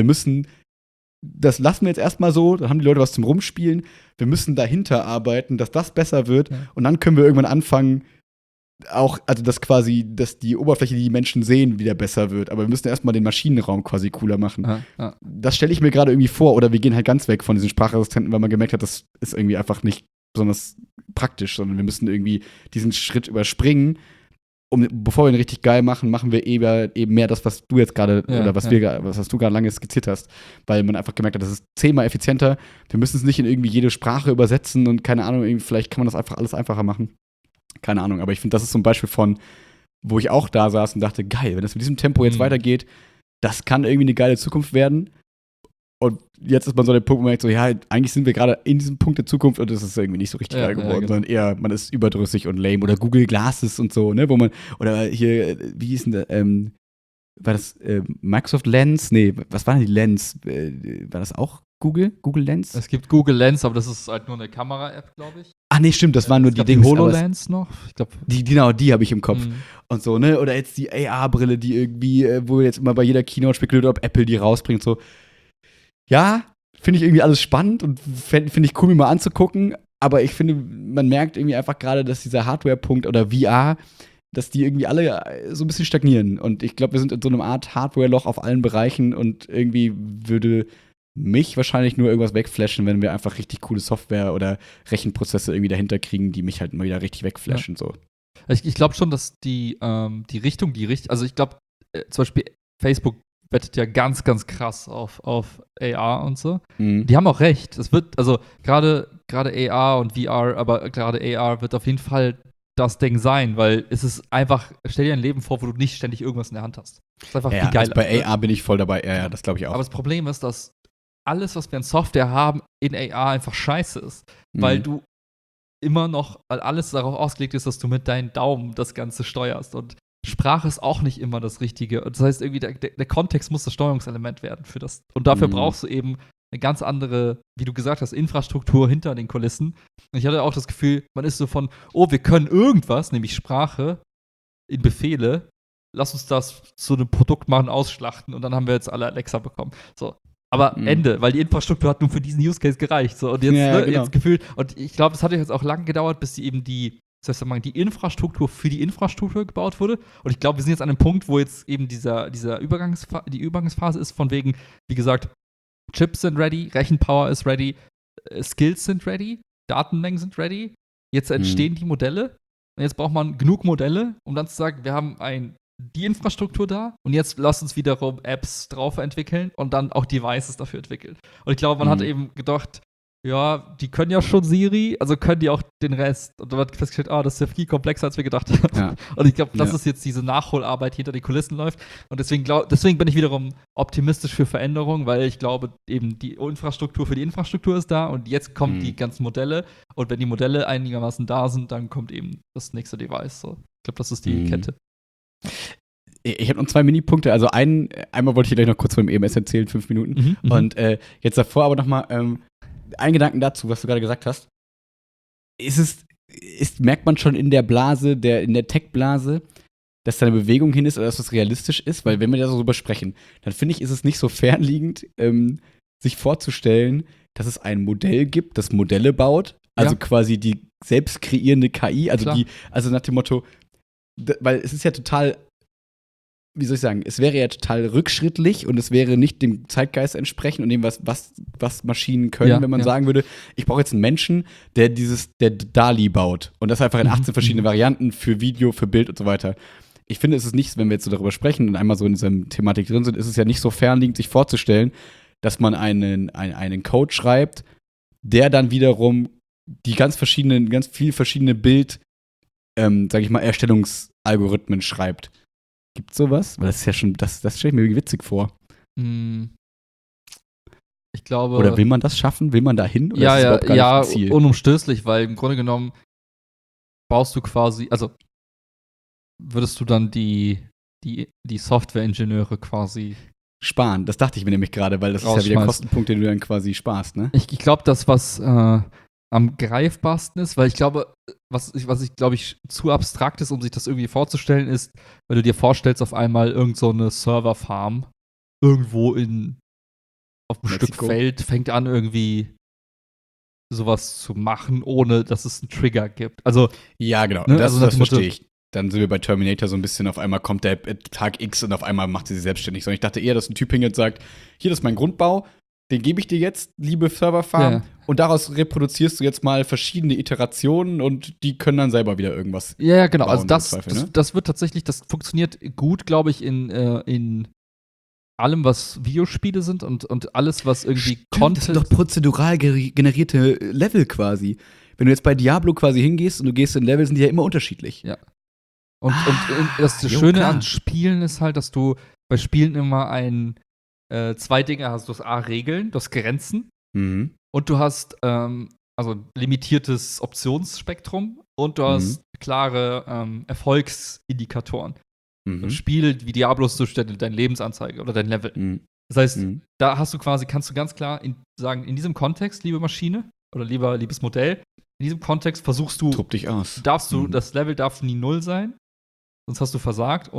Das lassen wir jetzt erstmal so, dann haben die Leute was zum Rumspielen. Wir müssen dahinter arbeiten, dass das besser wird. Ja. Und dann können wir irgendwann anfangen, auch, also dass die Oberfläche, die Menschen sehen, wieder besser wird. Aber wir müssen erstmal den Maschinenraum quasi cooler machen. Ja. Das stelle ich mir gerade irgendwie vor. Oder wir gehen halt ganz weg von diesen Sprachassistenten, weil man gemerkt hat, das ist irgendwie einfach nicht besonders praktisch, sondern wir müssen irgendwie diesen Schritt überspringen. Bevor wir ihn richtig geil machen, machen wir eben mehr das, was du jetzt gerade, oder was du gerade lange skizziert hast. Weil man einfach gemerkt hat, das ist 10-mal effizienter. Wir müssen es nicht in irgendwie jede Sprache übersetzen und keine Ahnung, vielleicht kann man das einfach alles einfacher machen. Keine Ahnung, aber ich finde, das ist so ein Beispiel von, wo ich auch da saß und dachte, geil, wenn das mit diesem Tempo jetzt weitergeht, das kann irgendwie eine geile Zukunft werden. Und jetzt ist man so der Punkt, wo man denkt so, ja, eigentlich sind wir gerade in diesem Punkt der Zukunft und es ist irgendwie nicht so richtig geil geworden, genau. Sondern eher, man ist überdrüssig und lame oder Google Glasses und so, ne, wo man, oder hier, wie hieß denn da, war das Microsoft Lens? Nee, was war denn die Lens? War das auch Google? Google Lens? Es gibt Google Lens, aber das ist halt nur eine Kamera-App, glaube ich. Ach nee, stimmt, das waren nur die Dings. Die HoloLens noch? Ich glaub, die habe ich im Kopf. Und so, ne, oder jetzt die AR-Brille, die irgendwie, wo jetzt immer bei jeder Keynote spekuliert, ob Apple die rausbringt, so. Ja, finde ich irgendwie alles spannend und finde ich cool, mir mal anzugucken. Aber ich finde, man merkt irgendwie einfach gerade, dass dieser Hardware-Punkt oder VR, dass die irgendwie alle so ein bisschen stagnieren. Und ich glaube, wir sind in so einem Art Hardware-Loch auf allen Bereichen und irgendwie würde mich wahrscheinlich nur irgendwas wegflashen, wenn wir einfach richtig coole Software oder Rechenprozesse irgendwie dahinter kriegen, die mich halt mal wieder richtig wegflashen. So. Ich glaube schon, dass die Richtung, also ich glaube, zum Beispiel Facebook wettet ja ganz, ganz krass auf AR und so. Die haben auch recht. Es wird, also gerade AR und VR, aber gerade AR wird auf jeden Fall das Ding sein, weil es ist einfach, stell dir ein Leben vor, wo du nicht ständig irgendwas in der Hand hast. Das ist einfach viel geiler. Also bei AR bin ich voll dabei. Ja, das glaube ich auch. Aber das Problem ist, dass alles, was wir an Software haben, in AR einfach scheiße ist. Weil du immer noch, weil alles darauf ausgelegt ist, dass du mit deinen Daumen das Ganze steuerst. Und Sprache ist auch nicht immer das Richtige. Und das heißt, irgendwie, der Kontext muss das Steuerungselement werden für das. Und dafür brauchst du eben eine ganz andere, wie du gesagt hast, Infrastruktur hinter den Kulissen. Und ich hatte auch das Gefühl, man ist so von, oh, wir können irgendwas, nämlich Sprache in Befehle, lass uns das zu einem Produkt machen, ausschlachten und dann haben wir jetzt alle Alexa bekommen. So. Aber Ende, weil die Infrastruktur hat nur für diesen Use Case gereicht. So. Und jetzt, jetzt gefühlt, und ich glaube, es hat jetzt auch lange gedauert, bis die Infrastruktur für die Infrastruktur gebaut wurde. Und ich glaube, wir sind jetzt an einem Punkt, wo jetzt eben die Übergangsphase ist, von wegen, wie gesagt, Chips sind ready, Rechenpower ist ready, Skills sind ready, Datenmengen sind ready. Jetzt entstehen die Modelle. Und jetzt braucht man genug Modelle, um dann zu sagen, wir haben die Infrastruktur da und jetzt lasst uns wiederum Apps drauf entwickeln und dann auch Devices dafür entwickeln. Und ich glaube, man hat eben gedacht, ja, die können ja schon Siri, also können die auch den Rest. Und dann wird festgestellt, das ist ja viel komplexer, als wir gedacht haben. Ja. Und ich glaube, das ist jetzt diese Nachholarbeit, die hinter den Kulissen läuft. Und deswegen bin ich wiederum optimistisch für Veränderung, weil ich glaube, eben die Infrastruktur für die Infrastruktur ist da und jetzt kommen die ganzen Modelle. Und wenn die Modelle einigermaßen da sind, dann kommt eben das nächste Device. So. Ich glaube, das ist die Kette. Ich habe noch 2 Minipunkte. Also einmal wollte ich dir gleich noch kurz von dem EMS erzählen, 5 Minuten. Und jetzt davor aber noch mal ein Gedanken dazu, was du gerade gesagt hast. Merkt man schon in der Blase, in der Tech-Blase, dass da eine Bewegung hin ist oder dass das realistisch ist? Weil wenn wir da so drüber sprechen, dann finde ich, ist es nicht so fernliegend, sich vorzustellen, dass es ein Modell gibt, das Modelle baut, also quasi die selbst kreierende KI, also nach dem Motto, weil es ist ja total, wie soll ich sagen, es wäre ja total rückschrittlich und es wäre nicht dem Zeitgeist entsprechend und dem, was Maschinen können, wenn man sagen würde, ich brauche jetzt einen Menschen, der DALL-E baut und das einfach in 18 verschiedene Varianten für Video, für Bild und so weiter. Ich finde, es ist nicht, wenn wir jetzt so darüber sprechen und einmal so in dieser Thematik drin sind, ist es ja nicht so fernliegend, sich vorzustellen, dass man einen Code schreibt, der dann wiederum die ganz viel verschiedene Bild, sag ich mal, Erstellungsalgorithmen schreibt. Gibt's sowas? Weil das ist ja schon, das stelle ich mir irgendwie witzig vor. Ich glaube. Oder will man das schaffen? Will man da hin? Oder ist das überhaupt gar nicht ein Ziel? Unumstößlich, weil im Grunde genommen baust du quasi, also würdest du dann die Software-Ingenieure quasi sparen. Das dachte ich mir nämlich gerade, weil das ist ja wieder ein Kostenpunkt, den du dann quasi sparst, ne? Ich glaube, das, was am greifbarsten ist, weil ich glaube, was ich glaube ich zu abstrakt ist, um sich das irgendwie vorzustellen, ist, wenn du dir vorstellst, auf einmal irgend so eine Serverfarm irgendwo auf einem Stück Feld fängt an, irgendwie sowas zu machen, ohne dass es einen Trigger gibt. Also ja, genau. Ne? Das verstehe ich. Dann sind wir bei Terminator so ein bisschen, auf einmal kommt der Tag X und auf einmal macht sie sich selbstständig. Sondern ich dachte eher, dass ein Typ hingeht und sagt, hier, das ist mein Grundbau, den gebe ich dir jetzt, liebe Serverfarm, und daraus reproduzierst du jetzt mal verschiedene Iterationen und die können dann selber wieder irgendwas genau. bauen, Also das wird tatsächlich, das funktioniert gut, glaube ich, in allem, was Videospiele sind und alles, was irgendwie Content. Das sind doch prozedural generierte Level quasi. Wenn du jetzt bei Diablo quasi hingehst und du gehst in Level, sind die ja immer unterschiedlich. Ja. Und das Schöne an Spielen ist halt, dass du bei Spielen immer zwei Dinge hast. Du hast Regeln, du hast Grenzen und du hast also limitiertes Optionsspektrum und du hast klare Erfolgsindikatoren. Ein Spiel wie Diablo stellt deine Lebensanzeige oder dein Level. Das heißt, da kannst du ganz klar sagen, in diesem Kontext, liebe Maschine oder liebes Modell, in diesem Kontext versuchst du, tob dich aus. Das Level darf nie 0 sein, sonst hast du versagt und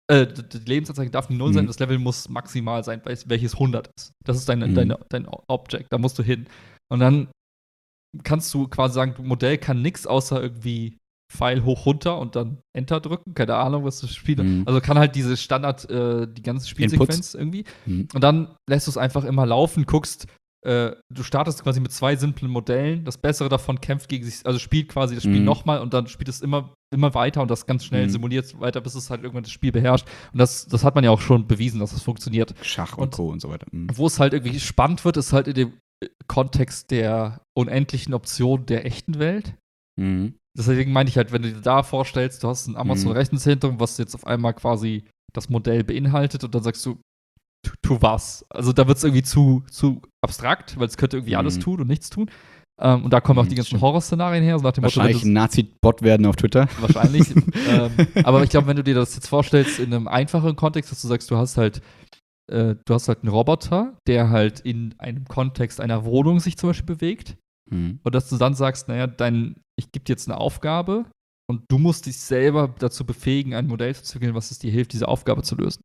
Die Lebensanzeige darf nie 0 sein, das Level muss maximal sein, welches 100 ist. Das ist dein Object, da musst du hin. Und dann kannst du quasi sagen, das Modell kann nichts außer irgendwie Pfeil hoch runter und dann Enter drücken, keine Ahnung, was das Spiel. Also kann halt diese Standard, die ganze Spielsequenz irgendwie. Und dann lässt du es einfach immer laufen, guckst, du startest quasi mit 2 simplen Modellen, das Bessere davon kämpft gegen sich, also spielt quasi das Spiel nochmal und dann spielt es immer weiter und das ganz schnell simuliert weiter, bis es halt irgendwann das Spiel beherrscht. Und das hat man ja auch schon bewiesen, dass das funktioniert. Schach und Co. und so weiter. Wo es halt irgendwie spannend wird, ist halt in dem Kontext der unendlichen Optionen der echten Welt. Deswegen meine ich halt, wenn du dir da vorstellst, du hast ein Amazon-Rechenzentrum, was jetzt auf einmal quasi das Modell beinhaltet und dann sagst du, tu was. Also da wird es irgendwie zu abstrakt, weil es könnte irgendwie alles tun und nichts tun. Und da kommen auch die ganzen Horrorszenarien her. So nach dem wahrscheinlich Motto, ein Nazi-Bot werden auf Twitter. Wahrscheinlich. Aber ich glaube, wenn du dir das jetzt vorstellst in einem einfacheren Kontext, dass du sagst, du hast halt einen Roboter, der halt in einem Kontext einer Wohnung sich zum Beispiel bewegt. Und dass du dann sagst, naja, ich gebe dir jetzt eine Aufgabe und du musst dich selber dazu befähigen, ein Modell zu entwickeln, was es dir hilft, diese Aufgabe zu lösen.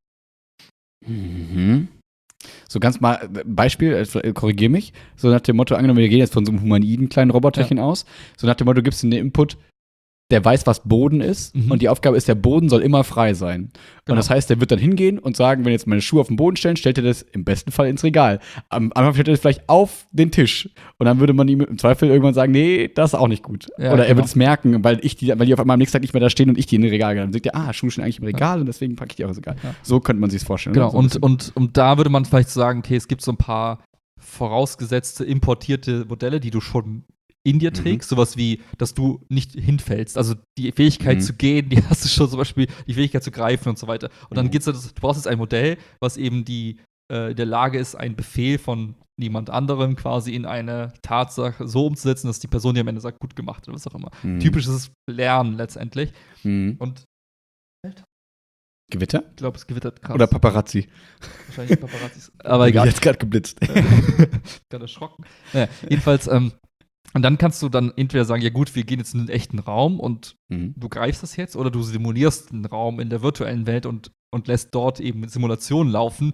So ganz mal Beispiel, korrigier mich, so nach dem Motto, angenommen, wir gehen jetzt von so einem humanoiden kleinen Roboterchen aus, so nach dem Motto, du gibst ihm den Input, der weiß, was Boden ist und die Aufgabe ist, der Boden soll immer frei sein. Genau. Und das heißt, der wird dann hingehen und sagen, wenn jetzt meine Schuhe auf den Boden stellen, stellt er das im besten Fall ins Regal. Am Anfang stellt er das vielleicht auf den Tisch und dann würde man ihm im Zweifel irgendwann sagen, nee, das ist auch nicht gut. Ja, oder er wird es merken, weil die auf einmal am nächsten Tag nicht mehr da stehen und ich die in den Regal gehe. Dann sagt er, Schuhe stehen eigentlich im Regal und deswegen packe ich die auch ins Regal. Ja. So könnte man sich es vorstellen. Genau, so und da würde man vielleicht sagen, okay, es gibt so ein paar vorausgesetzte, importierte Modelle, die du schon in dir trägst, sowas wie, dass du nicht hinfällst. Also die Fähigkeit zu gehen, die hast du schon, zum Beispiel die Fähigkeit zu greifen und so weiter. Und dann geht's, du brauchst jetzt ein Modell, was eben in der Lage ist, einen Befehl von niemand anderem quasi in eine Tatsache so umzusetzen, dass die Person dir am Ende sagt, gut gemacht oder was auch immer. Typisches Lernen letztendlich. Und Gewitter? Ich glaube, es gewittert krass. Oder Paparazzi. Wahrscheinlich Paparazzis. Aber egal. Jetzt gerade geblitzt. Gerade erschrocken. Naja, jedenfalls, und dann kannst du dann entweder sagen, ja gut, wir gehen jetzt in einen echten Raum und du greifst das jetzt, oder du simulierst einen Raum in der virtuellen Welt und lässt dort eben Simulationen laufen,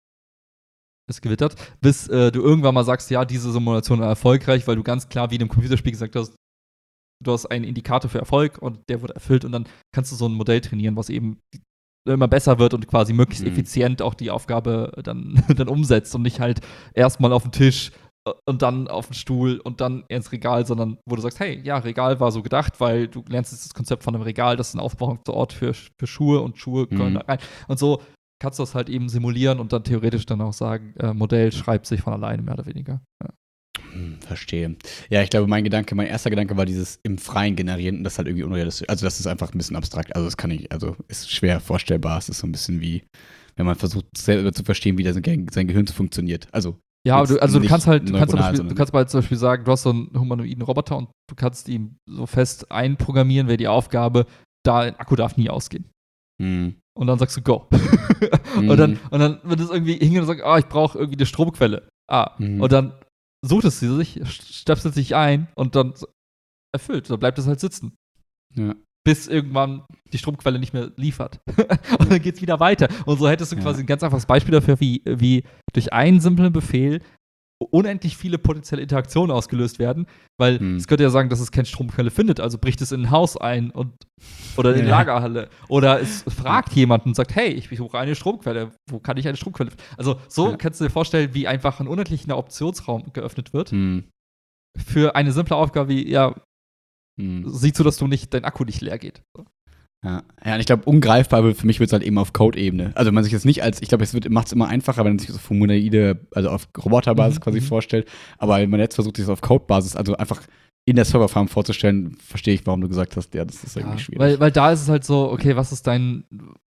es gewittert, bis du irgendwann mal sagst, ja, diese Simulation war erfolgreich, weil du ganz klar wie in einem Computerspiel gesagt hast, du hast einen Indikator für Erfolg und der wird erfüllt und dann kannst du so ein Modell trainieren, was eben immer besser wird und quasi möglichst effizient auch die Aufgabe dann umsetzt und nicht halt erstmal auf den Tisch und dann auf den Stuhl und dann ins Regal, sondern wo du sagst, hey, ja, Regal war so gedacht, weil du lernst jetzt das Konzept von einem Regal, das ist ein Aufbewahrungsort für Schuhe und Schuhe können da rein. Und so kannst du das halt eben simulieren und dann theoretisch dann auch sagen, Modell schreibt sich von alleine, mehr oder weniger. Ja. Verstehe. Ja, ich glaube, mein erster Gedanke war dieses im Freien generieren und das ist halt irgendwie unrealistisch. Also das ist einfach ein bisschen abstrakt. Also ist schwer vorstellbar. Es ist so ein bisschen wie, wenn man versucht, selber zu verstehen, wie sein Gehirn funktioniert. Also ja, du kannst zum Beispiel sagen, du hast so einen humanoiden Roboter und du kannst ihm so fest einprogrammieren, wäre die Aufgabe, ein Akku darf nie ausgehen. Und dann sagst du Go. Und dann wird es irgendwie hingehen und sagen, ich brauche irgendwie eine Stromquelle. Und dann sucht es sie sich, stöpselt sich ein und dann erfüllt. Dann bleibt es halt sitzen. Ja. Bis irgendwann die Stromquelle nicht mehr liefert. Und dann geht's wieder weiter. Und so hättest du quasi ein ganz einfaches Beispiel dafür, wie durch einen simplen Befehl unendlich viele potenzielle Interaktionen ausgelöst werden, weil es könnte ja sagen, dass es keine Stromquelle findet, also bricht es in ein Haus ein oder in die Lagerhalle. Oder es fragt jemanden und sagt, hey, ich suche eine Stromquelle, wo kann ich eine Stromquelle finden? Also so kannst du dir vorstellen, wie einfach ein unendlicher Optionsraum geöffnet wird für eine simple Aufgabe wie, sieh zu, dass dein Akku nicht leer geht. So. Ja, und ich glaube, ungreifbar für mich wird es halt eben auf Code-Ebene. Also wenn man sich jetzt nicht ich glaube, macht es immer einfacher, wenn man sich das auf humanoide, also auf Roboterbasis quasi vorstellt. Aber wenn man jetzt versucht, sich das auf Code-Basis, also einfach in der Serverfarm vorzustellen, verstehe ich, warum du gesagt hast, ja, das ist irgendwie schwierig. Weil da ist es halt so, okay, was ist dein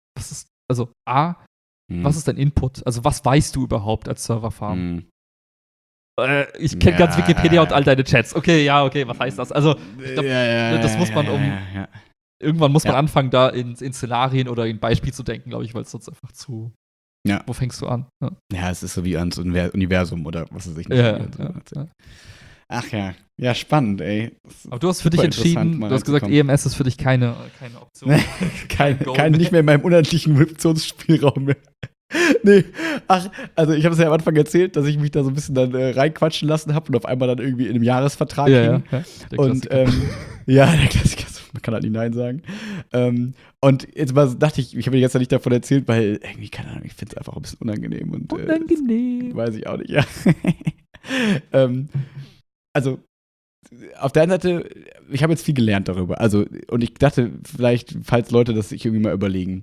Input? Also was weißt du überhaupt als Serverfarm? Ich kenne ganz Wikipedia und all deine Chats. Okay, was heißt das? Also, ich glaub, das muss man irgendwann muss man anfangen, da in Szenarien oder in Beispiel zu denken, glaube ich, weil es sonst einfach zu. Ja. Wo fängst du an? Ja, es ist so wie ans Universum oder was weiß ich nicht. Ach ja. Ja, spannend, ey. Aber du hast für dich entschieden, du hast gesagt, EMS ist für dich keine Option. kein nicht mehr in meinem unendlichen Optionsspielraum mehr. Nee, also ich habe es ja am Anfang erzählt, dass ich mich da so ein bisschen dann reinquatschen lassen habe und auf einmal dann irgendwie in einem Jahresvertrag hing. Ja. Und ja, der Klassiker, man kann halt nicht Nein sagen. Und jetzt mal dachte ich habe dir jetzt ja nicht davon erzählt, weil irgendwie, keine Ahnung, ich finde es einfach ein bisschen unangenehm. Und, weiß ich auch nicht, ja. Also, auf der einen Seite, ich habe jetzt viel gelernt darüber. Also, und ich dachte, vielleicht, falls Leute das sich irgendwie mal überlegen.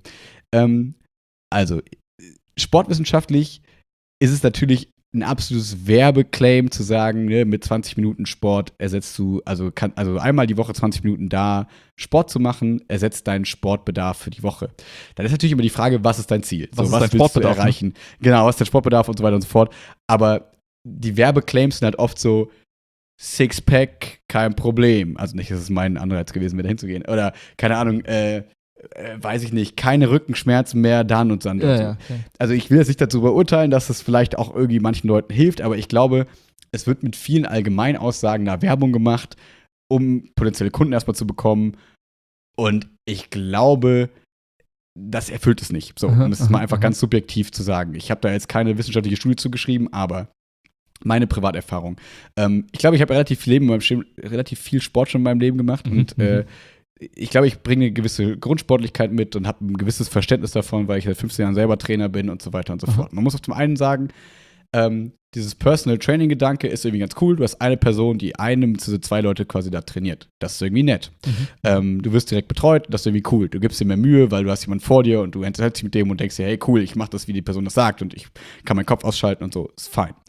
Also, sportwissenschaftlich ist es natürlich ein absolutes Werbeclaim zu sagen, ne, mit 20 Minuten Sport ersetzt du, also einmal die Woche 20 Minuten da, Sport zu machen, ersetzt deinen Sportbedarf für die Woche. Dann ist natürlich immer die Frage, was ist dein Ziel? Was willst du erreichen? Ne? Genau, was ist dein Sportbedarf und so weiter und so fort. Aber die Werbeclaims sind halt oft so, Sixpack, kein Problem. Also nicht, dass es mein Anreiz gewesen wäre, da hinzugehen. Oder, keine Ahnung, weiß ich nicht, keine Rückenschmerzen mehr dann und dann. Ja, okay. Also ich will jetzt nicht dazu beurteilen, dass es vielleicht auch irgendwie manchen Leuten hilft, aber ich glaube, es wird mit vielen Allgemeinaussagen da Werbung gemacht, um potenzielle Kunden erstmal zu bekommen. Und ich glaube, das erfüllt es nicht. So, um es mal einfach ganz subjektiv zu sagen. Ich habe da jetzt keine wissenschaftliche Studie zugeschrieben, aber meine Privaterfahrung. Ich glaube, ich habe relativ viel Sport schon in meinem Leben gemacht und ich glaube, ich bringe eine gewisse Grundsportlichkeit mit und habe ein gewisses Verständnis davon, weil ich seit 15 Jahren selber Trainer bin und so weiter und so fort. Man muss auf dem einen sagen, dieses Personal Training Gedanke ist irgendwie ganz cool. Du hast eine Person, die einem zu 2 Leute quasi da trainiert. Das ist irgendwie nett. Du wirst direkt betreut, das ist irgendwie cool. Du gibst dir mehr Mühe, weil du hast jemanden vor dir und du unterhältst dich mit dem und denkst dir, hey cool, ich mache das, wie die Person das sagt und ich kann meinen Kopf ausschalten und so. Ist fein.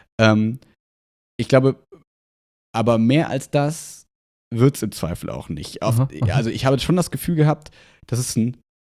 Ich glaube, aber mehr als das wird es im Zweifel auch nicht. Also ich habe schon das Gefühl gehabt, dass es ein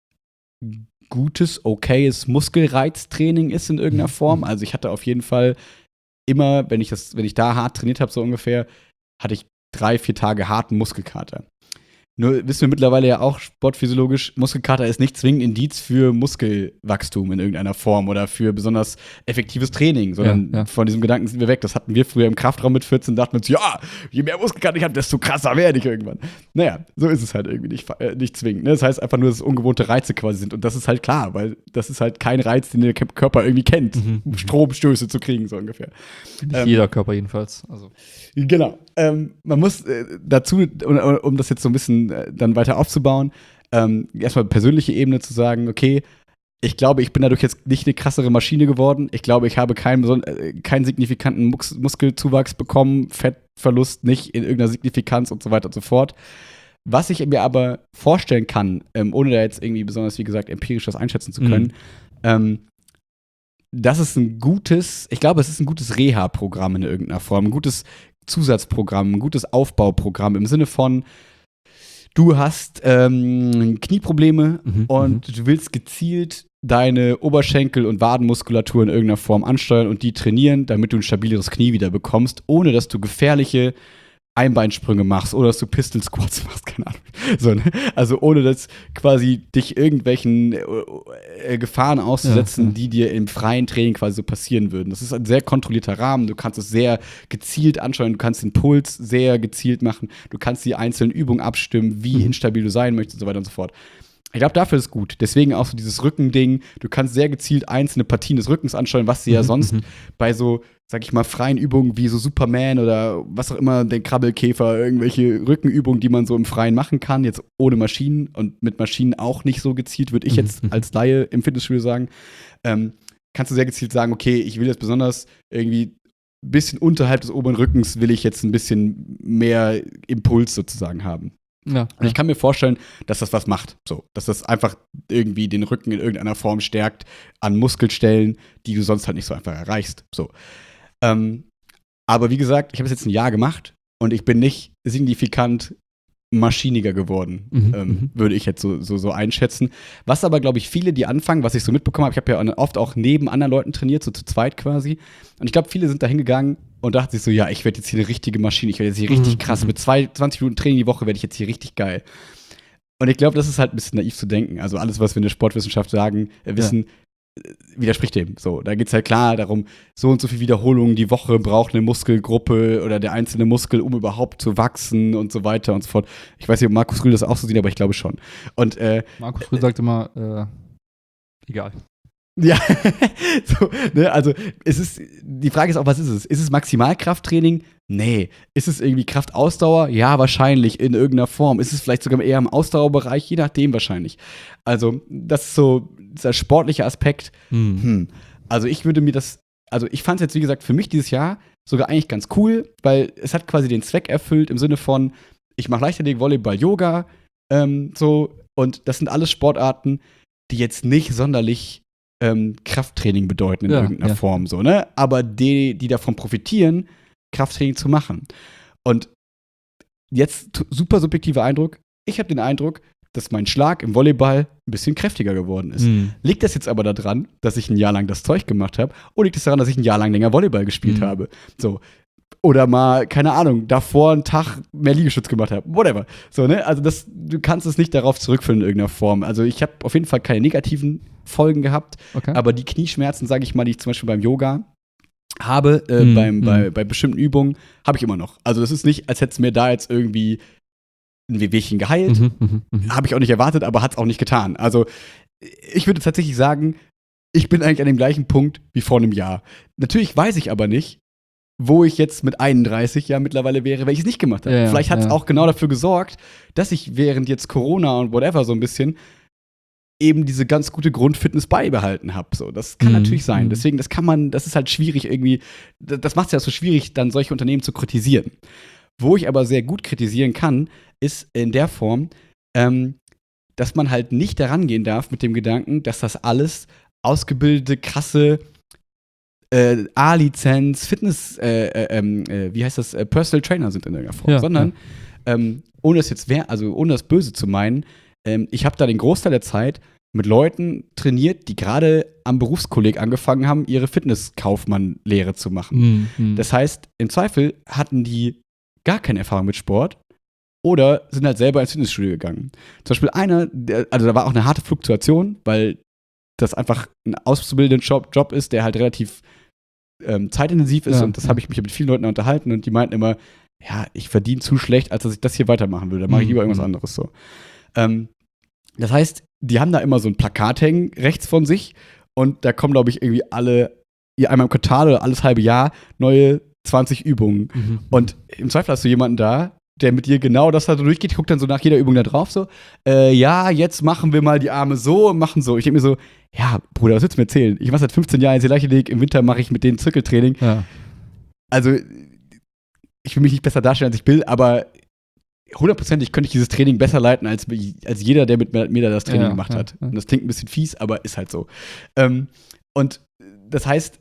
gutes, okayes Muskelreiztraining ist in irgendeiner Form. Also ich hatte auf jeden Fall immer, wenn ich da hart trainiert habe, so ungefähr, hatte ich 3-4 Tage harten Muskelkater. Nur wissen wir mittlerweile ja auch sportphysiologisch, Muskelkater ist nicht zwingend Indiz für Muskelwachstum in irgendeiner Form oder für besonders effektives Training, sondern von diesem Gedanken sind wir weg. Das hatten wir früher im Kraftraum mit 14, dachten wir uns, ja, je mehr Muskelkater ich habe, desto krasser werde ich irgendwann. Naja, so ist es halt irgendwie nicht zwingend. Ne? Das heißt einfach nur, dass es ungewohnte Reize quasi sind und das ist halt klar, weil das ist halt kein Reiz, den der Körper irgendwie kennt, Stromstöße zu kriegen, so ungefähr. Nicht jeder Körper jedenfalls. Also. Genau. Man muss dazu, um das jetzt so ein bisschen dann weiter aufzubauen, erstmal persönliche Ebene zu sagen, okay, ich glaube, ich bin dadurch jetzt nicht eine krassere Maschine geworden. Ich glaube, ich habe keinen signifikanten Muskelzuwachs bekommen, Fettverlust nicht in irgendeiner Signifikanz und so weiter und so fort. Was ich mir aber vorstellen kann, ohne da jetzt irgendwie besonders, wie gesagt, empirisch das einschätzen zu können, das ist ich glaube, es ist ein gutes Reha-Programm in irgendeiner Form, ein gutes Zusatzprogramm, ein gutes Aufbauprogramm im Sinne von, du hast Knieprobleme und du willst gezielt deine Oberschenkel- und Wadenmuskulatur in irgendeiner Form ansteuern und die trainieren, damit du ein stabileres Knie wieder bekommst, ohne dass du gefährliche Einbeinsprünge machst oder dass du Pistol Squats machst, keine Ahnung. So, ne? Also ohne dass quasi dich irgendwelchen Gefahren auszusetzen, die dir im freien Training quasi so passieren würden. Das ist ein sehr kontrollierter Rahmen. Du kannst es sehr gezielt anschauen. Du kannst den Puls sehr gezielt machen. Du kannst die einzelnen Übungen abstimmen, wie instabil du sein möchtest und so weiter und so fort. Ich glaube, dafür ist gut. Deswegen auch so dieses Rückending. Du kannst sehr gezielt einzelne Partien des Rückens anschauen, was sie ja sonst bei so, sag ich mal, freien Übungen wie so Superman oder was auch immer, den Krabbelkäfer, irgendwelche Rückenübungen, die man so im Freien machen kann, jetzt ohne Maschinen und mit Maschinen auch nicht so gezielt, würde ich jetzt als Laie im Fitnessstudio sagen, kannst du sehr gezielt sagen, okay, ich will jetzt besonders irgendwie ein bisschen unterhalb des oberen Rückens will ich jetzt ein bisschen mehr Impuls sozusagen haben. Ja. Und ich kann mir vorstellen, dass das was macht. So, dass das einfach irgendwie den Rücken in irgendeiner Form stärkt an Muskelstellen, die du sonst halt nicht so einfach erreichst. So. Aber wie gesagt, ich habe es jetzt ein Jahr gemacht und ich bin nicht signifikant maschiniger geworden, würde ich jetzt so einschätzen. Was aber, glaube ich, viele, die anfangen, was ich so mitbekommen habe, ich habe ja oft auch neben anderen Leuten trainiert, so zu zweit quasi. Und ich glaube, viele sind da hingegangen und dachten sich so, ja, ich werde jetzt hier eine richtige Maschine, ich werde jetzt hier richtig krass, mit 20 Minuten Training die Woche werde ich jetzt hier richtig geil. Und ich glaube, das ist halt ein bisschen naiv zu denken. Also alles, was wir in der Sportwissenschaft sagen, wissen, widerspricht dem. So, da geht es halt klar darum, so und so viel Wiederholungen die Woche braucht eine Muskelgruppe oder der einzelne Muskel, um überhaupt zu wachsen und so weiter und so fort. Ich weiß nicht, ob Markus Rühl das auch so sieht, aber ich glaube schon. Und Markus Rühl sagt immer, egal. ja, so, ne, also die Frage ist auch, was ist es? Ist es Maximalkrafttraining? Nee. Ist es irgendwie Kraftausdauer? Ja, wahrscheinlich in irgendeiner Form. Ist es vielleicht sogar eher im Ausdauerbereich? Je nachdem wahrscheinlich. Also, das ist so dieser sportliche Aspekt. Also, ich fand es jetzt, wie gesagt, für mich dieses Jahr sogar eigentlich ganz cool, weil es hat quasi den Zweck erfüllt im Sinne von, ich mache Leichtathletik, Volleyball, Yoga, so, und das sind alles Sportarten, die jetzt nicht sonderlich Krafttraining bedeuten in irgendeiner Form, so, ne? Aber die davon profitieren, Krafttraining zu machen. Und jetzt super subjektiver Eindruck, ich habe den Eindruck, dass mein Schlag im Volleyball ein bisschen kräftiger geworden ist. Liegt das jetzt aber daran, dass ich ein Jahr lang das Zeug gemacht habe, oder liegt es daran, dass ich ein Jahr lang länger Volleyball gespielt habe? So. Oder mal, keine Ahnung, davor einen Tag mehr Liegestütz gemacht habe. Whatever. So, ne? Also du kannst es nicht darauf zurückführen in irgendeiner Form. Also ich habe auf jeden Fall keine negativen Folgen gehabt, aber die Knieschmerzen, sage ich mal, die ich zum Beispiel beim Yoga habe, bei bestimmten Übungen, habe ich immer noch. Also das ist nicht, als hätte es mir da jetzt irgendwie ein Wehwehchen geheilt. Habe ich auch nicht erwartet, aber hat es auch nicht getan. Also ich würde tatsächlich sagen, ich bin eigentlich an dem gleichen Punkt wie vor einem Jahr. Natürlich weiß ich aber nicht, wo ich jetzt mit 31 ja mittlerweile wäre, wenn ich es nicht gemacht habe. Vielleicht hat es auch genau dafür gesorgt, dass ich während jetzt Corona und whatever so ein bisschen eben diese ganz gute Grundfitness beibehalten habe. So, das kann natürlich sein. Deswegen, das ist halt schwierig irgendwie, das macht es ja so schwierig, dann solche Unternehmen zu kritisieren. Wo ich aber sehr gut kritisieren kann, ist in der Form, dass man halt nicht daran gehen darf mit dem Gedanken, dass das alles ausgebildete, krasse A-Lizenz, Fitness, wie heißt das, Personal Trainer sind in irgendeiner Form, sondern ohne das Böse zu meinen, ich habe da den Großteil der Zeit mit Leuten trainiert, die gerade am Berufskolleg angefangen haben, ihre Fitnesskaufmann-Lehre zu machen. Das heißt, im Zweifel hatten die gar keine Erfahrung mit Sport oder sind halt selber ins Fitnessstudio gegangen. Zum Beispiel da war auch eine harte Fluktuation, weil das einfach ein auszubildender Job ist, der halt relativ zeitintensiv ist, und das habe ich mich mit vielen Leuten unterhalten, und die meinten immer, ja, ich verdiene zu schlecht, als dass ich das hier weitermachen würde. Da mache ich lieber irgendwas anderes so. Das heißt, die haben da immer so ein Plakat hängen rechts von sich, und da kommen, glaube ich, irgendwie einmal im Quartal oder alles halbe Jahr neue 20 Übungen. Und im Zweifel hast du jemanden da, der mit dir genau das halt durchgeht, guckt dann so nach jeder Übung da drauf, so, ja, jetzt machen wir mal die Arme so und machen so. Ich denke mir so, ja, Bruder, was willst du mir erzählen? Ich mache seit 15 Jahren jetzt Leichtathletik, im Winter mache ich mit denen Zirkeltraining. Ja. Also, ich will mich nicht besser darstellen, als ich will, aber 100%ig könnte ich dieses Training besser leiten, als jeder, der mit mir da das Training gemacht hat. Und das klingt ein bisschen fies, aber ist halt so. Und das heißt,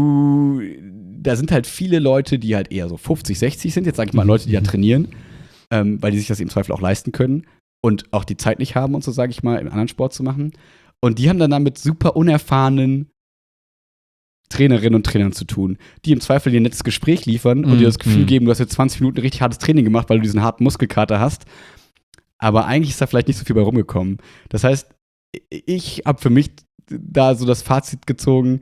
da sind halt viele Leute, die halt eher so 50, 60 sind, jetzt sage ich mal Leute, die ja trainieren, weil die sich das im Zweifel auch leisten können und auch die Zeit nicht haben, und so, sage ich mal, im anderen Sport zu machen. Und die haben dann mit super unerfahrenen Trainerinnen und Trainern zu tun, die im Zweifel dir ein nettes Gespräch liefern und dir das Gefühl geben, du hast jetzt 20 Minuten richtig hartes Training gemacht, weil du diesen harten Muskelkater hast. Aber eigentlich ist da vielleicht nicht so viel bei rumgekommen. Das heißt, ich habe für mich da so das Fazit gezogen,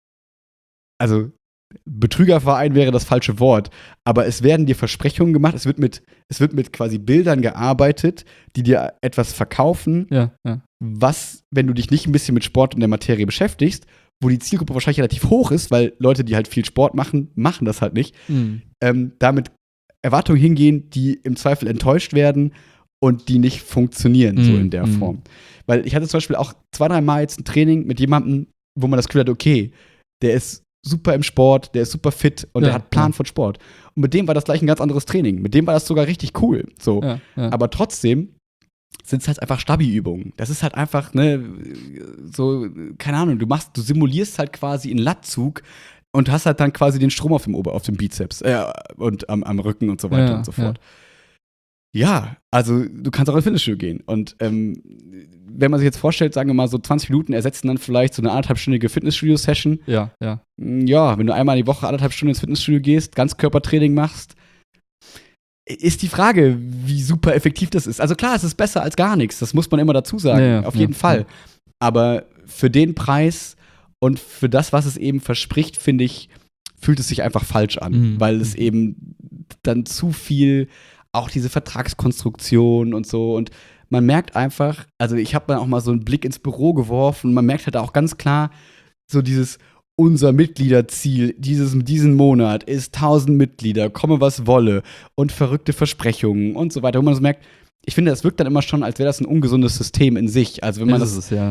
also Betrügerverein wäre das falsche Wort, aber es werden dir Versprechungen gemacht, es wird mit quasi Bildern gearbeitet, die dir etwas verkaufen, was, wenn du dich nicht ein bisschen mit Sport und der Materie beschäftigst, wo die Zielgruppe wahrscheinlich relativ hoch ist, weil Leute, die halt viel Sport machen das halt nicht, damit Erwartungen hingehen, die im Zweifel enttäuscht werden und die nicht funktionieren, so in der Form. Weil ich hatte zum Beispiel auch 2-3 Mal jetzt ein Training mit jemandem, wo man das Gefühl hat, okay, der ist super im Sport, der ist super fit und der hat Plan von Sport. Und mit dem war das gleich ein ganz anderes Training. Mit dem war das sogar richtig cool. So. Aber trotzdem sind es halt einfach Stabi-Übungen. Das ist halt einfach, ne, so, keine Ahnung, du simulierst halt quasi einen Lattzug und hast halt dann quasi den Strom auf dem Bizeps und am Rücken und so weiter und so fort. Ja, also du kannst auch ins Fitnessstudio gehen. Und wenn man sich jetzt vorstellt, sagen wir mal, so 20 Minuten ersetzen dann vielleicht so eine 1,5-stündige Fitnessstudio-Session. Ja, wenn du einmal die Woche 1,5 Stunden ins Fitnessstudio gehst, Ganzkörpertraining machst, ist die Frage, wie super effektiv das ist. Also klar, es ist besser als gar nichts, das muss man immer dazu sagen, auf jeden Fall. Aber für den Preis Und für das, was es eben verspricht, finde ich, fühlt es sich einfach falsch an, weil es eben dann zu viel, auch diese Vertragskonstruktion und so, und man merkt einfach, also ich habe dann auch mal so einen Blick ins Büro geworfen, man merkt halt auch ganz klar, so unser Mitgliederziel diesen Monat ist 1000 Mitglieder, komme was wolle, und verrückte Versprechungen und so weiter, wo man so merkt, ich finde, das wirkt dann immer schon, als wäre das ein ungesundes System in sich. Also wenn man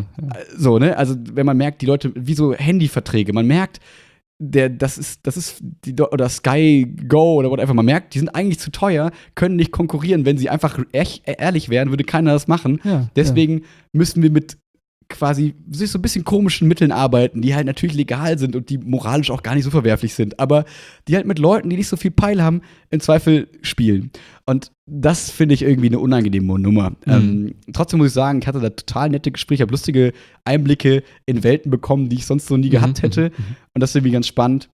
so, ne, also wenn man merkt, die Leute, wie so Handyverträge, man merkt, das ist oder Sky Go oder whatever, man merkt, die sind eigentlich zu teuer, können nicht konkurrieren. Wenn sie einfach ehrlich wären, würde keiner das machen. Ja, Deswegen müssen wir mit quasi sich so ein bisschen komischen Mitteln arbeiten, die halt natürlich legal sind und die moralisch auch gar nicht so verwerflich sind, aber die halt mit Leuten, die nicht so viel Peil haben, im Zweifel spielen. Und das finde ich irgendwie eine unangenehme Nummer. Trotzdem muss ich sagen, ich hatte da total nette Gespräche, habe lustige Einblicke in Welten bekommen, die ich sonst so nie gehabt hätte. Und das ist irgendwie ganz spannend.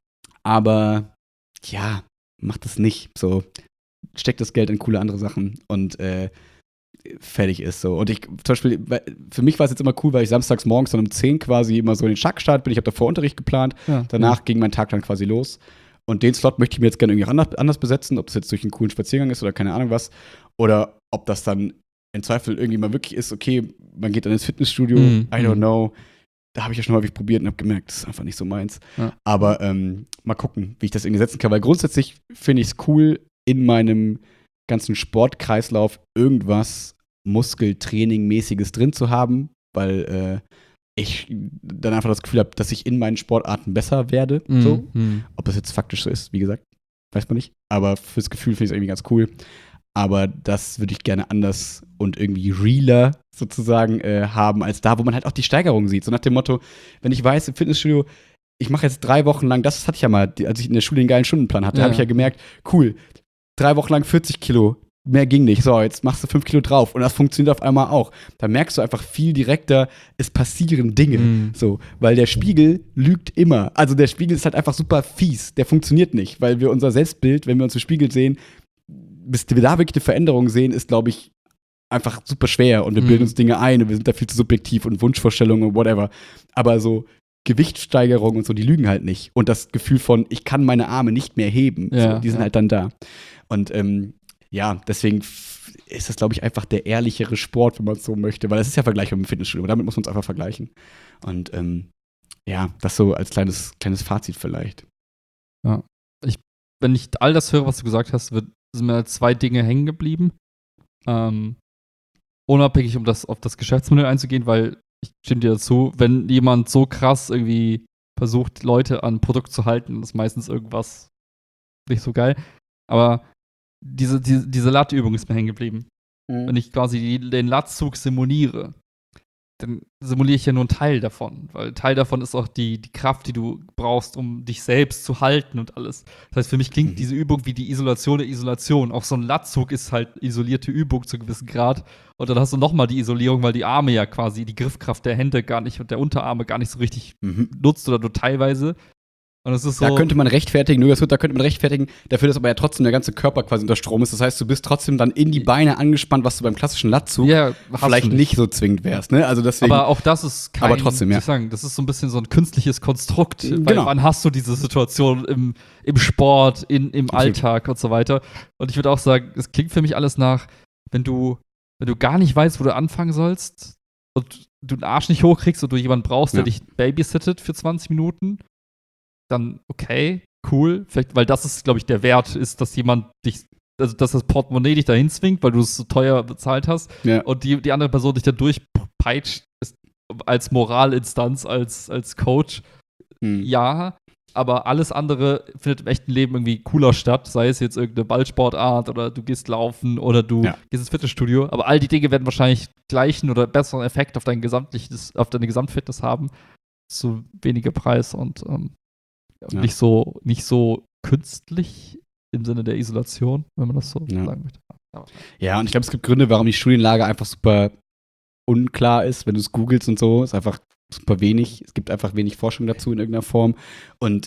Aber ja, macht das nicht. So, steckt das Geld in coole andere Sachen und fertig ist so. Und ich, zum Beispiel, für mich war es jetzt immer cool, weil ich samstags morgens dann um 10 quasi immer so in den Schack-Start bin. Ich habe davor Unterricht geplant. Ja, danach ging mein Tag dann quasi los. Und den Slot möchte ich mir jetzt gerne irgendwie anders besetzen, ob das jetzt durch einen coolen Spaziergang ist oder keine Ahnung was. Oder ob das dann im Zweifel irgendwie mal wirklich ist, okay, man geht dann ins Fitnessstudio, I don't know. Da habe ich ja schon häufig probiert und habe gemerkt, das ist einfach nicht so meins. Ja. Aber mal gucken, wie ich das irgendwie setzen kann. Weil grundsätzlich finde ich es cool, in meinem ganzen Sportkreislauf irgendwas Muskeltraining-mäßiges drin zu haben, weil ich dann einfach das Gefühl habe, dass ich in meinen Sportarten besser werde. So. Ob das jetzt faktisch so ist, wie gesagt, weiß man nicht. Aber fürs Gefühl finde ich es irgendwie ganz cool. Aber das würde ich gerne anders und irgendwie realer sozusagen haben, als da, wo man halt auch die Steigerung sieht. So nach dem Motto, wenn ich weiß, im Fitnessstudio, ich mache jetzt 3 Wochen lang, das hatte ich ja mal, als ich in der Schule den geilen Stundenplan hatte, habe ich ja gemerkt, cool, 3 Wochen lang 40 Kilo, mehr ging nicht. So, jetzt machst du 5 Kilo drauf und das funktioniert auf einmal auch. Da merkst du einfach viel direkter, es passieren Dinge. So, weil der Spiegel lügt immer. Also der Spiegel ist halt einfach super fies. Der funktioniert nicht, weil wir unser Selbstbild, wenn wir uns im Spiegel sehen, bis wir da wirklich eine Veränderung sehen, ist, glaube ich, einfach super schwer und wir bilden uns Dinge ein und wir sind da viel zu subjektiv und Wunschvorstellungen und whatever. Aber so Gewichtssteigerung und so, die lügen halt nicht. Und das Gefühl von, ich kann meine Arme nicht mehr heben, so, die sind halt dann da. Und ja, deswegen ist das, glaube ich, einfach der ehrlichere Sport, wenn man es so möchte, weil es ist ja vergleichbar mit dem Fitnessstudio, damit muss man es einfach vergleichen. Und ja, das so als kleines Fazit vielleicht. Ja, wenn ich all das höre, was du gesagt hast, sind mir 2 Dinge hängen geblieben. Unabhängig, auf das Geschäftsmodell einzugehen, weil ich stimme dir dazu, wenn jemand so krass irgendwie versucht, Leute an Produkt zu halten, ist meistens irgendwas nicht so geil. Aber diese Lattübung ist mir hängen geblieben. Wenn ich quasi den Lattzug simuliere, dann simuliere ich ja nur einen Teil davon. Weil Teil davon ist auch die Kraft, die du brauchst, um dich selbst zu halten und alles. Das heißt, für mich klingt diese Übung wie die Isolation der Isolation. Auch so ein Lattzug ist halt isolierte Übung zu einem gewissen Grad. Und dann hast du nochmal die Isolierung, weil die Arme ja quasi, die Griffkraft der Hände gar nicht und der Unterarme gar nicht so richtig nutzt oder nur teilweise. Und es ist so, da könnte man rechtfertigen, dafür, dass aber ja trotzdem der ganze Körper quasi unter Strom ist. Das heißt, du bist trotzdem dann in die Beine angespannt, was du beim klassischen Lattzug vielleicht nicht so zwingend wärst. Ne? Also deswegen, aber auch das ist kein, aber trotzdem, ich sagen, das ist so ein bisschen so ein künstliches Konstrukt. Weil wann hast du diese Situation im Sport, im Alltag und so weiter. Und ich würde auch sagen, es klingt für mich alles nach, wenn du gar nicht weißt, wo du anfangen sollst und du den Arsch nicht hochkriegst und du jemanden brauchst, der dich babysittet für 20 Minuten, dann okay, cool. Vielleicht, weil das ist, glaube ich, der Wert ist, dass jemand dich, also dass das Portemonnaie dich dahin zwingt, weil du es so teuer bezahlt hast. Ja. Und die andere Person dich dann durchpeitscht, ist als Moralinstanz, als Coach. Ja, aber alles andere findet im echten Leben irgendwie cooler statt. Sei es jetzt irgendeine Ballsportart oder du gehst laufen oder du gehst ins Fitnessstudio. Aber all die Dinge werden wahrscheinlich gleichen oder besseren Effekt auf deine Gesamtfitness haben. Zu weniger Preis und nicht so künstlich im Sinne der Isolation, wenn man das so sagen möchte. Ja, und ich glaube, es gibt Gründe, warum die Studienlage einfach super unklar ist, wenn du es googelst und so, ist einfach super wenig. Es gibt einfach wenig Forschung dazu in irgendeiner Form. Und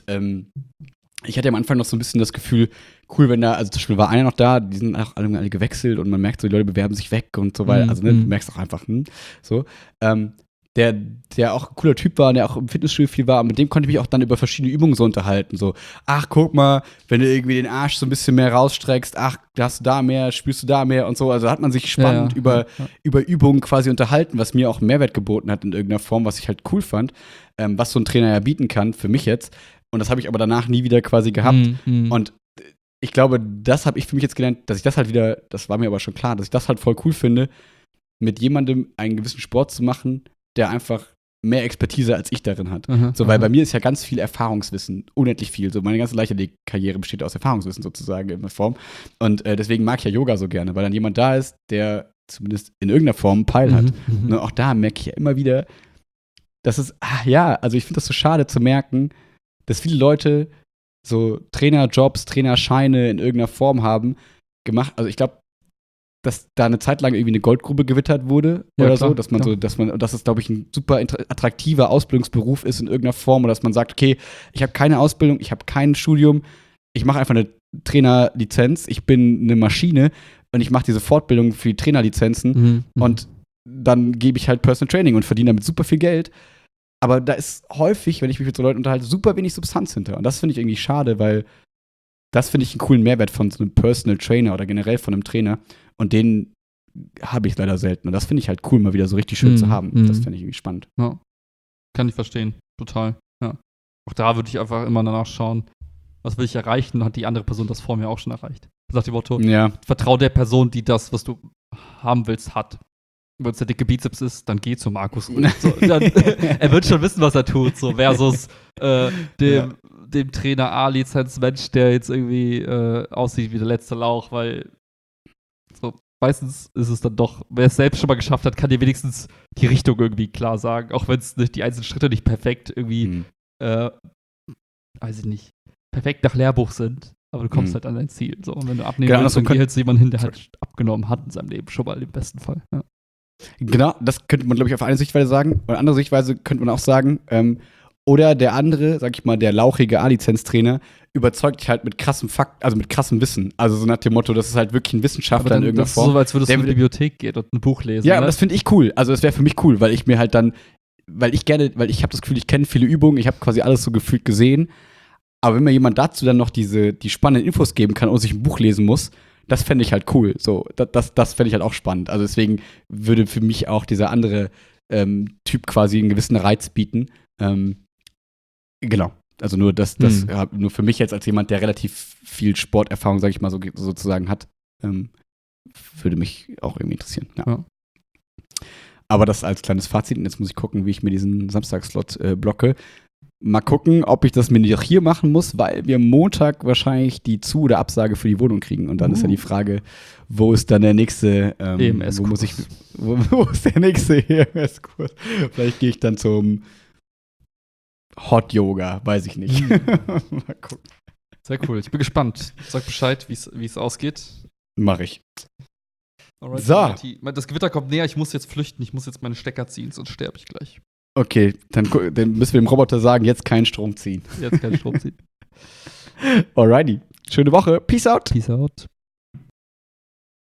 ich hatte am Anfang noch so ein bisschen das Gefühl, cool, wenn also zum Beispiel war einer noch da, die sind auch alle gewechselt und man merkt so, die Leute bewerben sich weg und so weiter. Also, du merkst auch einfach, so. der auch ein cooler Typ war, der auch im Fitnessstudio viel war. Und mit dem konnte ich mich auch dann über verschiedene Übungen so unterhalten. So, ach, guck mal, wenn du irgendwie den Arsch so ein bisschen mehr rausstreckst, ach, hast du da mehr, spürst du da mehr und so. Also hat man sich spannend über Übungen quasi unterhalten, was mir auch einen Mehrwert geboten hat in irgendeiner Form, was ich halt cool fand, was so ein Trainer ja bieten kann, für mich jetzt. Und das habe ich aber danach nie wieder quasi gehabt. Und ich glaube, das habe ich für mich jetzt gelernt, dass ich das halt wieder, das war mir aber schon klar, dass ich das halt voll cool finde, mit jemandem einen gewissen Sport zu machen, der einfach mehr Expertise als ich darin hat. Weil bei mir ist ja ganz viel Erfahrungswissen, unendlich viel. So meine ganze Leichtathletik-Karriere besteht aus Erfahrungswissen sozusagen in der Form. Und deswegen mag ich ja Yoga so gerne, weil dann jemand da ist, der zumindest in irgendeiner Form einen Peil hat. Und auch da merke ich ja immer wieder, dass es, also ich finde das so schade zu merken, dass viele Leute so Trainerjobs, Trainerscheine in irgendeiner Form haben gemacht. Also ich glaube, dass da eine Zeit lang irgendwie eine Goldgrube gewittert wurde oder klar, so, dass es, glaube ich, ein super attraktiver Ausbildungsberuf ist in irgendeiner Form oder dass man sagt, okay, ich habe keine Ausbildung, ich habe kein Studium, ich mache einfach eine Trainerlizenz, ich bin eine Maschine und ich mache diese Fortbildung für die Trainerlizenzen und dann gebe ich halt Personal Training und verdiene damit super viel Geld. Aber da ist häufig, wenn ich mich mit so Leuten unterhalte, super wenig Substanz hinter. Und das finde ich irgendwie schade, weil das finde ich einen coolen Mehrwert von so einem Personal Trainer oder generell von einem Trainer. Und den habe ich leider selten. Und das finde ich halt cool, mal wieder so richtig schön zu haben. Das finde ich irgendwie spannend. Ja. Kann ich verstehen. Total. Ja. Auch da würde ich einfach immer danach schauen, was will ich erreichen? Hat die andere Person das vor mir auch schon erreicht? Sagt die Motto, vertrau der Person, die das, was du haben willst, hat. Wenn es der dicke Bizeps ist, dann geh zu Markus. So, er wird schon wissen, was er tut. So versus dem Trainer A-Lizenz-Mensch, der jetzt irgendwie aussieht wie der letzte Lauch, weil so meistens ist es dann doch, wer es selbst schon mal geschafft hat, kann dir wenigstens die Richtung irgendwie klar sagen, auch wenn es die einzelnen Schritte nicht perfekt irgendwie, weiß ich nicht, perfekt nach Lehrbuch sind, aber du kommst halt an dein Ziel. So. Und wenn du abnehmen willst, dann geh halt zu jemandem hin, der halt abgenommen hat in seinem Leben schon mal im besten Fall. Ja. Genau, das könnte man, glaube ich, auf eine Sichtweise sagen. Oder andere Sichtweise könnte man auch sagen, oder der andere, sag ich mal, der lauchige A-Lizenz-Trainer, überzeugt dich halt mit krassem Fakt, also mit krassem Wissen. Also so nach dem Motto, das ist halt wirklich ein Wissenschaftler in irgendeiner Form. So, als würdest du in die Bibliothek gehen und ein Buch lesen. Ja, aber das finde ich cool. Also das wäre für mich cool, weil ich mir halt dann, weil ich habe das Gefühl, ich kenne viele Übungen, ich habe quasi alles so gefühlt gesehen. Aber wenn mir jemand dazu dann noch die spannenden Infos geben kann und sich ein Buch lesen muss, das fände ich halt cool. So, das fände ich halt auch spannend. Also deswegen würde für mich auch dieser andere Typ quasi einen gewissen Reiz bieten. Genau. Also nur nur für mich jetzt als jemand, der relativ viel Sporterfahrung, sage ich mal, sozusagen hat, würde mich auch irgendwie interessieren. Ja. Aber das als kleines Fazit. Und jetzt muss ich gucken, wie ich mir diesen Samstagslot blocke. Mal gucken, ob ich das mir nicht auch hier machen muss, weil wir Montag wahrscheinlich die Zu- oder Absage für die Wohnung kriegen. Und dann ist ja die Frage, wo ist dann der nächste EMS-Kurs? Wo ist der nächste EMS-Kurs? Vielleicht gehe ich dann zum Hot Yoga, weiß ich nicht. Mal gucken. Sehr cool. Ich bin gespannt. Sag Bescheid, wie es ausgeht. Mach ich. Alright, so. Das Gewitter kommt näher, ich muss jetzt flüchten, ich muss jetzt meine Stecker ziehen, sonst sterbe ich gleich. Okay, dann müssen wir dem Roboter sagen, jetzt keinen Strom ziehen. Jetzt keinen Strom ziehen. Alrighty. Schöne Woche. Peace out. Peace out.